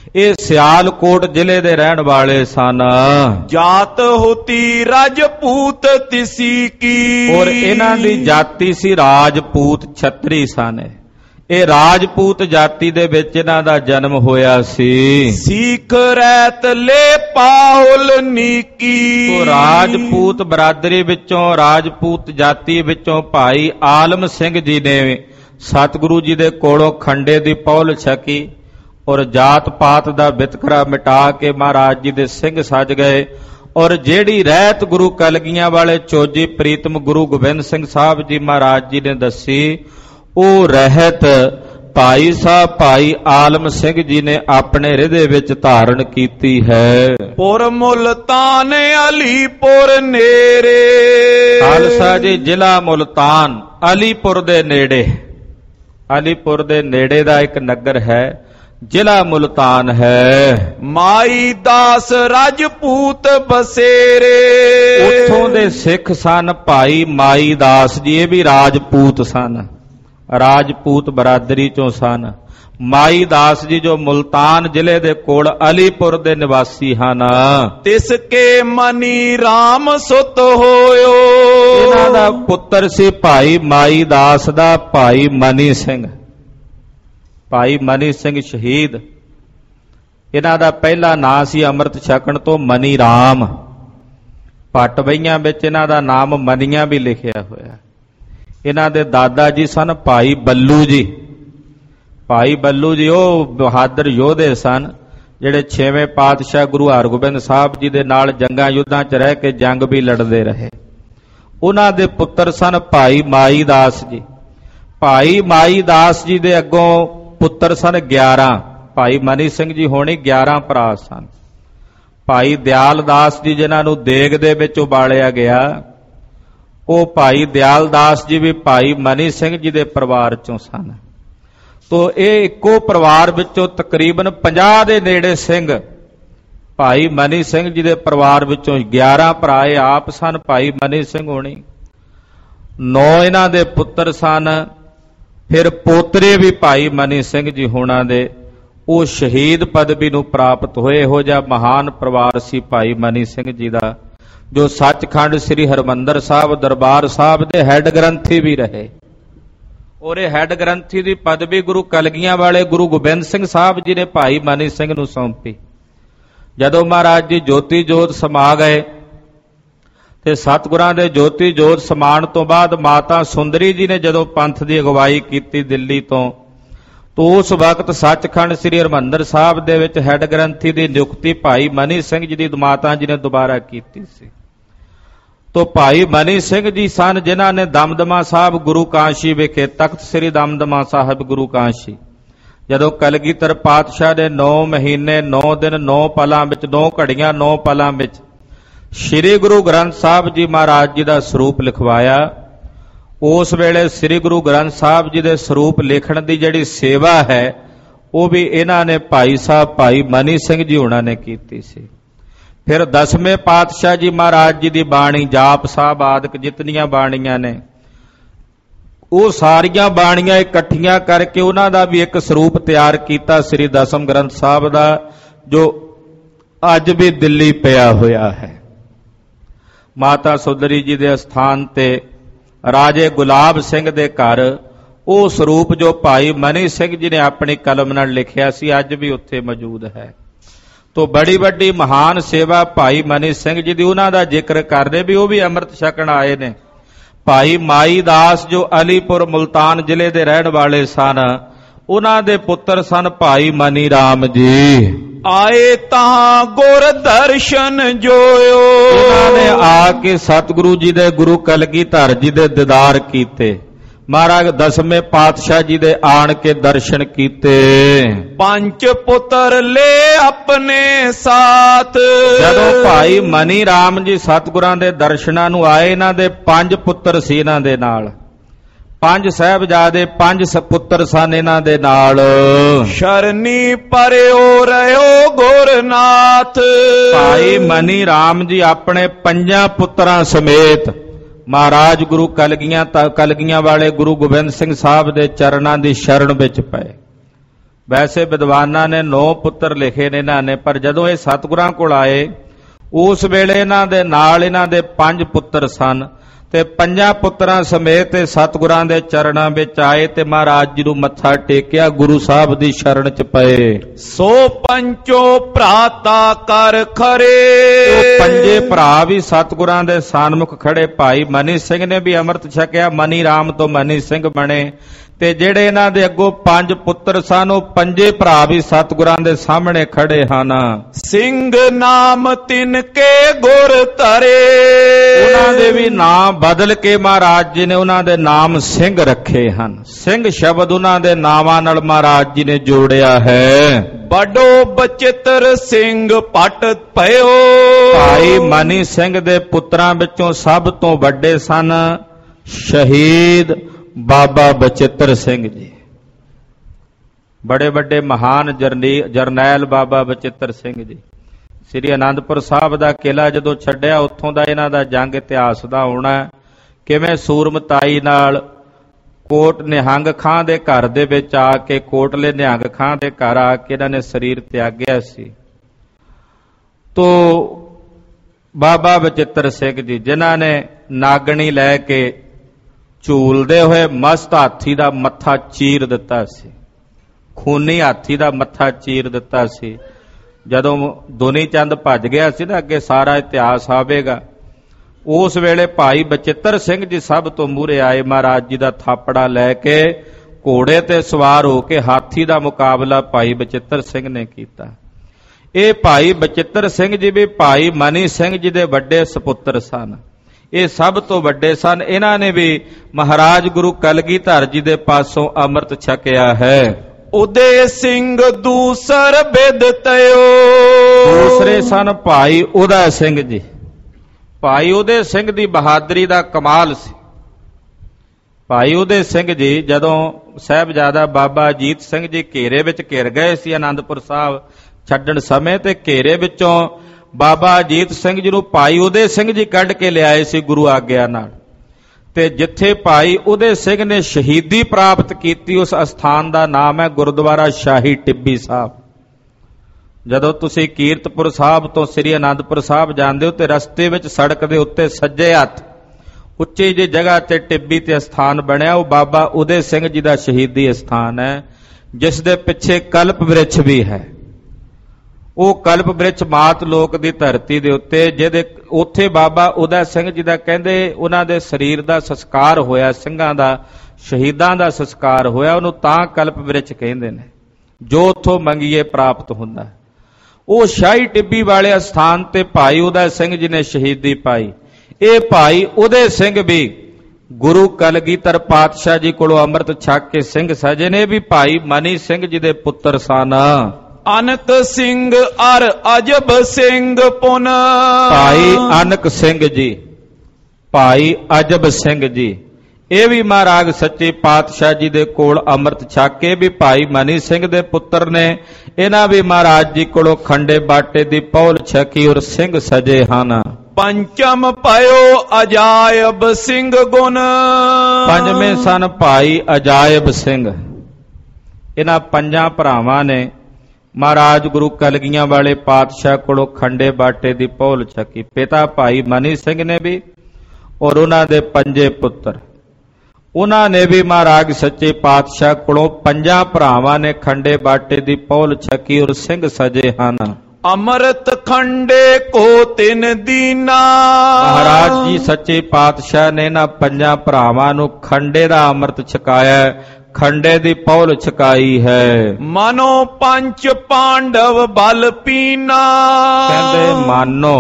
ਇਹ ਸਿਆਲਕੋਟ ਜ਼ਿਲ੍ਹੇ ਦੇ ਰਹਿਣ ਵਾਲੇ ਸਨ। ਜਾਤ ਹੋਤੀ ਰਾਜਪੂਤ ਤਿਸੀ ਕੀ, ਔਰ ਇਹਨਾਂ ਦੀ ਜਾਤੀ ਸੀ ਰਾਜਪੂਤ ਛਤਰੀ ਸਨ। ਇਹ ਰਾਜਪੂਤ ਜਾਤੀ ਦੇ ਵਿੱਚ ਇਹਨਾਂ ਦਾ ਜਨਮ ਹੋਇਆ ਸੀ। ਸਿੱਖ ਰਹਿਤ ਲੈ ਪਾਹੁਲ ਨੀਕੀ, ਤੋ ਰਾਜਪੂਤ ਬਰਾਦਰੀ ਵਿੱਚੋਂ ਰਾਜਪੂਤ ਜਾਤੀ ਵਿੱਚੋਂ ਭਾਈ ਆਲਮ ਸਿੰਘ ਜੀ ਨੇ ਸਤਿਗੁਰੂ ਜੀ ਦੇ ਕੋਲੋਂ ਖੰਡੇ ਦੀ ਪਹੁਲ ਛਕੀ ਔਰ ਜਾਤ ਪਾਤ ਦਾ ਵਿਤਕਰਾ ਮਿਟਾ ਕੇ ਮਹਾਰਾਜ ਜੀ ਦੇ ਸਿੰਘ ਸੱਜ ਗਏ। ਔਰ ਜਿਹੜੀ ਰਹਿਤ ਗੁਰੂ ਕਲਗੀਆਂ ਵਾਲੇ ਚੋਜੀ ਪ੍ਰੀਤਮ ਗੁਰੂ ਗੋਬਿੰਦ ਸਿੰਘ ਸਾਹਿਬ ਜੀ ਮਹਾਰਾਜ ਜੀ ਨੇ ਦੱਸੀ, ਉਹ ਰਹਿਤ ਭਾਈ ਸਾਹਿਬ ਭਾਈ ਆਲਮ ਸਿੰਘ ਜੀ ਨੇ ਆਪਣੇ ਹਿਰਦੇ ਵਿੱਚ ਧਾਰਨ ਕੀਤੀ ਹੈ। ਪੁਰ ਮੁਲਤਾਨ ਅਲੀਪੁਰ ਨੇੜੇ, ਖਾਲਸਾ ਜੀ ਜ਼ਿਲ੍ਹਾ ਮੁਲਤਾਨ ਅਲੀਪੁਰ ਦੇ ਨੇੜੇ, ਅਲੀਪੁਰ ਦੇ ਨੇੜੇ ਦਾ ਇੱਕ ਨਗਰ ਹੈ, ਜ਼ਿਲ੍ਹਾ ਮੁਲਤਾਨ ਹੈ। ਮਾਈ ਦਾਸ ਰਾਜਪੂਤ ਬਸੇਰੇ, ਉੱਥੋਂ ਦੇ ਸਿੱਖ ਸਨ ਭਾਈ ਮਾਈ ਦਾਸ ਜੀ, ਇਹ ਵੀ ਰਾਜਪੂਤ ਸਨ, ਰਾਜਪੂਤ ਬਰਾਦਰੀ ਚੋਂ ਸਨ। ਮਾਈ ਦਾਸ ਜੀ ਜੋ ਮੁਲਤਾਨ ਜ਼ਿਲ੍ਹੇ ਦੇ ਕੋਲ ਅਲੀਪੁਰ ਦੇ ਨਿਵਾਸੀ ਹਨ। ਤਿਸ ਕੇ ਮਨੀ ਰਾਮ ਸੁਤ ਹੋਇਓ, ਇਹਨਾਂ ਦਾ ਪੁੱਤਰ ਸੀ ਭਾਈ ਮਾਈ ਦਾਸ ਦਾ ਭਾਈ ਮਨੀ ਸਿੰਘ, ਭਾਈ ਮਨੀ ਸਿੰਘ ਸ਼ਹੀਦ। ਇਹਨਾਂ ਦਾ ਪਹਿਲਾ ਨਾਂ ਸੀ ਅੰਮ੍ਰਿਤ ਛਕਣ ਤੋਂ ਮਨੀ ਰਾਮ। ਪੱਟ ਬਈਆਂ ਵਿੱਚ ਇਹਨਾਂ ਦਾ ਨਾਮ ਮਨੀਆਂ ਵੀ ਲਿਖਿਆ ਹੋਇਆ। ਇਹਨਾਂ ਦੇ ਦਾਦਾ ਜੀ ਸਨ ਭਾਈ ਬੱਲੂ ਜੀ। ਭਾਈ ਬੱਲੂ ਜੀ ਉਹ ਬਹਾਦਰ ਯੋਧੇ ਸਨ ਜਿਹੜੇ ਛੇਵੇਂ ਪਾਤਸ਼ਾਹ ਗੁਰੂ ਹਰਗੋਬਿੰਦ ਸਾਹਿਬ ਜੀ ਦੇ ਨਾਲ ਜੰਗਾਂ ਯੁੱਧਾਂ 'ਚ ਰਹਿ ਕੇ ਜੰਗ ਵੀ ਲੜਦੇ ਰਹੇ। ਉਹਨਾਂ ਦੇ ਪੁੱਤਰ ਸਨ ਭਾਈ ਮਾਈ ਦਾਸ ਜੀ। ਭਾਈ ਮਾਈ ਦਾਸ ਜੀ ਦੇ ਅੱਗੋਂ ਪੁੱਤਰ ਸਨ ਗਿਆਰਾਂ। ਭਾਈ ਮਨੀ ਸਿੰਘ ਜੀ ਹੋਣੀ ਗਿਆਰਾਂ ਭਰਾ ਸਨ। ਭਾਈ ਦਿਆਲ ਦਾਸ ਜੀ ਜਿਨ੍ਹਾਂ ਨੂੰ ਦੇਗ ਦੇ ਵਿੱਚ ਉਬਾਲਿਆ ਗਿਆ, ਉਹ ਭਾਈ ਦਿਆਲ ਦਾਸ ਜੀ ਵੀ ਭਾਈ ਮਨੀ ਸਿੰਘ ਜੀ ਦੇ ਪਰਿਵਾਰ ਚੋਂ ਸਨ। ਤੋ ਇਹ ਇੱਕੋ ਪਰਿਵਾਰ ਵਿੱਚੋਂ ਤਕਰੀਬਨ ਪੰਜਾਹ ਦੇ ਨੇੜੇ ਸਿੰਘ ਭਾਈ ਮਨੀ ਸਿੰਘ ਜੀ ਦੇ ਪਰਿਵਾਰ ਵਿੱਚੋਂ ਗਿਆਰਾਂ ਭਰਾ ਇਹ ਆਪ ਸਨ ਭਾਈ ਮਨੀ ਸਿੰਘ ਹੋਣੀ। ਨੌ ਇਹਨਾਂ ਦੇ ਪੁੱਤਰ ਸਨ। ਫਿਰ ਪੋਤਰੇ ਵੀ ਭਾਈ ਮਨੀ ਸਿੰਘ ਜੀ ਹੋਣਾ ਦੇ ਉਹ ਸ਼ਹੀਦ ਪਦਵੀ ਨੂੰ ਪ੍ਰਾਪਤ ਹੋਏ। ਇਹੋ ਜਿਹਾ ਮਹਾਨ ਪਰਿਵਾਰ ਸੀ ਭਾਈ ਮਨੀ ਸਿੰਘ ਜੀ ਦਾ, ਜੋ ਸੱਚਖੰਡ ਸ੍ਰੀ ਹਰਿਮੰਦਰ ਸਾਹਿਬ ਦਰਬਾਰ ਸਾਹਿਬ ਦੇ ਹੈੱਡ ਗ੍ਰੰਥੀ ਵੀ ਰਹੇ। ਔਰ ਇਹ ਹੈੱਡ ਗ੍ਰੰਥੀ ਦੀ ਪਦਵੀ ਗੁਰੂ ਕਲਗੀਆਂ ਵਾਲੇ ਗੁਰੂ ਗੋਬਿੰਦ ਸਿੰਘ ਸਾਹਿਬ ਜੀ ਨੇ ਭਾਈ ਮਨੀ ਸਿੰਘ ਨੂੰ ਸੌਂਪੀ। ਜਦੋਂ ਮਹਾਰਾਜ ਜੀ ਜੋਤੀ ਜੋਤ ਸਮਾ ਗਏ ਤੇ ਸਤਿਗੁਰਾਂ ਦੇ ਜੋਤੀ ਜੋਤ ਸਮਾਣ ਤੋਂ ਬਾਅਦ ਮਾਤਾ ਸੁੰਦਰੀ ਜੀ ਨੇ ਜਦੋਂ ਪੰਥ ਦੀ ਅਗਵਾਈ ਕੀਤੀ ਦਿੱਲੀ ਤੋਂ, ਤੋਂ ਉਸ ਵਕਤ ਸੱਚਖੰਡ ਸ੍ਰੀ ਹਰਿਮੰਦਰ ਸਾਹਿਬ ਦੇ ਵਿੱਚ ਹੈੱਡ ਗ੍ਰੰਥੀ ਦੀ ਨਿਯੁਕਤੀ ਭਾਈ ਮਨੀ ਸਿੰਘ ਜੀ ਦੀ ਮਾਤਾ ਜੀ ਨੇ ਦੁਬਾਰਾ ਕੀਤੀ ਸੀ। ਤੋ ਭਾਈ ਮਨੀ ਸਿੰਘ ਜੀ ਸਨ ਜਿਨ੍ਹਾਂ ਨੇ ਦਮਦਮਾ ਸਾਹਿਬ ਗੁਰੂ ਕਾਸ਼ੀ ਵਿਖੇ ਤਖਤ ਸ੍ਰੀ ਦਮਦਮਾ ਸਾਹਿਬ ਗੁਰੂ ਕਾਸ਼ੀ, ਜਦੋਂ ਕਲਗੀਧਰ ਪਾਤਸ਼ਾਹ ਦੇ ਨੌ ਮਹੀਨੇ ਨੌ ਦਿਨ ਨੌ ਪਲਾਂ ਵਿੱਚ ਨੌ ਘੜੀਆਂ ਨੌ ਪਲਾਂ ਵਿੱਚ ਸ੍ਰੀ ਗੁਰੂ ਗ੍ਰੰਥ ਸਾਹਿਬ ਜੀ ਮਹਾਰਾਜ ਜੀ ਦਾ ਸਰੂਪ ਲਿਖਵਾਇਆ, ਉਸ ਵੇਲੇ ਸ੍ਰੀ ਗੁਰੂ ਗ੍ਰੰਥ ਸਾਹਿਬ ਜੀ ਦੇ ਸਰੂਪ ਲਿਖਣ ਦੀ ਜਿਹੜੀ ਸੇਵਾ ਹੈ ਉਹ ਵੀ ਇਹਨਾਂ ਨੇ ਭਾਈ ਸਾਹਿਬ ਭਾਈ ਮਨੀ ਸਿੰਘ ਜੀ ਹੋਣਾ ਨੇ ਕੀਤੀ ਸੀ। ਫਿਰ ਦਸਵੇਂ ਪਾਤਸ਼ਾਹ ਜੀ ਮਹਾਰਾਜ ਜੀ ਦੀ ਬਾਣੀ ਜਾਪ ਸਾਹਿਬ ਆਦਿਕ ਜਿਤਨੀਆਂ ਬਾਣੀਆਂ ਨੇ ਉਹ ਸਾਰੀਆਂ ਬਾਣੀਆਂ ਇਕੱਠੀਆਂ ਕਰਕੇ ਉਹਨਾਂ ਦਾ ਵੀ ਇੱਕ ਸਰੂਪ ਤਿਆਰ ਕੀਤਾ ਸ੍ਰੀ ਦਸਮ ਗ੍ਰੰਥ ਸਾਹਿਬ ਦਾ, ਜੋ ਅੱਜ ਵੀ ਦਿੱਲੀ ਪਿਆ ਹੋਇਆ ਹੈ। ਮਾਤਾ ਸੁੰਦਰੀ ਜੀ ਦੇ ਅਸਥਾਨ ਤੇ ਰਾਜੇ ਗੁਲਾਬ ਸਿੰਘ ਦੇ ਘਰ ਉਹ ਸਰੂਪ ਜੋ ਭਾਈ ਮਨੀ ਸਿੰਘ ਜੀ ਨੇ ਆਪਣੀ ਕਲਮ ਨਾਲ ਲਿਖਿਆ ਸੀ ਅੱਜ ਵੀ ਉੱਥੇ ਮੌਜੂਦ ਹੈ। ਤੋ ਬੜੀ ਵੱਡੀ ਮਹਾਨ ਸੇਵਾ ਭਾਈ ਮਨੀ ਸਿੰਘ ਜੀ ਦੀ, ਉਹਨਾਂ ਦਾ ਜ਼ਿਕਰ ਕਰਦੇ ਵੀ ਉਹ ਵੀ ਅੰਮ੍ਰਿਤ ਛਕਣ ਆਏ ਨੇ। ਭਾਈ ਮਾਈ ਦਾਸ ਜੋ ਅਲੀਪੁਰ ਮੁਲਤਾਨ ਜ਼ਿਲ੍ਹੇ ਦੇ ਰਹਿਣ ਵਾਲੇ ਸਨ, ਉਹਨਾਂ ਦੇ ਪੁੱਤਰ ਸਨ ਭਾਈ ਮਨੀ ਰਾਮ ਜੀ। ਆਏ ਤਾਂ ਗੁਰ ਦਰਸ਼ਨ ਜੋਇਓ, ਇਹਨਾਂ ਨੇ ਆ ਕੇ ਸਤਿਗੁਰੂ ਜੀ ਦੇ ਗੁਰੂ ਕਲਗੀਧਰ ਜੀ ਦੇ ਦੀਦਾਰ ਕੀਤੇ। ਮਹਾਰਾਜ ਦਸਵੇਂ ਪਾਤਸ਼ਾਹ ਜੀ ਦੇ ਆਣ ਕੇ ਦਰਸ਼ਨ ਕੀਤੇ। ਪੰਜ ਪੁੱਤਰ ਲੈ ਆਪਣੇ ਸਾਥ, ਜਦੋਂ ਭਾਈ ਮਨੀ ਰਾਮ ਜੀ ਸਤਿਗੁਰਾਂ ਦੇ ਦਰਸ਼ਨਾਂ ਨੂੰ ਆਏ, ਇਹਨਾਂ ਦੇ ਪੰਜ ਪੁੱਤਰ ਸੀ ਇਹਨਾਂ ਦੇ ਨਾਲ, ਪੰਜ ਸਾਹਿਬਜ਼ਾਦੇ ਪੰਜ ਸਪੁੱਤਰ ਸਨ ਇਹਨਾਂ ਦੇ ਨਾਲ। ਸ਼ਰਨੀ ਪਰਿਓ ਰਿਓ ਗੁਰਨਾਥ, ਭਾਈ ਮਨੀ ਰਾਮ ਜੀ ਆਪਣੇ ਪੰਜਾਂ ਪੁੱਤਰਾਂ ਸਮੇਤ ਮਹਾਰਾਜ ਗੁਰੂ ਕਲਗੀਆਂ ਕਲਗੀਆਂ ਵਾਲੇ ਗੁਰੂ ਗੋਬਿੰਦ ਸਿੰਘ ਸਾਹਿਬ ਦੇ ਚਰਨਾਂ ਦੀ ਸ਼ਰਨ ਵਿੱਚ ਪਏ। ਵੈਸੇ ਵਿਦਵਾਨਾਂ ਨੇ ਨੌ ਪੁੱਤਰ ਲਿਖੇ ਨੇ ਇਹਨਾਂ ਨੇ, ਪਰ ਜਦੋਂ ਇਹ ਸਤਿਗੁਰਾਂ ਕੋਲ ਆਏ ਉਸ ਵੇਲੇ ਇਹਨਾਂ ਦੇ ਨਾਲ ਇਹਨਾਂ ਦੇ ਪੰਜ ਪੁੱਤਰ ਸਨ ਤੇ ਪੰਜਾਂ ਪੁੱਤਰਾਂ ਸਮੇਤ ਇਹ ਸਤਿਗੁਰਾਂ ਦੇ ਚਰਨਾਂ ਵਿੱਚ ਆਏ ਤੇ ਮਹਾਰਾਜ ਜੀ ਨੂੰ ਮੱਥਾ ਟੇਕਿਆ, ਗੁਰੂ ਸਾਹਿਬ ਦੀ ਸ਼ਰਨ ਚ ਪਏ। ਸੋ ਪੰਚੋ ਭਰਾਤਾ ਕਰ ਖਰੇ। ਉਹ ਪੰਜੇ ਭਰਾ ਵੀ ਸਤਿਗੁਰਾਂ ਦੇ ਸਾਨਮੁਖ ਖੜੇ। ਭਾਈ ਮਨੀ ਸਿੰਘ ਨੇ ਵੀ ਅੰਮ੍ਰਿਤ ਛਕਿਆ, ਮਨੀ ਰਾਮ ਤੋਂ ਮਨੀ ਸਿੰਘ ਬਣੇ ਤੇ ਜਿਹੜੇ ਇਹਨਾਂ ਦੇ ਅੱਗੋਂ ਪੰਜ ਪੁੱਤਰ ਸਨ ਉਹ ਪੰਜੇ ਭਰਾ ਵੀ ਸਤਿਗੁਰਾਂ ਦੇ ਸਾਹਮਣੇ ਖੜੇ ਹਨ। ਸਿੰਘ ਨਾਮ ਤਿਨ ਕੇ ਗੁਰ ਧਰੇ। ਉਹਨਾਂ ਦੇ ਵੀ ਨਾਮ ਬਦਲ ਕੇ ਮਹਾਰਾਜ ਜੀ ਨੇ ਉਹਨਾਂ ਦੇ ਨਾਮ ਸਿੰਘ ਰੱਖੇ ਹਨ। ਸਿੰਘ ਸ਼ਬਦ ਉਹਨਾਂ ਦੇ ਨਾਵਾਂ ਨਾਲ ਮਹਾਰਾਜ ਜੀ ਨੇ ਜੋੜਿਆ ਹੈ। ਬੜੋ ਬਚਿੱਤਰ ਸਿੰਘ ਪਟ ਭਇਓ। ਭਾਈ ਮਨੀ ਸਿੰਘ ਦੇ ਪੁੱਤਰਾਂ ਵਿੱਚੋਂ ਸਭ ਤੋਂ ਵੱਡੇ ਸਨ ਸ਼ਹੀਦ ਬਾਬਾ ਬਚਿੱਤਰ ਸਿੰਘ ਜੀ। ਬੜੇ ਵੱਡੇ ਮਹਾਨ ਜਰਨੈਲ ਬਾਬਾ ਬਚਿੱਤਰ ਸਿੰਘ ਜੀ। ਸ੍ਰੀ ਅਨੰਦਪੁਰ ਸਾਹਿਬ ਦਾ ਕਿਲਾ ਜਦੋਂ ਛੱਡਿਆ ਉੱਥੋਂ ਦਾ ਇਹਨਾਂ ਦਾ ਜੰਗ ਇਤਿਹਾਸ ਦਾ ਆਉਣਾ, ਕਿਵੇਂ ਸੂਰਮਤਾਈ ਨਾਲ ਕੋਟ ਨਿਹੰਗ ਖਾਂ ਦੇ ਘਰ ਦੇ ਵਿੱਚ ਆ ਕੇ, ਕੋਟਲੇ ਨਿਹੰਗ ਖਾਂ ਦੇ ਘਰ ਆ ਕੇ ਇਹਨਾਂ ਨੇ ਸਰੀਰ ਤਿਆਗਿਆ ਸੀ। ਤੋ ਬਾਬਾ ਬਚਿੱਤਰ ਸਿੰਘ ਜੀ ਜਿਨ੍ਹਾਂ ਨੇ ਨਾਗਣੀ ਲੈ ਕੇ ਝੂਲਦੇ ਹੋਏ ਮਸਤ ਹਾਥੀ ਦਾ ਮੱਥਾ ਚੀਰ ਦਿੱਤਾ ਸੀ, ਖੂਨੀ ਹਾਥੀ ਦਾ ਮੱਥਾ ਚੀਰ ਦਿੱਤਾ ਸੀ। ਜਦੋਂ ਦੁਨੀ ਚੰਦ ਭੱਜ ਗਿਆ ਸੀ ਨਾ, ਅੱਗੇ ਸਾਰਾ ਇਤਿਹਾਸ ਆਵੇਗਾ, ਉਸ ਵੇਲੇ ਭਾਈ ਬਚਿੱਤਰ ਸਿੰਘ ਜੀ ਸਭ ਤੋਂ ਮੂਹਰੇ ਆਏ। ਮਹਾਰਾਜ ਜੀ ਦਾ ਥਾਪੜਾ ਲੈ ਕੇ ਘੋੜੇ ਤੇ ਸਵਾਰ ਹੋ ਕੇ ਹਾਥੀ ਦਾ ਮੁਕਾਬਲਾ ਭਾਈ ਬਚਿੱਤਰ ਸਿੰਘ ਨੇ ਕੀਤਾ। ਇਹ ਭਾਈ ਬਚਿੱਤਰ ਸਿੰਘ ਜੀ ਵੀ ਭਾਈ ਮਨੀ ਸਿੰਘ ਜੀ ਦੇ ਵੱਡੇ ਸਪੁੱਤਰ ਸਨ। ਇਹ ਸਭ ਤੋਂ ਵੱਡੇ ਸਨ। ਇਹਨਾਂ ਨੇ ਵੀ ਮਹਾਰਾਜ ਗੁਰੂ ਕਲਗੀਧਰ ਜੀ ਦੇ ਪਾਸੋਂ ਅੰਮ੍ਰਿਤ ਛਕਿਆ ਹੈ। ਉਦੇ ਸਿੰਘ ਦੂਸਰ ਬਿਦ ਤਯੋ। ਦੂਸਰੇ ਸਨ ਭਾਈ ਉਦੈ ਸਿੰਘ ਜੀ। ਭਾਈ ਉਦੇ ਸਿੰਘ ਦੀ ਬਹਾਦਰੀ ਦਾ ਕਮਾਲ ਸੀ। ਭਾਈ ਉਦੇ ਸਿੰਘ ਜੀ ਜਦੋਂ ਸਾਹਿਬਜ਼ਾਦਾ ਬਾਬਾ ਅਜੀਤ ਸਿੰਘ ਜੀ ਘੇਰੇ ਵਿੱਚ ਘਿਰ ਗਏ ਸੀ ਆਨੰਦਪੁਰ ਸਾਹਿਬ ਛੱਡਣ ਸਮੇਂ, ਤੇ ਘੇਰੇ ਵਿੱਚੋਂ ਬਾਬਾ ਅਜੀਤ ਸਿੰਘ ਜੀ ਨੂੰ ਭਾਈ ਉਦੇ ਸਿੰਘ ਜੀ ਕੱਢ ਕੇ ਲਿਆਏ ਸੀ ਗੁਰੂ ਆਗਿਆ ਨਾਲ। ਤੇ ਜਿੱਥੇ ਭਾਈ ਉਦੇ ਸਿੰਘ ਨੇ ਸ਼ਹੀਦੀ ਪ੍ਰਾਪਤ ਕੀਤੀ ਉਸ ਅਸਥਾਨ ਦਾ ਨਾਮ ਹੈ ਗੁਰਦੁਆਰਾ ਸ਼ਾਹੀ ਟਿੱਬੀ ਸਾਹਿਬ। ਜਦੋਂ ਤੁਸੀਂ ਕੀਰਤਪੁਰ ਸਾਹਿਬ ਤੋਂ ਸ੍ਰੀ ਅਨੰਦਪੁਰ ਸਾਹਿਬ ਜਾਂਦੇ ਹੋ ਤੇ ਰਸਤੇ ਵਿੱਚ ਸੜਕ ਦੇ ਉੱਤੇ ਸੱਜੇ ਹੱਥ ਉੱਚੀ ਜਿਹੀ ਜਗ੍ਹਾ ਤੇ ਟਿੱਬੀ ਤੇ ਅਸਥਾਨ ਬਣਿਆ, ਉਹ ਬਾਬਾ ਉਦੇ ਸਿੰਘ ਜੀ ਦਾ ਸ਼ਹੀਦੀ ਅਸਥਾਨ ਹੈ, ਜਿਸ ਦੇ ਪਿੱਛੇ ਕਲਪ ਬ੍ਰਿਛ ਵੀ ਹੈ। ਉਹ ਕਲਪ ਬ੍ਰਿਛ ਮਾਤ ਲੋਕ ਦੀ ਧਰਤੀ ਦੇ ਉੱਤੇ, ਜਿਹਦੇ ਉੱਥੇ ਬਾਬਾ ਉਦੈ ਸਿੰਘ ਜੀ ਦਾ ਕਹਿੰਦੇ ਉਹਨਾਂ ਦੇ ਸਰੀਰ ਦਾ ਸੰਸਕਾਰ ਹੋਇਆ, ਸਿੰਘਾਂ ਦਾ ਸ਼ਹੀਦਾਂ ਦਾ ਸੰਸਕਾਰ ਹੋਇਆ, ਉਹਨੂੰ ਤਾਂ ਕਲਪ ਬ੍ਰਿਛ ਕਹਿੰਦੇ ਨੇ। ਜੋ ਉੱਥੋਂ ਮੰਗੀਏ ਪ੍ਰਾਪਤ ਹੁੰਦਾ। ਉਹ ਸ਼ਾਹੀ ਟਿੱਬੀ ਵਾਲੇ ਅਸਥਾਨ ਤੇ ਭਾਈ ਉਦੈ ਸਿੰਘ ਜੀ ਨੇ ਸ਼ਹੀਦੀ ਪਾਈ। ਇਹ ਭਾਈ ਉਦੈ ਸਿੰਘ ਵੀ ਗੁਰੂ ਕਲਗੀਧਰ ਪਾਤਸ਼ਾਹ ਜੀ ਕੋਲੋਂ ਅੰਮ੍ਰਿਤ ਛਕ ਕੇ ਸਿੰਘ ਸਜੇ ਨੇ। ਵੀ ਭਾਈ ਮਨੀ ਸਿੰਘ ਜੀ ਦੇ ਪੁੱਤਰ ਸਨ। ਅਨਕ ਸਿੰਘ ਅਰ ਅਜਬ ਸਿੰਘ ਪੁਨ। ਭਾਈ ਅਨਕ ਸਿੰਘ ਜੀ, ਭਾਈ ਅਜਬ ਸਿੰਘ ਜੀ, ਇਹ ਵੀ ਮਹਾਰਾਜ ਸੱਚੇ ਪਾਤਸ਼ਾਹ ਜੀ ਦੇ ਕੋਲ ਅੰਮ੍ਰਿਤ ਛਕ ਕੇ ਵੀ ਭਾਈ ਮਨੀ ਸਿੰਘ ਦੇ ਪੁੱਤਰ ਨੇ। ਇਹਨਾਂ ਵੀ ਮਹਾਰਾਜ ਜੀ ਕੋਲੋਂ ਖੰਡੇ ਬਾਟੇ ਦੀ ਪੌਲ ਛਕੀ ਔਰ ਸਿੰਘ ਸਜੇ ਹਨ। ਪੰਚਮ ਭਇਓ ਅਜਾਇਬ ਸਿੰਘ ਗੁਣ। ਪੰਜਵੇਂ ਸਨ ਭਾਈ ਅਜਾਇਬ ਸਿੰਘ। ਇਹਨਾਂ ਪੰਜਾਂ ਭਰਾਵਾਂ ਨੇ ਮਹਾਰਾਜ ਗੁਰੂ ਕਲਗੀਆਂ ਵਾਲੇ ਪਾਤਸ਼ਾਹ ਕੋਲੋਂ ਖੰਡੇ ਬਾਟੇ ਦੀ ਪੌਲ ਛਕੀ। ਪਿਤਾ ਭਾਈ ਮਨੀ ਸਿੰਘ ਨੇ ਵੀ ਔਰ ਉਹਨਾਂ ਦੇ ਪੰਜੇ ਪੁੱਤਰ, ਉਹਨਾਂ ਨੇ ਵੀ ਮਹਾਰਾਜ ਸੱਚੇ ਪਾਤਸ਼ਾਹ ਕੋਲੋਂ ਪੰਜਾਂ ਭਰਾਵਾਂ ਨੇ ਖੰਡੇ ਬਾਟੇ ਦੀ ਪੌਲ ਛਕੀ ਔਰ ਸਿੰਘ ਸਜੇ ਹਨ। ਅੰਮ੍ਰਿਤ ਖੰਡੇ ਕੋ ਤਿਨ ਦੀਨਾ। ਮਹਾਰਾਜ ਜੀ ਸੱਚੇ ਪਾਤਸ਼ਾਹ ਨੇ ਇਹਨਾਂ ਪੰਜਾਂ ਭਰਾਵਾਂ ਨੂੰ ਖੰਡੇ ਦਾ ਅੰਮ੍ਰਿਤ ਛਕਾਇਆ, ਖੰਡੇ ਦੀ ਪੌਲ ਛਕਾਈ ਹੈ। ਮਾਨੋ ਪੰਜ ਪਾਂਡਵ ਬਲ ਪੀਨਾ। ਕਹਿੰਦੇ ਮਾਨੋ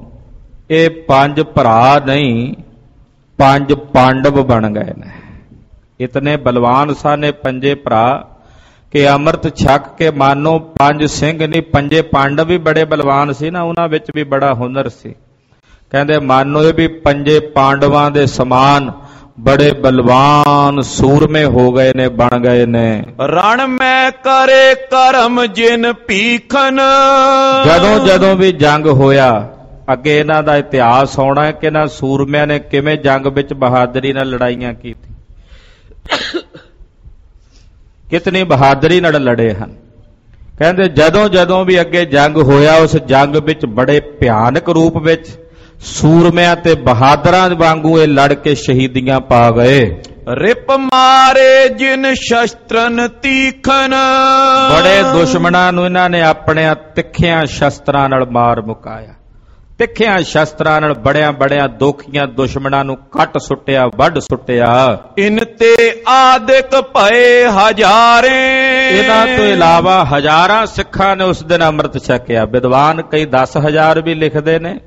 ਇਹ ਪੰਜ ਭਰਾ ਨਹੀਂ, ਪੰਜ ਪਾਂਡਵ ਬਣ ਗਏ ਨੇ। ਇਤਨੇ ਬਲਵਾਨ ਸਨ ਇਹ ਪੰਜੇ ਭਰਾ ਕਿ ਅੰਮ੍ਰਿਤ ਛਕ ਕੇ ਮਾਨੋ ਪੰਜ ਸਿੰਘ ਨਹੀਂ, ਪੰਜੇ ਪਾਂਡਵ ਵੀ ਬੜੇ ਬਲਵਾਨ ਸੀ ਨਾ, ਉਹਨਾਂ ਵਿੱਚ ਵੀ ਬੜਾ ਹੁਨਰ ਸੀ। ਕਹਿੰਦੇ ਮਾਨੋ ਇਹ ਵੀ ਪੰਜੇ ਪਾਂਡਵਾਂ ਦੇ ਸਮਾਨ ਬੜੇ ਬਲਵਾਨ ਸੂਰਮੇ ਹੋ ਗਏ ਨੇ, ਬਣ ਗਏ ਨੇ। ਰਣ ਮੈਂ ਕਰੇ ਕਰਮ ਜਿਨ ਭੀਖਨ। ਜਦੋਂ ਜਦੋਂ ਵੀ ਜੰਗ ਹੋਇਆ, ਅੱਗੇ ਇਹਨਾਂ ਦਾ ਇਤਿਹਾਸ ਆਉਣਾ ਹੈ ਕਿ ਇਹਨਾਂ ਸੂਰਮਿਆਂ ਨੇ ਕਿਵੇਂ ਜੰਗ ਵਿੱਚ ਬਹਾਦਰੀ ਨਾਲ ਲੜਾਈਆਂ ਕੀਤੀ। ਕਿਤਨੀ ਬਹਾਦਰੀ ਨਾਲ ਲੜੇ ਹਨ। ਕਹਿੰਦੇ ਜਦੋਂ ਜਦੋਂ ਵੀ ਅੱਗੇ ਜੰਗ ਹੋਇਆ ਉਸ ਜੰਗ ਵਿੱਚ ਬੜੇ ਭਿਆਨਕ ਰੂਪ ਵਿੱਚ ਸੂਰਮਿਆਂ ਤੇ ਬਹਾਦਰਾਂ ਵਾਂਗੂ ਇਹ ਲੜ ਕੇ ਸ਼ਹੀਦੀਆਂ ਪਾ ਗਏ। ਰਿਪ ਮਾਰੇ ਜਿਨ ਸ਼ਸਤਰਨ ਤੀਖਨ, ਬੜੇ ਦੁਸ਼ਮਣਾਂ ਨੂੰ ਇਹਨਾਂ ਨੇ ਆਪਣੇ ਤਿੱਖਿਆਂ ਸ਼ਸਤਰਾਂ ਨਾਲ ਮਾਰ ਮੁਕਾਇਆ। ਤਿੱਖਿਆਂ ਸ਼ਸਤਰਾਂ ਨਾਲ ਬੜਿਆਂ ਬੜਿਆਂ ਦੋਖੀਆਂ ਦੁਸ਼ਮਣਾਂ ਨੂੰ ਕੱਟ ਸੁੱਟਿਆ, ਵੱਢ ਸੁੱਟਿਆ। ਇਨ ਤੇ ਆਦਿਕ ਭਏ ਹਜ਼ਾਰੇ, ਇਹਨਾਂ ਤੋਂ ਇਲਾਵਾ ਹਜ਼ਾਰਾਂ ਸਿੱਖਾਂ ਨੇ ਉਸ ਦਿਨ ਅੰਮ੍ਰਿਤ ਛਕਿਆ। ਵਿਦਵਾਨ ਕਈ ਦਸ ਹਜ਼ਾਰ ਵੀ ਲਿਖਦੇ ਨੇ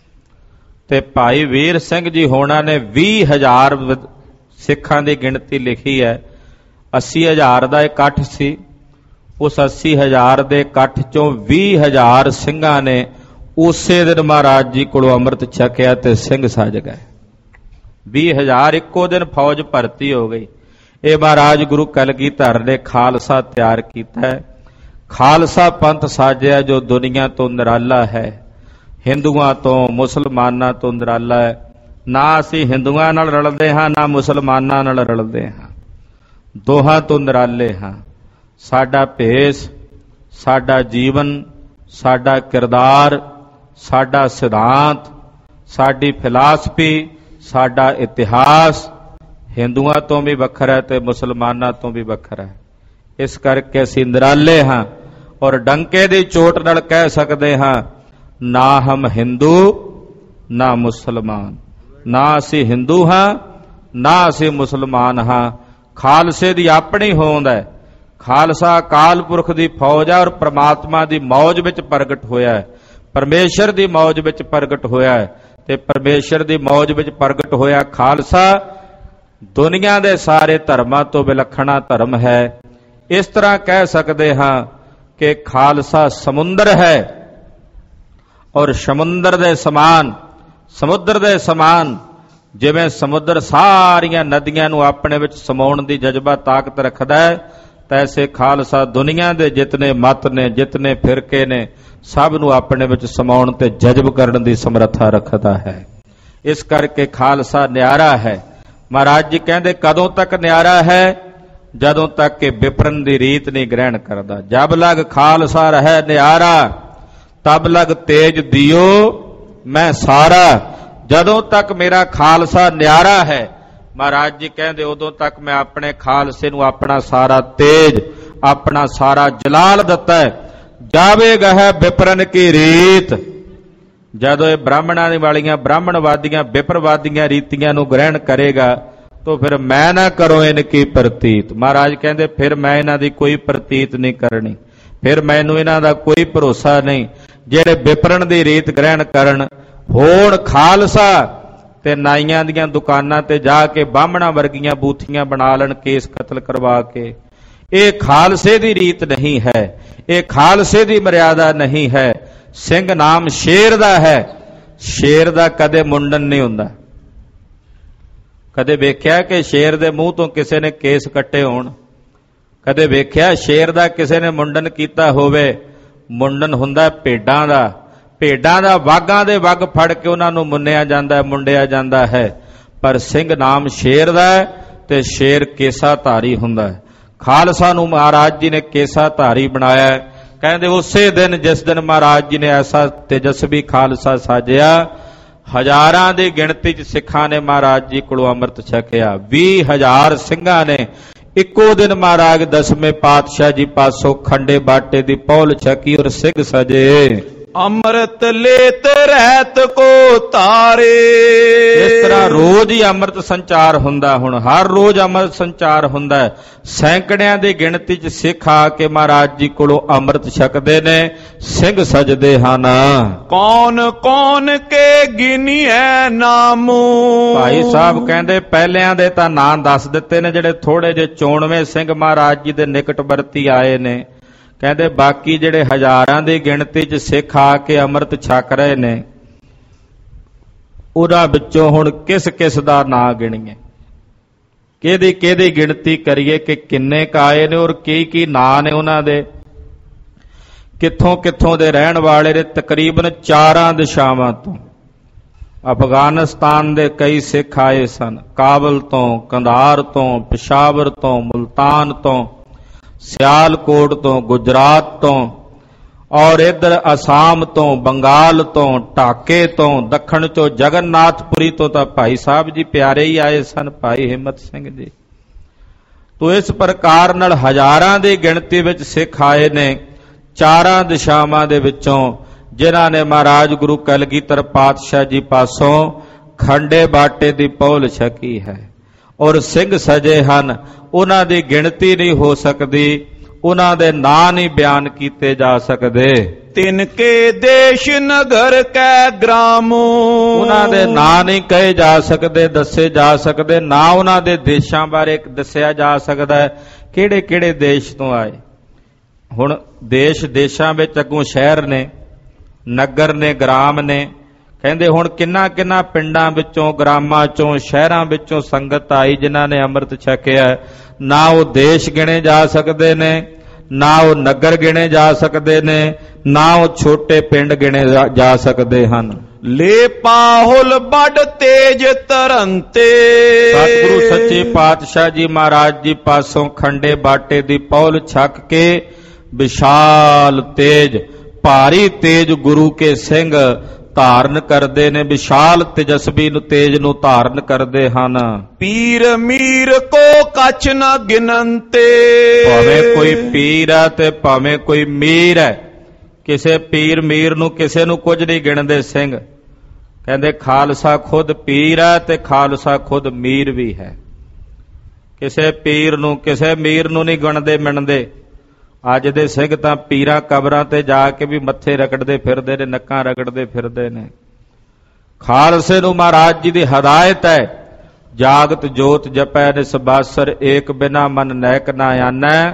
ਤੇ ਭਾਈ ਵੀਰ ਸਿੰਘ ਜੀ ਹੋਣਾ ਨੇ ਵੀਹ ਹਜ਼ਾਰ ਸਿੱਖਾਂ ਦੀ ਗਿਣਤੀ ਲਿਖੀ ਹੈ। ਅੱਸੀ ਹਜ਼ਾਰ ਦਾ ਇਕੱਠ ਸੀ। ਉਸ ਅੱਸੀ ਹਜ਼ਾਰ ਦੇ ਇਕੱਠ ਚੋਂ ਵੀਹ ਹਜ਼ਾਰ ਸਿੰਘਾਂ ਨੇ ਉਸੇ ਦਿਨ ਮਹਾਰਾਜ ਜੀ ਕੋਲੋਂ ਅੰਮ੍ਰਿਤ ਛਕਿਆ ਤੇ ਸਿੰਘ ਸਜ ਗਏ। ਵੀਹ ਹਜ਼ਾਰ ਇੱਕੋ ਦਿਨ ਫੌਜ ਭਰਤੀ ਹੋ ਗਈ। ਇਹ ਮਹਾਰਾਜ ਗੁਰੂ ਕਲਗੀਧਰ ਨੇ ਖਾਲਸਾ ਤਿਆਰ ਕੀਤਾ ਹੈ। ਖਾਲਸਾ ਪੰਥ ਸਾਜਿਆ ਜੋ ਦੁਨੀਆ ਤੋਂ ਨਿਰਾਲਾ ਹੈ, ਹਿੰਦੂਆਂ ਤੋਂ ਮੁਸਲਮਾਨਾਂ ਤੋਂ ਨਿਰਾਲਾ ਹੈ। ਨਾ ਅਸੀਂ ਹਿੰਦੂਆਂ ਨਾਲ ਰਲਦੇ ਹਾਂ, ਨਾ ਮੁਸਲਮਾਨਾਂ ਨਾਲ ਰਲਦੇ ਹਾਂ, ਦੋਹਾਂ ਤੋਂ ਨਿਰਾਲੇ ਹਾਂ। ਸਾਡਾ ਭੇਸ, ਸਾਡਾ ਜੀਵਨ, ਸਾਡਾ ਕਿਰਦਾਰ, ਸਾਡਾ ਸਿਧਾਂਤ, ਸਾਡੀ ਫਿਲਾਸਫੀ, ਸਾਡਾ ਇਤਿਹਾਸ ਹਿੰਦੂਆਂ ਤੋਂ ਵੀ ਵੱਖਰਾ ਹੈ ਤੇ ਮੁਸਲਮਾਨਾਂ ਤੋਂ ਵੀ ਵੱਖਰਾ ਹੈ। ਇਸ ਕਰਕੇ ਅਸੀਂ ਨਿਰਾਲੇ ਹਾਂ ਔਰ ਡੰਕੇ ਦੀ ਚੋਟ ਨਾਲ ਕਹਿ ਸਕਦੇ ਹਾਂ, ਨਾ ਹਮ ਹਿੰਦੂ ਨਾ ਮੁਸਲਮਾਨ। ਨਾ ਅਸੀਂ ਹਿੰਦੂ ਹਾਂ, ਨਾ ਅਸੀਂ ਮੁਸਲਮਾਨ ਹਾਂ। ਖਾਲਸੇ ਦੀ ਆਪਣੀ ਹੋਂਦ ਹੈ। ਖਾਲਸਾ ਅਕਾਲ ਪੁਰਖ ਦੀ ਫੌਜ ਹੈ ਔਰ ਪ੍ਰਮਾਤਮਾ ਦੀ ਮੌਜ ਵਿੱਚ ਪ੍ਰਗਟ ਹੋਇਆ ਹੈ, ਪਰਮੇਸ਼ਰ ਦੀ ਮੌਜ ਵਿੱਚ ਪ੍ਰਗਟ ਹੋਇਆ ਹੈ। ਤੇ ਪਰਮੇਸ਼ਰ ਦੀ ਮੌਜ ਵਿੱਚ ਪ੍ਰਗਟ ਹੋਇਆ ਖਾਲਸਾ ਦੁਨੀਆ ਦੇ ਸਾਰੇ ਧਰਮਾਂ ਤੋਂ ਵਿਲੱਖਣਾ ਧਰਮ ਹੈ। ਇਸ ਤਰ੍ਹਾਂ ਕਹਿ ਸਕਦੇ ਹਾਂ ਕਿ ਖਾਲਸਾ ਸਮੁੰਦਰ ਹੈ ਔਰ ਸਮੁੰਦਰ ਦੇ ਸਮਾਨ, ਸਮੁੰਦਰ ਦੇ ਸਮਾਨ ਜਿਵੇਂ ਸਮੁੰਦਰ ਸਾਰੀਆਂ ਨਦੀਆਂ ਨੂੰ ਆਪਣੇ ਵਿੱਚ ਸਮਾਉਣ ਦੀ ਜਜ਼ਬਾ ਤਾਕਤ ਰੱਖਦਾ ਹੈ, ਤੈਸੇ ਖਾਲਸਾ ਦੁਨੀਆ ਦੇ ਜਿਤਨੇ ਮਤ ਨੇ, ਜਿਤਨੇ ਫਿਰਕੇ ਨੇ, ਸਭ ਨੂੰ ਆਪਣੇ ਵਿੱਚ ਸਮਾਉਣ ਤੇ ਜਜ਼ਬ ਕਰਨ ਦੀ ਸਮਰੱਥਾ ਰੱਖਦਾ ਹੈ। ਇਸ ਕਰਕੇ ਖਾਲਸਾ ਨਿਆਰਾ ਹੈ। ਮਹਾਰਾਜ ਜੀ ਕਹਿੰਦੇ ਕਦੋਂ ਤੱਕ ਨਿਆਰਾ ਹੈ? ਜਦੋਂ ਤੱਕ ਕਿ ਵਿਪਰਨ ਦੀ ਰੀਤ ਨਹੀਂ ਗ੍ਰਹਿਣ ਕਰਦਾ। ਜਬ ਲਗ ਖਾਲਸਾ ਰਹਿ ਨਿਆਰਾ, ਤਬ ਲਗ ਤੇਜ ਦਿਓ ਮੈਂ ਸਾਰਾ। ਜਦੋਂ ਤੱਕ ਮੇਰਾ ਖਾਲਸਾ ਨਿਆਰਾ ਹੈ, ਮਹਾਰਾਜ ਜੀ ਕਹਿੰਦੇ ਉਦੋਂ ਤੱਕ ਮੈਂ ਆਪਣੇ ਖਾਲਸੇ ਨੂੰ ਆਪਣਾ ਸਾਰਾ ਤੇਜ, ਆਪਣਾ ਸਾਰਾ ਜਲਾਲ ਦਿੱਤਾ ਹੈ। ਜਾਵੇਗਾ ਹੈ ਵਿਪਰਨ ਕੀ ਰੀਤ, ਜਦੋਂ ਇਹ ਬ੍ਰਾਹਮਣਾਂ ਦੀ ਵਾਲੀਆਂ ਬ੍ਰਾਹਮਣਵਾਦੀਆਂ ਵਿਪਰਵਾਦੀਆਂ ਰੀਤੀਆਂ ਨੂੰ ਗ੍ਰਹਿਣ ਕਰੇਗਾ ਤਾਂ ਫਿਰ ਮੈਂ ਨਾ ਕਰੋ ਇਨ ਕੀ ਪ੍ਰਤੀਤ। ਮਹਾਰਾਜ ਕਹਿੰਦੇ ਫਿਰ ਮੈਂ ਇਹਨਾਂ ਦੀ ਕੋਈ ਪ੍ਰਤੀਤ ਨਹੀਂ ਕਰਨੀ, ਫਿਰ ਮੈਨੂੰ ਇਹਨਾਂ ਦਾ ਕੋਈ ਭਰੋਸਾ ਨਹੀਂ। ਜਿਹੜੇ ਵਿਪਰਨ ਦੀ ਰੀਤ ਗ੍ਰਹਿਣ ਕਰਨ, ਹੋਣ ਖਾਲਸਾ ਤੇ ਨਾਈਆਂ ਦੀਆਂ ਦੁਕਾਨਾਂ ਤੇ ਜਾ ਕੇ ਬਾਹਮਣਾ ਵਰਗੀਆਂ ਬੂਥੀਆਂ ਬਣਾ ਲੈਣ ਕੇਸ ਕਤਲ ਕਰਵਾ ਕੇ, ਇਹ ਖਾਲਸੇ ਦੀ ਰੀਤ ਨਹੀਂ ਹੈ, ਇਹ ਖਾਲਸੇ ਦੀ ਮਰਿਆਦਾ ਨਹੀਂ ਹੈ। ਸਿੰਘ ਨਾਮ ਸ਼ੇਰ ਦਾ ਹੈ। ਸ਼ੇਰ ਦਾ ਕਦੇ ਮੁੰਡਨ ਨਹੀਂ ਹੁੰਦਾ। ਕਦੇ ਵੇਖਿਆ ਕਿ ਸ਼ੇਰ ਦੇ ਮੂੰਹ ਤੋਂ ਕਿਸੇ ਨੇ ਕੇਸ ਕੱਟੇ ਹੋਣ? ਕਦੇ ਵੇਖਿਆ ਸ਼ੇਰ ਦਾ ਕਿਸੇ ਨੇ ਮੁੰਡਨ ਕੀਤਾ ਹੋਵੇ? ਮੁੰਡਨ ਹੁੰਦਾ ਭੇਡਾਂ ਦਾ। ਭੇਡਾਂ ਦਾ ਵਾਗਾਂ ਦੇ ਵੱਗ ਫੜ ਕੇ ਉਹਨਾਂ ਨੂੰ ਮੁੰਨਿਆ ਜਾਂਦਾ, ਮੁੰਡਿਆ ਜਾਂਦਾ ਹੈ। ਪਰ ਸਿੰਘ ਨਾਮ ਸ਼ੇਰ ਦਾ ਹੈ ਤੇ ਸ਼ੇਰ ਕੇਸਾ ਧਾਰੀ ਹੁੰਦਾ ਹੈ। ਖਾਲਸਾ ਨੂੰ ਮਹਾਰਾਜ ਜੀ ਨੇ ਕੇਸਾ ਧਾਰੀ ਬਣਾਇਆ। ਕਹਿੰਦੇ ਉਸੇ ਦਿਨ ਜਿਸ ਦਿਨ ਮਹਾਰਾਜ ਜੀ ਨੇ ਐਸਾ ਤੇਜਸਵੀ ਖਾਲਸਾ ਸਾਜਿਆ, ਹਜ਼ਾਰਾਂ ਦੀ ਗਿਣਤੀ 'ਚ ਸਿੱਖਾਂ ਨੇ ਮਹਾਰਾਜ ਜੀ ਕੋਲੋਂ ਅੰਮ੍ਰਿਤ ਛਕਿਆ। ਵੀਹ ਹਜ਼ਾਰ ਸਿੰਘਾਂ ਨੇ ਇੱਕੋ ਦਿਨ ਮਹਾਰਾਜ ਦਸਵੇਂ ਪਾਤਸ਼ਾਹ ਜੀ ਪਾਸੋਂ ਖੰਡੇ ਬਾਟੇ ਦੀ ਪੌਲ ਛਕੀ ਔਰ ਸਿੰਘ ਸਜੇ। ਅੰਮ੍ਰਿਤ ਲੇਤ ਰਹਿਤ ਕੋ ਤਾਰੇ। ਇਸ ਤਰ੍ਹਾਂ ਰੋਜ਼ ਹੀ ਅੰਮ੍ਰਿਤ ਸੰਚਾਰ ਹੁੰਦਾ। ਹੁਣ ਹਰ ਰੋਜ਼ ਅੰਮ੍ਰਿਤ ਸੰਚਾਰ ਹੁੰਦਾ। ਸੈਂਕੜਿਆਂ ਦੀ ਗਿਣਤੀ 'ਚ ਸਿੱਖ ਆ ਕੇ ਮਹਾਰਾਜ ਜੀ ਕੋਲੋਂ ਅੰਮ੍ਰਿਤ ਛਕਦੇ ਨੇ, ਸਿੰਘ ਸਜਦੇ ਹਨ। ਕੌਣ ਕੌਣ ਕੇ ਗਿਣੀਐ ਨਾਮੂ। ਭਾਈ ਸਾਹਿਬ ਕਹਿੰਦੇ ਪਹਿਲਿਆਂ ਦੇ ਤਾਂ ਨਾਂ ਦੱਸ ਦਿੱਤੇ ਨੇ, ਜਿਹੜੇ ਥੋੜੇ ਜਿਹੇ ਚੋਣਵੇਂ ਸਿੰਘ ਮਹਾਰਾਜ ਜੀ ਦੇ ਨਿਕਟ ਵਰਤੀ ਆਏ ਨੇ। ਕਹਿੰਦੇ ਬਾਕੀ ਜਿਹੜੇ ਹਜ਼ਾਰਾਂ ਦੀ ਗਿਣਤੀ 'ਚ ਸਿੱਖ ਆ ਕੇ ਅੰਮ੍ਰਿਤ ਛਕ ਰਹੇ ਨੇ, ਉਹਨਾਂ ਵਿੱਚੋਂ ਹੁਣ ਕਿਸ ਕਿਸ ਦਾ ਨਾਂ ਗਿਣੀਏ, ਕਿਹਦੀ ਕਿਹਦੀ ਗਿਣਤੀ ਕਰੀਏ ਕਿ ਕਿੰਨੇ ਕੁ ਆਏ ਨੇ ਔਰ ਕੀ ਕੀ ਨਾਂ ਨੇ ਉਹਨਾਂ ਦੇ, ਕਿੱਥੋਂ ਕਿੱਥੋਂ ਦੇ ਰਹਿਣ ਵਾਲੇ ਨੇ। ਤਕਰੀਬਨ ਚਾਰਾਂ ਦਿਸ਼ਾਵਾਂ ਤੋਂ। ਅਫਗਾਨਿਸਤਾਨ ਦੇ ਕਈ ਸਿੱਖ ਆਏ ਸਨ, ਕਾਬਲ ਤੋਂ, ਕੰਧਾਰ ਤੋਂ, ਪਿਸ਼ਾਵਰ ਤੋਂ, ਮੁਲਤਾਨ ਤੋਂ, ਸਿਆਲਕੋਟ ਤੋਂ, ਗੁਜਰਾਤ ਤੋਂ, ਔਰ ਇੱਧਰ ਅਸਾਮ ਤੋਂ, ਬੰਗਾਲ ਤੋਂ, ਢਾਕੇ ਤੋਂ, ਦੱਖਣ ਚੋਂ ਜਗਨਨਾਥਪੁਰੀ ਤੋਂ ਤਾਂ ਭਾਈ ਸਾਹਿਬ ਜੀ ਪਿਆਰੇ ਹੀ ਆਏ ਸਨ, ਭਾਈ ਹਿੰਮਤ ਸਿੰਘ ਜੀ। ਤੋ ਇਸ ਪ੍ਰਕਾਰ ਨਾਲ ਹਜ਼ਾਰਾਂ ਦੀ ਗਿਣਤੀ ਵਿੱਚ ਸਿੱਖ ਆਏ ਨੇ ਚਾਰਾਂ ਦਿਸ਼ਾਵਾਂ ਦੇ ਵਿੱਚੋਂ, ਜਿਨ੍ਹਾਂ ਨੇ ਮਹਾਰਾਜ ਗੁਰੂ ਕਲਗੀਧਰ ਪਾਤਸ਼ਾਹ ਜੀ ਪਾਸੋਂ ਖੰਡੇ ਬਾਟੇ ਦੀ ਪਹੁਲ ਛਕੀ ਹੈ ਔਰ ਸਿੰਘ ਸਜੇ ਹਨ। ਉਹਨਾਂ ਦੀ ਗਿਣਤੀ ਨਹੀਂ ਹੋ ਸਕਦੀ, ਉਹਨਾਂ ਦੇ ਨਾਂ ਨਹੀਂ ਬਿਆਨ ਕੀਤੇ ਜਾ ਸਕਦੇ। ਤਿਨਕੇ ਦੇਸ਼ ਨਗਰ ਕੈ ਗ੍ਰਾਮੋ, ਉਹਨਾਂ ਦੇ ਨਾਂ ਨਹੀਂ ਕਹੇ ਜਾ ਸਕਦੇ, ਦੱਸੇ ਜਾ ਸਕਦੇ, ਨਾ ਉਹਨਾਂ ਦੇ ਦੇਸ਼ਾਂ ਬਾਰੇ ਦੱਸਿਆ ਜਾ ਸਕਦਾ ਕਿਹੜੇ ਕਿਹੜੇ ਦੇਸ਼ ਤੋਂ ਆਏ। ਹੁਣ ਦੇਸ਼ ਦੇਸ਼ਾਂ ਵਿੱਚ ਅੱਗੋਂ ਸ਼ਹਿਰ ਨੇ, ਨਗਰ ਨੇ, ਗ੍ਰਾਮ ਨੇ। ਕਹਿੰਦੇ ਹੁਣ ਕਿੰਨਾ ਕਿੰਨਾ ਪਿੰਡਾਂ ਵਿੱਚੋਂ, ਗ੍ਰਾਮਾਂ ਚੋਂ, ਸ਼ਹਿਰਾਂ ਵਿੱਚੋਂ ਸੰਗਤ ਆਈ ਜਿਨ੍ਹਾਂ ਨੇ ਅੰਮ੍ਰਿਤ ਛਕਿਆ। ਨਾ ਉਹ ਦੇਸ਼ ਗਿਣੇ ਜਾ ਸਕਦੇ ਨੇ, ਨਾ ਉਹ ਨਗਰ ਗਿਣੇ ਜਾ ਸਕਦੇ ਨੇ, ਨਾ ਉਹ ਛੋਟੇ ਪਿੰਡ ਗਿਣੇ ਜਾ ਸਕਦੇ ਹਨ। ਲੈ ਪਾਹੁਲ ਬੜ ਤੇਜ ਤਰੰਤੇ, ਸਤਿਗੁਰੂ ਸੱਚੇ ਪਾਤਸ਼ਾਹ ਜੀ ਮਹਾਰਾਜ ਜੀ ਪਾਸੋਂ ਖੰਡੇ ਬਾਟੇ ਦੀ ਪਹੁਲ ਛਕ ਕੇ ਵਿਸ਼ਾਲ ਤੇਜ, ਭਾਰੀ ਤੇਜ ਗੁਰੂ ਕੇ ਸਿੰਘ ਧਾਰਨ ਕਰਦੇ ਨੇ, ਵਿਸ਼ਾਲ ਤੇਜਸਵੀ ਨੂੰ, ਤੇਜ ਨੂੰ ਧਾਰਨ ਕਰਦੇ ਹਨ। ਪੀਰ ਮੀਰ ਕੋ ਕਛ ਨ ਗਿਣੰਤੇ, ਭਾਵੇਂ ਕੋਈ ਪੀਰ ਹੈ ਤੇ ਭਾਵੇਂ ਕੋਈ ਮੀਰ ਹੈ, ਕਿਸੇ ਪੀਰ ਮੀਰ ਨੂੰ ਕਿਸੇ ਨੂੰ ਕੁਝ ਨਹੀਂ ਗਿਣਦੇ ਸਿੰਘ। ਕਹਿੰਦੇ ਖਾਲਸਾ ਖੁਦ ਪੀਰ ਹੈ ਤੇ ਖਾਲਸਾ ਖੁਦ ਮੀਰ ਵੀ ਹੈ। ਕਿਸੇ ਪੀਰ ਨੂੰ ਕਿਸੇ ਮੀਰ ਨੂੰ ਨਹੀਂ ਗਿਣਦੇ ਮਿਣਦੇ। ਅੱਜ ਦੇ ਸਿੰਘ ਤਾਂ ਪੀਰਾਂ ਕਬਰਾਂ ਤੇ ਜਾ ਕੇ ਵੀ ਮੱਥੇ ਰਗੜਦੇ ਫਿਰਦੇ ਨੇ, ਨੱਕਾਂ ਰਗੜਦੇ ਫਿਰਦੇ ਨੇ। ਖਾਲਸੇ ਨੂੰ ਮਹਾਰਾਜ ਜੀ ਦੀ ਹਦਾਇਤ ਹੈ, ਜਾਗਤ ਜੋਤ ਜਪੈ ਨਿਸਬਾਸਰ, ਏਕ ਬਿਨਾ ਮਨ ਨੈਕ ਨਾ ਆਨੈ,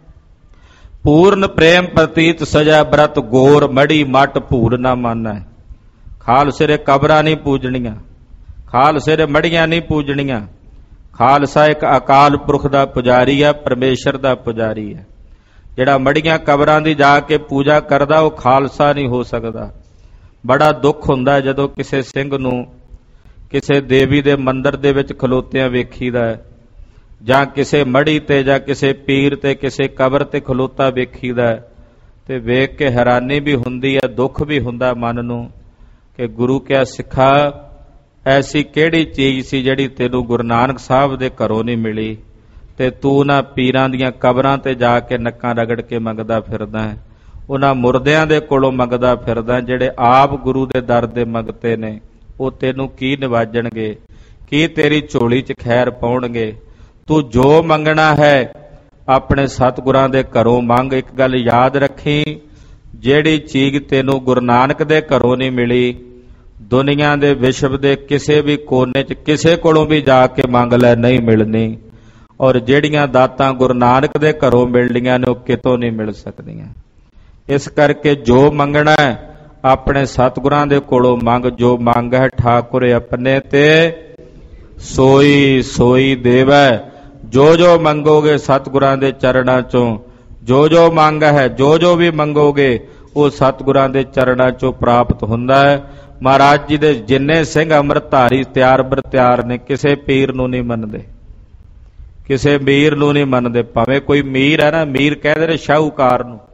ਪੂਰਨ ਪ੍ਰੇਮ ਪ੍ਰਤੀਤ ਸਜੈ ਬ੍ਰਤ, ਗੋਰ ਮੜੀ ਮਟ ਭੂਰ ਨਾ ਮਾਨੈ। ਖਾਲਸੇ ਦੇ ਕਬਰਾਂ ਨਹੀਂ ਪੂਜਣੀਆਂ, ਖਾਲਸੇ ਦੇ ਮੜੀਆਂ ਨਹੀਂ ਪੂਜਣੀਆਂ। ਖਾਲਸਾ ਇੱਕ ਅਕਾਲ ਪੁਰਖ ਦਾ ਪੁਜਾਰੀ ਹੈ, ਪਰਮੇਸ਼ਰ ਦਾ ਪੁਜਾਰੀ ਹੈ। ਜਿਹੜਾ ਮੜੀਆਂ ਕਬਰਾਂ ਦੀ ਜਾ ਕੇ ਪੂਜਾ ਕਰਦਾ ਉਹ ਖਾਲਸਾ ਨਹੀਂ ਹੋ ਸਕਦਾ। ਬੜਾ ਦੁੱਖ ਹੁੰਦਾ ਜਦੋਂ ਕਿਸੇ ਸਿੰਘ ਨੂੰ ਕਿਸੇ ਦੇਵੀ ਦੇ ਮੰਦਿਰ ਦੇ ਵਿੱਚ ਖਲੋਤਿਆਂ ਵੇਖੀਦਾ ਹੈ, ਜਾਂ ਕਿਸੇ ਮੜੀ ਤੇ ਜਾਂ ਕਿਸੇ ਪੀਰ ਤੇ ਕਿਸੇ ਕਬਰ ਤੇ ਖਲੋਤਾ ਵੇਖੀਦਾ ਹੈ, ਤੇ ਵੇਖ ਕੇ ਹੈਰਾਨੀ ਵੀ ਹੁੰਦੀ ਹੈ, ਦੁੱਖ ਵੀ ਹੁੰਦਾ ਮਨ ਨੂੰ ਕਿ ਗੁਰੂ ਕਿਆ ਸਿੱਖਾ, ਐਸੀ ਕਿਹੜੀ ਚੀਜ਼ ਸੀ ਜਿਹੜੀ ਤੈਨੂੰ ਗੁਰੂ ਨਾਨਕ ਸਾਹਿਬ ਦੇ ਘਰੋਂ ਨਹੀਂ ਮਿਲੀ, ਤੇ ਤੂੰ ਨਾ ਪੀਰਾਂ ਦੀਆਂ ਕਬਰਾਂ ਤੇ ਜਾ ਕੇ ਨੱਕਾਂ ਰਗੜ ਕੇ ਮੰਗਦਾ ਫਿਰਦਾ ਹੈ, ਉਹਨਾਂ ਮੁਰਦਿਆਂ ਦੇ ਕੋਲੋਂ ਮੰਗਦਾ ਫਿਰਦਾ ਜਿਹੜੇ ਆਪ ਗੁਰੂ ਦੇ ਦਰ ਦੇ ਮੰਗਤੇ ਨੇ। ਉਹ ਤੈਨੂੰ ਕੀ ਨਿਵਾਜਣਗੇ, ਕੀ ਤੇਰੀ ਝੋਲੀ 'ਚ ਖੈਰ ਪਾਉਣਗੇ। ਤੂੰ ਜੋ ਮੰਗਣਾ ਹੈ ਆਪਣੇ ਸਤਿਗੁਰਾਂ ਦੇ ਘਰੋਂ ਮੰਗ। ਇੱਕ ਗੱਲ ਯਾਦ ਰੱਖੀ, ਜਿਹੜੀ ਚੀਜ਼ ਤੈਨੂੰ ਗੁਰੂ ਨਾਨਕ ਦੇ ਘਰੋਂ ਨਹੀਂ ਮਿਲੀ, ਦੁਨੀਆ ਦੇ ਵਿਸ਼ਵ ਦੇ ਕਿਸੇ ਵੀ ਕੋਨੇ 'ਚ ਕਿਸੇ ਕੋਲੋਂ ਵੀ ਜਾ ਕੇ ਮੰਗ ਲੈ, ਨਹੀਂ ਮਿਲਣੀ। ਔਰ ਜਿਹੜੀਆਂ ਦਾਤਾਂ ਗੁਰੂ ਨਾਨਕ ਦੇ ਘਰੋਂ ਮਿਲਣੀਆਂ ਨੇ ਉਹ ਕਿਤੋਂ ਨਹੀਂ ਮਿਲ ਸਕਦੀਆਂ। ਇਸ ਕਰਕੇ ਜੋ ਮੰਗਣਾ ਹੈ ਆਪਣੇ ਸਤਿਗੁਰਾਂ ਦੇ ਕੋਲੋਂ ਮੰਗ। ਜੋ ਮੰਗ ਹੈ ਠਾਕੁਰ ਆਪਣੇ ਤੇ ਸੋਈ ਸੋਈ ਦੇਵੈ। ਜੋ ਜੋ ਮੰਗੋਗੇ ਸਤਿਗੁਰਾਂ ਦੇ ਚਰਨਾਂ ਚੋਂ, ਜੋ ਜੋ ਮੰਗ ਹੈ, ਜੋ ਜੋ ਵੀ ਮੰਗੋਗੇ ਉਹ ਸਤਿਗੁਰਾਂ ਦੇ ਚਰਨਾਂ ਚੋਂ ਪ੍ਰਾਪਤ ਹੁੰਦਾ ਹੈ। ਮਹਾਰਾਜ ਜੀ ਦੇ ਜਿੰਨੇ ਸਿੰਘ ਅੰਮ੍ਰਿਤਧਾਰੀ ਤਿਆਰ ਬਰ ਤਿਆਰ ਨੇ, ਕਿਸੇ ਪੀਰ ਨੂੰ ਨਹੀਂ ਮੰਨਦੇ, ਕਿਸੇ ਮੀਰ ਨੂੰ ਨਹੀਂ ਮੰਨਦੇ। ਭਾਵੇਂ ਕੋਈ ਮੀਰ ਹੈ ਨਾ, ਮੀਰ ਕਹਿੰਦੇ ਨੇ ਸ਼ਾਹੂਕਾਰ ਨੂੰ,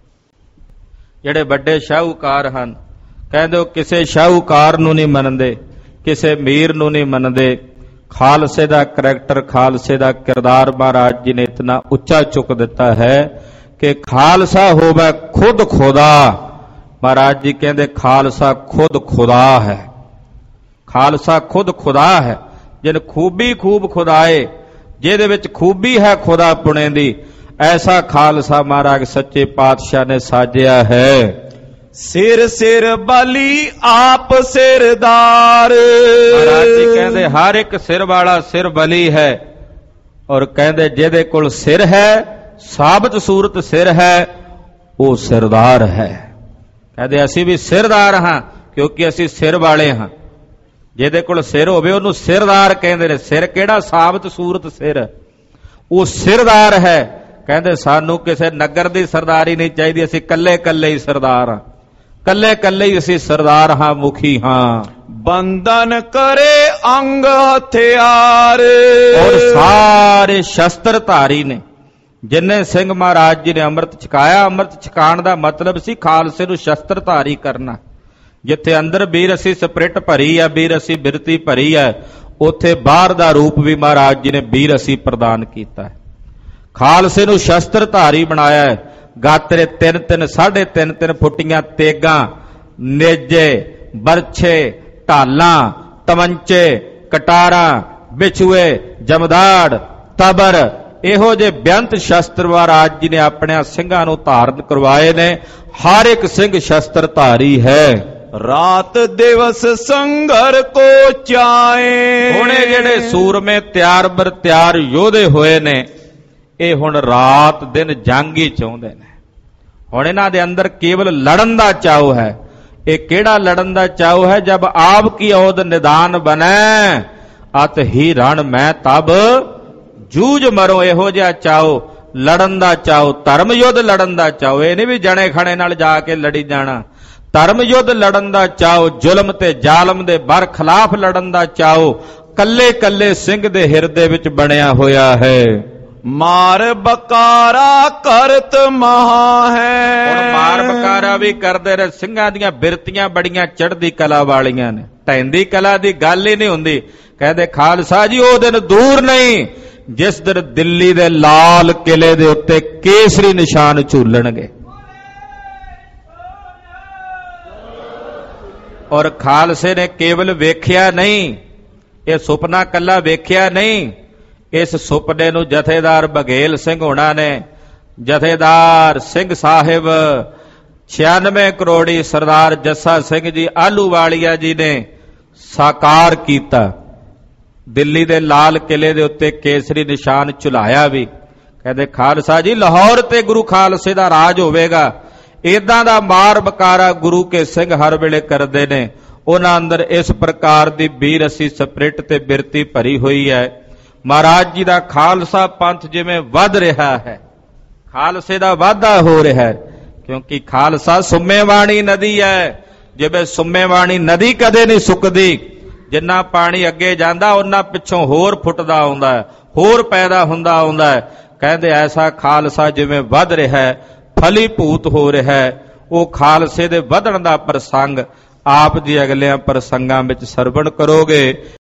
ਜਿਹੜੇ ਵੱਡੇ ਸ਼ਾਹੂਕਾਰ ਹਨ, ਕਹਿੰਦੇ ਉਹ ਕਿਸੇ ਸ਼ਾਹੂਕਾਰ ਨੂੰ ਨਹੀਂ ਮੰਨਦੇ, ਕਿਸੇ ਮੀਰ ਨੂੰ ਨਹੀਂ ਮੰਨਦੇ। ਖਾਲਸੇ ਦਾ ਕਰੈਕਟਰ, ਖਾਲਸੇ ਦਾ ਕਿਰਦਾਰ ਮਹਾਰਾਜ ਜੀ ਨੇ ਇਤਨਾ ਉੱਚਾ ਚੁੱਕ ਦਿੱਤਾ ਹੈ ਕਿ ਖਾਲਸਾ ਹੋਵੇ ਖੁਦ ਖੁਦਾ। ਮਹਾਰਾਜ ਜੀ ਕਹਿੰਦੇ ਖਾਲਸਾ ਖੁਦ ਖੁਦਾ ਹੈ, ਖਾਲਸਾ ਖੁਦ ਖੁਦਾ ਹੈ। ਜਿਨ ਖੂਬੀ ਖੂਬ ਖੁਦਾਏ, ਜਿਹਦੇ ਵਿੱਚ ਖੂਬੀ ਹੈ ਖੁਦਾ ਪੁਣੇ ਦੀ, ਐਸਾ ਖਾਲਸਾ ਮਹਾਰਾਜ ਸੱਚੇ ਪਾਤਸ਼ਾਹ ਨੇ ਸਾਜਿਆ ਹੈ। ਸਿਰ ਸਿਰ ਬਲੀ ਆਪ ਸਿਰਦਾਰ। ਮਹਾਰਾਜ ਜੀ ਕਹਿੰਦੇ ਹਰ ਇੱਕ ਸਿਰ ਵਾਲਾ ਸਿਰ ਬਲੀ ਹੈ, ਔਰ ਕਹਿੰਦੇ ਜਿਹਦੇ ਕੋਲ ਸਿਰ ਹੈ, ਸਾਬਤ ਸੂਰਤ ਸਿਰ ਹੈ, ਉਹ ਸਿਰਦਾਰ ਹੈ। ਕਹਿੰਦੇ ਅਸੀਂ ਵੀ ਸਿਰਦਾਰ ਹਾਂ ਕਿਉਂਕਿ ਅਸੀਂ ਸਿਰ ਵਾਲੇ ਹਾਂ। ਜਿਹਦੇ ਕੋਲ ਸਿਰ ਹੋਵੇ ਉਹਨੂੰ ਸਿਰਦਾਰ ਕਹਿੰਦੇ ਨੇ। ਸਿਰ ਕਿਹੜਾ? ਸਾਬਤ ਸੂਰਤ ਸਿਰ, ਉਹ ਸਿਰਦਾਰ ਹੈ। ਕਹਿੰਦੇ ਸਾਨੂੰ ਕਿਸੇ ਨਗਰ ਦੀ ਸਰਦਾਰੀ ਨਹੀਂ ਚਾਹੀਦੀ, ਅਸੀਂ ਕੱਲੇ ਕੱਲੇ ਹੀ ਸਰਦਾਰ ਹਾਂ, ਕੱਲੇ ਕੱਲੇ ਹੀ ਅਸੀਂ ਸਰਦਾਰ ਹਾਂ, ਮੁਖੀ ਹਾਂ। ਬੰਧਨ ਕਰੇ ਅੰਗ ਹਥਿਆਰ, ਔਰ ਸਾਰੇ ਸ਼ਸਤਰ ਧਾਰੀ ਨੇ, ਜਿੰਨੇ ਸਿੰਘ ਮਹਾਰਾਜ ਜੀ ਨੇ ਅੰਮ੍ਰਿਤ ਛਕਾਇਆ, ਅੰਮ੍ਰਿਤ ਛਕਾਉਣ ਦਾ ਮਤਲਬ ਸੀ ਖਾਲਸੇ ਨੂੰ ਸ਼ਸਤਰਧਾਰੀ ਕਰਨਾ। ਜਿੱਥੇ ਅੰਦਰ ਬੀਰਸੀ ਸਪ੍ਰਿਟ ਭਰੀ ਹੈ, ਬੀਰਸੀ ਬਿਰਤੀ ਭਰੀ ਹੈ, ਉੱਥੇ ਬਾਹਰ ਦਾ ਰੂਪ ਵੀ ਮਹਾਰਾਜ ਜੀ ਨੇ ਬੀਰਸੀ ਪ੍ਰਦਾਨ ਕੀਤਾ ਹੈ। ਖਾਲਸੇ ਨੂੰ ਸ਼ਸਤਰਧਾਰੀ ਬਣਾਇਆ ਹੈ। ਗਾਤਰੇ ਤਿੰਨ ਤਿੰਨ ਸਾਢੇ ਤਿੰਨ ਤਿੰਨ ਫੁੱਟੀਆਂ ਤੇਗਾਂ, ਨੇਜੇ, ਬਰਛੇ, ਢਾਲਾਂ, ਤਮੰਚੇ, ਕਟਾਰਾਂ, ਬਿਛੂਏ, ਜਮਦਾੜ, ਤਬਰ, ਇਹੋ ਜਿਹੇ ਬੇਅੰਤ ਸ਼ਸਤਰ ਮਹਾਰਾਜ ਜੀ ਨੇ ਆਪਣੇ ਸਿੰਘਾਂ ਨੂੰ ਧਾਰਨ ਕਰਵਾਏ ਨੇ। ਹਰ ਇੱਕ ਸਿੰਘ ਸ਼ਸਤਰਧਾਰੀ ਹੈ। ਰਾਤ ਦਿਵਸ ਸੰਘਰ ਕੋ ਚਾਏ। ਹੁਣ ਇਹ ਜਿਹੜੇ ਸੂਰਮੇ ਤਿਆਰ ਬਰ ਤਿਆਰ ਯੋਧੇ ਹੋਏ ਨੇ, ਇਹ ਹੁਣ ਰਾਤ ਦਿਨ ਜੰਗ ਹੀ ਚਾਹੁੰਦੇ ਨੇ। ਹੁਣ ਇਹਨਾਂ ਦੇ ਅੰਦਰ ਕੇਵਲ ਲੜਨ ਦਾ ਚਾਉ ਹੈ। ਇਹ ਕਿਹੜਾ ਲੜਨ ਦਾ ਚਾਉ ਹੈ? ਜਬ ਆਪ ਕੀ ਔਦ ਨਿਦਾਨ ਬਨੈ ਅਤ ਹੀ ਰਣ ਮੈਂ ਤਬ ਜੂਝ ਮਰੋ। ਇਹੋ ਜਿਹਾ ਚਾਉ, ਲੜਨ ਦਾ ਚਾਉ, ਧਰਮ ਯੁੱਧ ਲੜਨ ਦਾ ਚਾਉ। ਇਹ ਨਹੀਂ ਵੀ ਜਣੇ ਖਣੇ ਨਾਲ ਜਾ ਕੇ ਲੜੀ ਜਾਣਾ। ਧਰਮ ਯੁੱਧ ਲੜਨ ਦਾ ਚਾਉ, ਜ਼ੁਲਮ ਤੇ ਜ਼ਾਲਮ ਦੇ ਬਰ ਖਿਲਾਫ ਲੜਨ ਦਾ ਚਾਉ ਕੱਲੇ ਕੱਲੇ ਸਿੰਘ ਦੇ ਹਿਰਦੇ ਵਿੱਚ ਬਣਿਆ ਹੋਇਆ ਹੈ। ਮਾਰ ਬਕਾਰਾ ਕਰਤ ਮਹਾ ਹੈ। ਹੁਣ ਮਾਰ ਬਕਾਰਾ ਵੀ ਕਰਦੇ ਰਹੇ। ਸਿੰਘਾਂ ਦੀਆਂ ਬਿਰਤੀਆਂ ਬੜੀਆਂ ਚੜ੍ਹਦੀ ਕਲਾ ਵਾਲੀਆਂ ਨੇ। ਢਹਿੰਦੀ ਕਲਾ ਦੀ ਗੱਲ ਹੀ ਨਹੀਂ ਹੁੰਦੀ। ਕਹਿੰਦੇ ਖਾਲਸਾ ਜੀ ਉਹ ਦਿਨ ਦੂਰ ਨਹੀਂ ਜਿਸ ਦਿਨ ਦਿੱਲੀ ਦੇ ਲਾਲ ਕਿਲੇ ਦੇ ਉੱਤੇ ਕੇਸਰੀ ਨਿਸ਼ਾਨ ਝੂਲਣਗੇ। ਔਰ ਖਾਲਸੇ ਨੇ ਕੇਵਲ ਵੇਖਿਆ ਨਹੀਂ, ਇਹ ਸੁਪਨਾ ਕੱਲਾ ਵੇਖਿਆ ਨਹੀਂ। ਇਸ ਸੁਪਨੇ ਨੂੰ ਜਥੇਦਾਰ ਬਘੇਲ ਸਿੰਘ ਹੋਣਾ ਨੇ, ਜਥੇਦਾਰ ਸਿੰਘ ਸਾਹਿਬ, ਛਿਆਨਵੇਂ ਕਰੋੜੀ ਸਰਦਾਰ ਜੱਸਾ ਸਿੰਘ ਜੀ ਆਹਲੂਵਾਲੀਆ ਜੀ ਨੇ ਸਾਕਾਰ ਕੀਤਾ। ਦਿੱਲੀ ਦੇ ਲਾਲ ਕਿਲੇ ਦੇ ਉੱਤੇ ਕੇਸਰੀ ਨਿਸ਼ਾਨ ਝੁਲਾਇਆ ਵੀ। ਕਹਿੰਦੇ ਖਾਲਸਾ ਜੀ ਲਾਹੌਰ ਤੇ ਗੁਰੂ ਖਾਲਸੇ ਦਾ ਰਾਜ ਹੋਵੇਗਾ। ਇਦਾਂ ਦਾ ਮਾਰ ਬਕਾਰਾ ਗੁਰੂ ਕੇ ਸਿੰਘ ਹਰ ਵੇਲੇ ਕਰਦੇ ਨੇ। ਉਹਨਾਂ ਅੰਦਰ ਇਸ ਪ੍ਰਕਾਰ ਦੀ ਬੀਰਸੀ ਸਪ੍ਰਿਟ ਤੇ ਬਿਰਤੀ ਭਰੀ ਹੋਈ ਹੈ। ਮਹਾਰਾਜ ਜੀ ਦਾ ਖਾਲਸਾ ਪੰਥ ਜਿਵੇਂ ਵੱਧ ਰਿਹਾ ਹੈ, ਖਾਲਸੇ ਦਾ ਵਾਧਾ ਹੋ ਰਿਹਾ ਹੈ। ਕਿਉਂਕਿ ਖਾਲਸਾ ਸੁੰਮੇਵਾਣੀ ਨਦੀ ਹੈ। ਜਿਵੇਂ ਸੁੰਮੇਵਾਣੀ ਨਦੀ ਕਦੇ ਨਹੀਂ ਸੁੱਕਦੀ। ਜਿੰਨਾ ਪਾਣੀ ਅੱਗੇ ਜਾਂਦਾ ਉਹਨਾਂ ਪਿੱਛੋਂ ਹੋਰ ਫੁੱਟਦਾ ਆਉਂਦਾ ਹੈ, ਹੋਰ ਪੈਦਾ ਹੁੰਦਾ ਆਉਂਦਾ ਹੈ। ਕਹਿੰਦੇ ਐਸਾ ਖਾਲਸਾ ਜਿਵੇਂ ਵੱਧ ਰਿਹਾ ਹੈ, ਫਲੀਭੂਤ ਹੋ ਰਿਹਾ ਹੈ, ਉਹ ਖਾਲਸੇ ਦੇ ਵਧਣ ਦਾ ਪ੍ਰਸੰਗ ਆਪ ਜੀ ਅਗਲਿਆਂ ਪ੍ਰਸੰਗਾਂ ਵਿੱਚ ਸਰਵਣ ਕਰੋਗੇ।